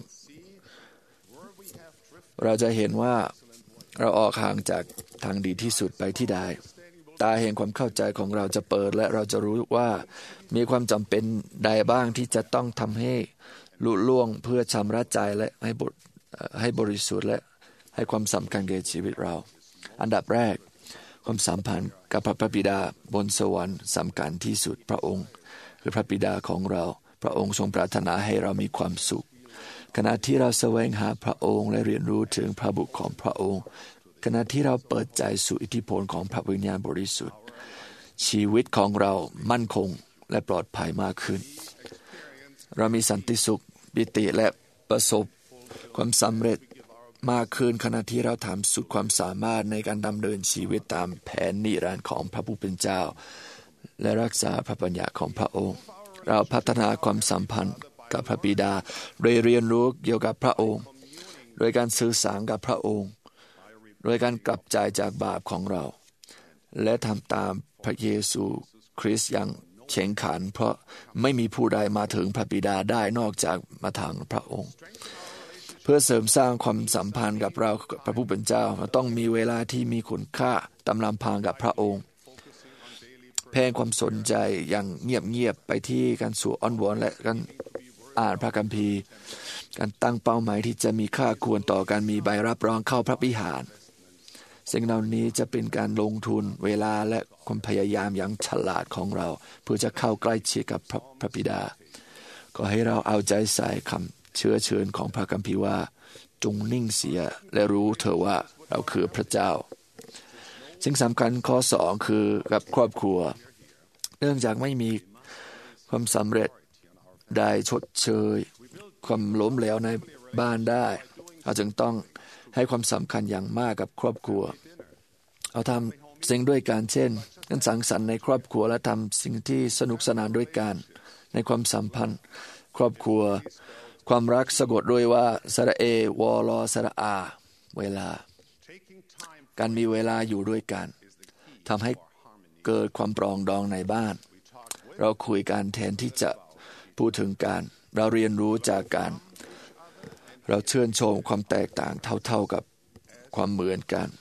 เราจะเห็นว่าเราออกห่างจากทางดีที่สุดไปที่ใดตาแห่งความเข้าใจของเราจะเปิดและเราจะรู้ว่ามีความจำเป็นใดบ้างที่จะต้องทำให้ลุล่วงเพื่อชำระใจและให้บให้บริสุทธิ์และให้ความสำคัญแก่ชีวิตเราอันดับแรกความสัมพันธ์กับพระบิดาบนสวรรค์สำคัญที่สุดพระองค์คือพระบิดาของเราพระองค์ทรงปรารถนาให้เรามีความสุขขณะที่เราแสวงหาพระองค์และเรียนรู้ถึงพระบุตรของพระองค์ขณะที่เราเปิดใจสู่อิทธิพลของพระวิญญาณบริสุทธิ์ชีวิตของเรามั่นคงและปลอดภัยมากขึ้นเรามีสันติสุขปิติและประสบความสำเร็จมากขึ้นขณะที่เราทำสุดความสามารถในการดำเนินชีวิตตามแผนนิรันดร์ของพระผู้เป็นเจ้าและรักษาพระบัญญัติของพระองค์เราพัฒนาความสัมพันธ์กับพระบิดาโดยเรียนรู้เกี่ยวกับพระองค์โดยการสื่อสารกับพระองค์โดยการกลับใจจากบาปของเราและทำตามพระเยซูคริสต์อย่างเข่งขันเพราะไม่มีผู้ใดมาถึงพระบิดาได้นอกจากมาทางพระองค์เพื่อเสริมสร้างความสัมพันธ์กับเราพระผู้เป็นเจ้าเราต้องมีเวลาที่มีคุณค่าตำลำพังกับพระองค์แพ่งความสนใจอย่างเงียบๆไปที่การสู่อ้อนวอนและการอ่านพระคัมภีร์การตั้งเป้าหมายที่จะมีค่าควรต่อการมีใบรับรองเข้าพระวิหารสิ่งเหล่านี้จะเป็นการลงทุนเวลาและความพยายามอย่างฉลาดของเราเพื่อจะเข้าใกล้ชิดกับพระ, พระบิดาก็ให้เราเอาใจใส่คำเชื้อเชิญของพระคัมภีร์ว่าจงนิ่งเสียและรู้เถอะว่าเราคือพระเจ้าสิ่งสำคัญข้อสองคือกับครอบครัวเนื่องจากไม่มีความสำเร็จได้ชดเชยความล้มเหลวในบ้านได้เราจึงต้องให้ความสำคัญอย่างมากกับครอบครัวเอาทำสิ่งด้วยกันเช่นการสังสรรค์ในครอบครัวและทำสิ่งที่สนุกสนานด้วยกันในความสัมพันธ์ครอบครัวความรักสะกดด้วยว่าสระเอวอลอสระอาเวลาการมีเวลาอยู่ด้วยกันทำให้เกิดความปรองดองในบ้านเราคุยกันแทนที่จะพูดถึงกันเราเรียนรู้จากกันเราเชื่นชมความแตกต่างเท่าๆกับความเหมือนกัน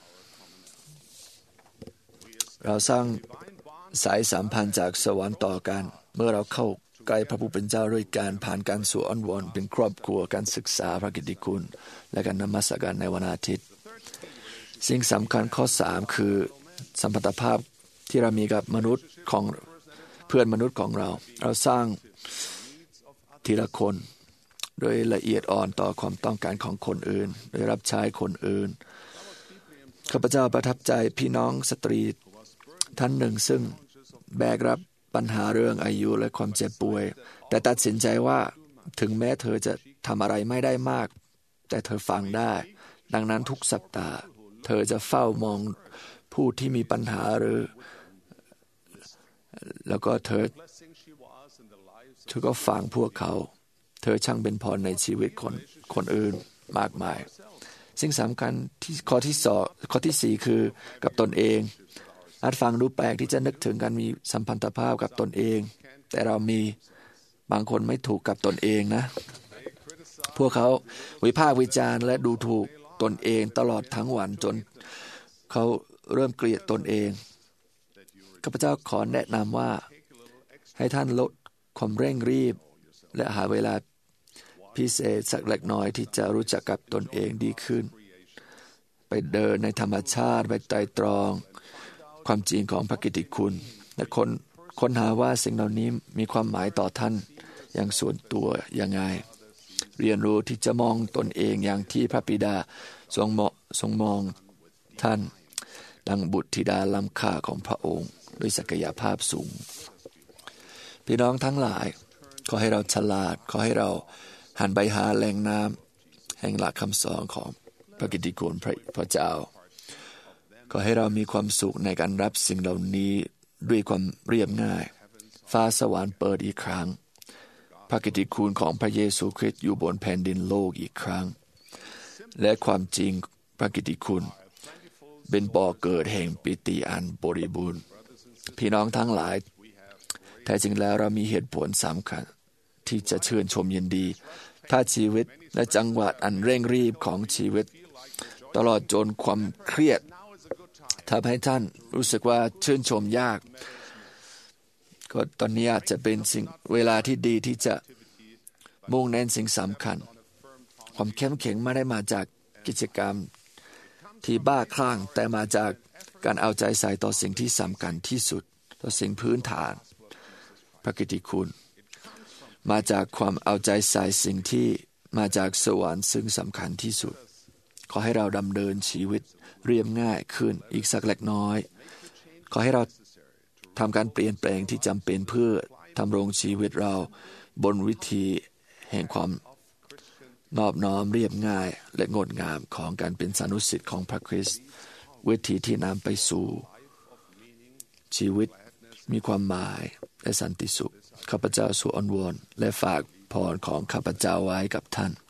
เราสร้างสายสัมพันธ์จากสวรรค์ต่อกันเมื่อเราเข้าใกล้พระผู้เป็นเจ้าด้วยการผ่านการสู่อ้อนวอนเป็นครอบครัวการศึกษาพระกิตติคุณและการนมัสการในวันอาทิตย์สิ่งสำคัญข้อสามคือสัมพันธภาพที่เรามีกับมนุษย์ของเพื่อนมนุษย์ของเราเราสร้างทีละคนโดยละเอียดอ่อนต่อความต้องการของคนอื่นโดยรับใช้คนอื่นข้าพเจ้าประทับใจพี่น้องสตรีท่านหนึ่งซึ่งแบกรับปัญหาเรื่องอายุและความเจ็บป่วยแต่ตัดสินใจว่าถึงแม้เธอจะทำอะไรไม่ได้มากแต่เธอฟังได้ดังนั้นทุกสัปดาห์เธอจะเฝ้ามองผู้ที่มีปัญหาหรือแล้วก็เธอเธอก็ฟังพวกเขาเธอช่างเป็นพรในชีวิตคนคนอื่นมากมายสิ่งสำคัญที่ข้อที่สองข้อที่สี่คือกับตนเองอาจฟังดูแปลกที่จะนึกถึงการมีสัมพันธภาพกับตนเองแต่เรามีบางคนไม่ถูกกับตนเองนะพวกเขาวิพากษ์วิจารณ์และดูถูกตนเองตลอดทั้งวันจนเขาเริ่มเกลียดตนเองข้าพเจ้าขอแนะนำว่าให้ท่านลดความเร่งรีบและหาเวลาพิเศษสักเล็กน้อยที่จะรู้จักกับตนเองดีขึ้นไปเดินในธรรมชาติไปไตร่ตรองความจริงของพระกิตติคุณและคนค้นหาว่าสิ่งเหล่านี้มีความหมายต่อท่านอย่างส่วนตัวยังไงเรียนรู้ที่จะมองตนเองอย่างที่พระบิดาทรงเหมาะทรงมองท่านดังบุตรธิดาล้ำค่าของพระองค์ด้วยศักยภาพสูงพี่น้องทั้งหลายขอให้เราฉลาดขอให้เราหันไปหาแหล่งน้ำแห่งหลักคำสอนของพระกิตติคุณพระเจ้าขอให้เรามีความสุขในการรับสิ่งเหล่านี้ด้วยความเรียบง่ายฟ้าสวรรค์เปิดอีกครั้งพระกิตติคุณของพระเยซูคริสต์อยู่บนแผ่นดินโลกอีกครั้งและความจริงพระกิตติคุณเป็นบ่อเกิดแห่งปิติอันบริบูรณ์พี่น้องทั้งหลายแท้จริงแล้วเรามีเหตุผลสำคัญที่จะเชิญชมยินดีถ้าชีวิตและจังหวะอันเร่งรีบของชีวิตตลอดจนความเครียดทำให้ท่านรู้สึกว่าชื่นชมยากก็ตอนนี้อาจจะเป็นสิ่งเวลาที่ดีที่จะมุ่งเน้นสิ่งสำคัญความเข้มแข็งไม่ได้มาจากกิจกรรมที่บ้าคลั่งแต่มาจากการเอาใจใส่ต่อสิ่งที่สำคัญที่สุดต่อสิ่งพื้นฐานพระกิตติคุณมาจากความเอาใจใส่สิ่งที่มาจากสวรรค์ซึ่งสำคัญที่สุดขอให้เราดำเนินชีวิตเรียบง่ายขึ้นอีกสักเล็กน้อยขอให้เราทำการเปลี่ยนแปลงที่จำเป็นเพื่อทำรงชีวิตเราบนวิธีแห่งความนอบน้อมเรียบง่ายและงดงามของการเป็นสานุสิทธิ์ของพระคริสต์วิธีที่นำไปสู่ชีวิตมีความหมายและสันติสุขข้าพเจ้าสู่อ้อนวอนและฝากพรของข้าพเจ้าไว้กับท่าน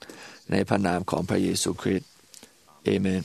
ในพระนามของพระเยซูคริสต์เอเมน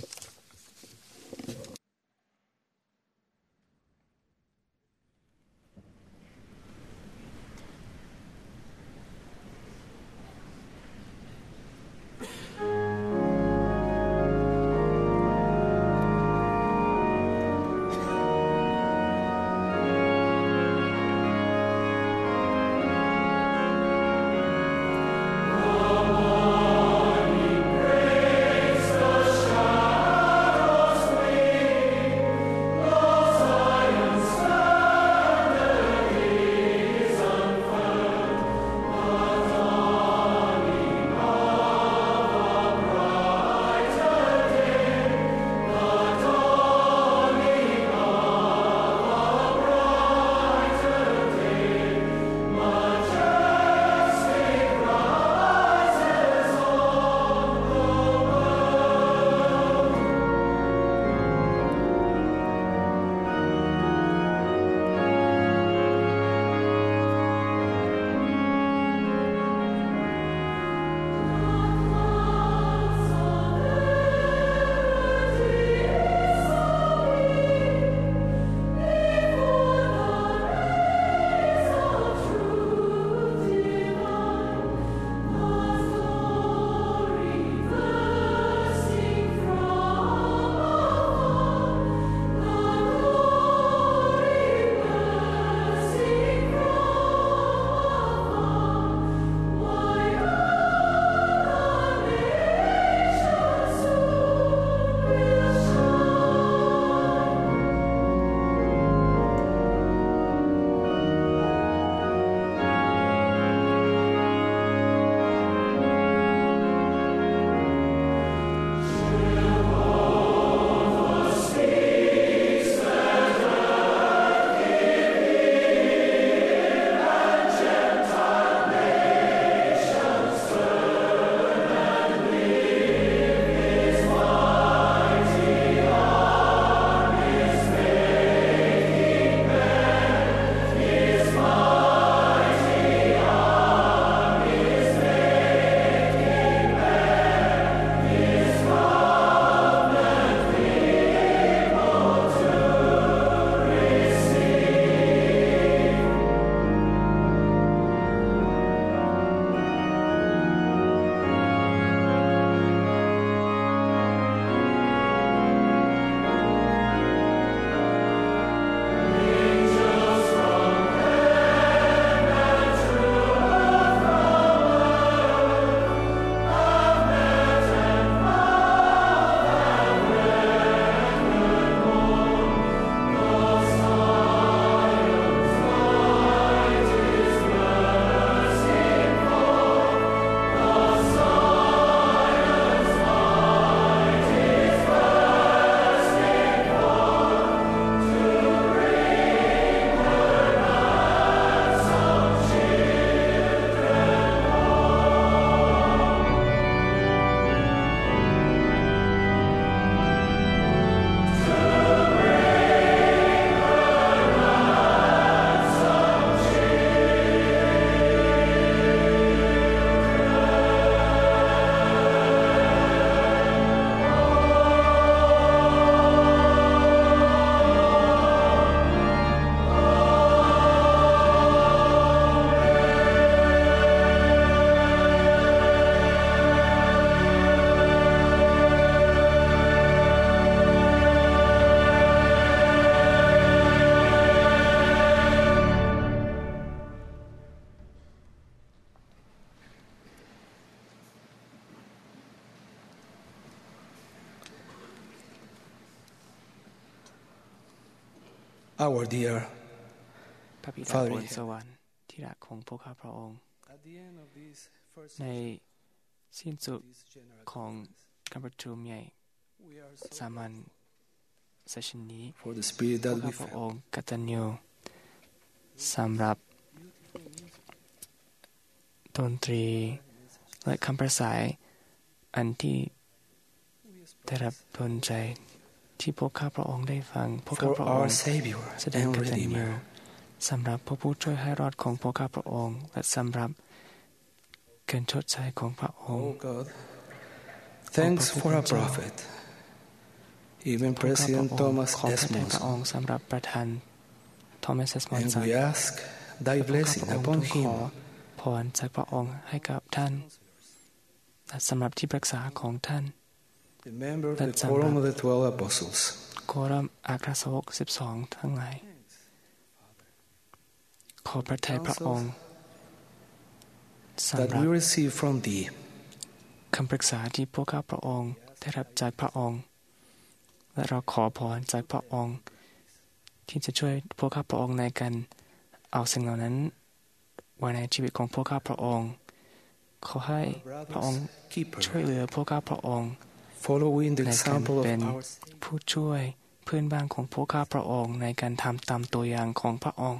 Our dear พระบิดาบนสวรรค์ที่รักของพวกข้าพระองค์ในสิ้นสุดของการประชุมใหญ่สามัญเซสชันนี้พวกข้าพระองค์กตัญญูสำหรับดนตรีและคำประสายอันที่ได้รับดลใจที่พวกข้าพระองค์ได้ฟังพวกข้าพระองค์แสดงกตัญญูสำหรับพระผู้ช่วยให้รอดของพวกข้าพระองค์และสำหรับการชดใช้ของพระองค์ Thanks for our prophet, even President Thomas S. Monson. And we ask thy blessing upon him. พรจากพระองค์ให้กับท่านและสำหรับที่ปรึกษาของท่าน The member of the quorum of the twelve apostles. โครัมอัครสาวกสิบสองทั้งหลายขอพระทัยพระองค์สำหรับ that we receive from thee คำปรึกษาที่พวกข้าพระองค์ได้รับจากพระองค์และเราขอพรจากพระองค์ที่จะช่วยพวกข้าพระองค์ในการเอาสิ่งเหล่านั้นไว้ในชีวิตของพวกข้าพระองค์ขอให้พระองค์ช่วยเหลือพวกข้าพระองค์ในการเป็นผู้ช่วยเพื่อนบ้านของพวกข้าพระองค์ในการทำตามตัวอย่างของพระองค์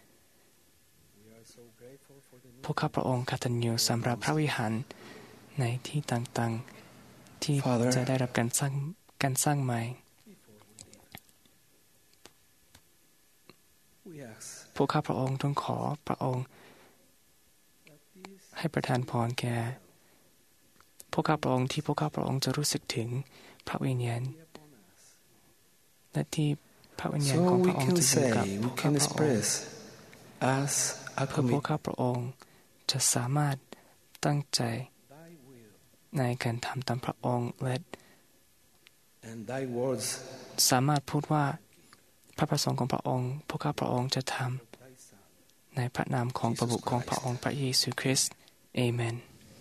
พวกข้าพระองค์กตัญญูสำหรับพระวิหารในที่ต่างๆที่จะได้รับการสร้างการสร้างใหม่พวกข้าพระองค์ต้องขอพระองค์ให้ประทานพรแก่พวกข้าพระองค์ที่พวกข้าพระองค์จะรู้สึกถึงพระวิญญาณและที่พระวิญญาณของพระองค์จะอยู่กับพวกข้าพระองค์เพื่อพวกข้าพระองค์จะสามารถตั้งใจในการทำตามพระองค์และสามารถพูดว่าพระประสงค์ของพระองค์พวกข้าพระองค์จะทำในพระนามของพระบุตรของพระองค์พระเยซูคริสต์เอเมน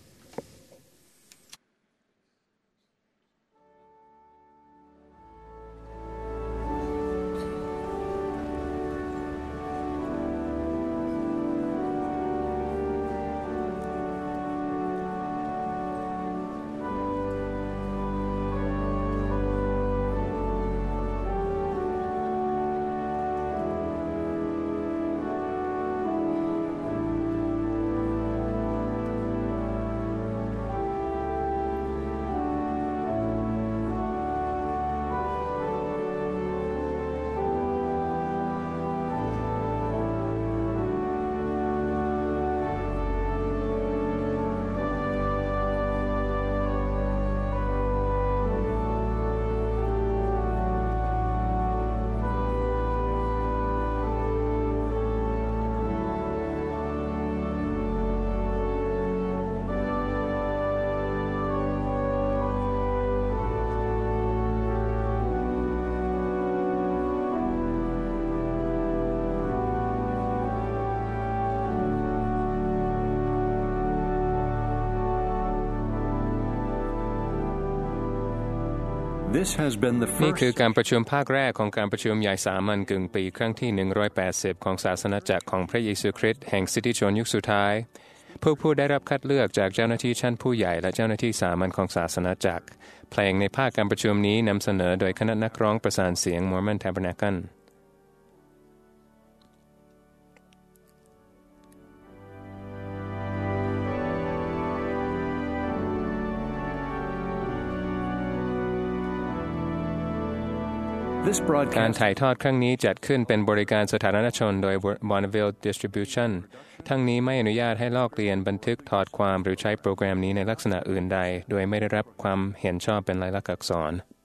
นี่คือการประชุมภาคแรกของการประชุมใหญ่สามัญกึ่งปีครั้งที่หนึ่งร้อยแปดสิบของศาสนาจักรของพระเยซูคริสต์แห่งสิทธิชนยุคสุดท้ายผู้ผู้ได้รับคัดเลือกจากเจ้าหน้าที่ชั้นผู้ใหญ่และเจ้าหน้าที่สามัญของศาสนาจักรเพลงในภาคการประชุมนี้นำเสนอโดยคณะนักร้องประสานเสียง Mormon Tabernacleการถ่ายทอดครั้งนี้จัดขึ้นเป็นบริการสาธารณชนโดย Bonneville Distribution ทั้งนี้ไม่อนุญาตให้ลอกเลียนบันทึกถอดความหรือใช้โปรแกรมนี้ในลักษณะอื่นใดโดยไม่ได้รับความเห็นชอบเป็นลายลักษณ์อักษร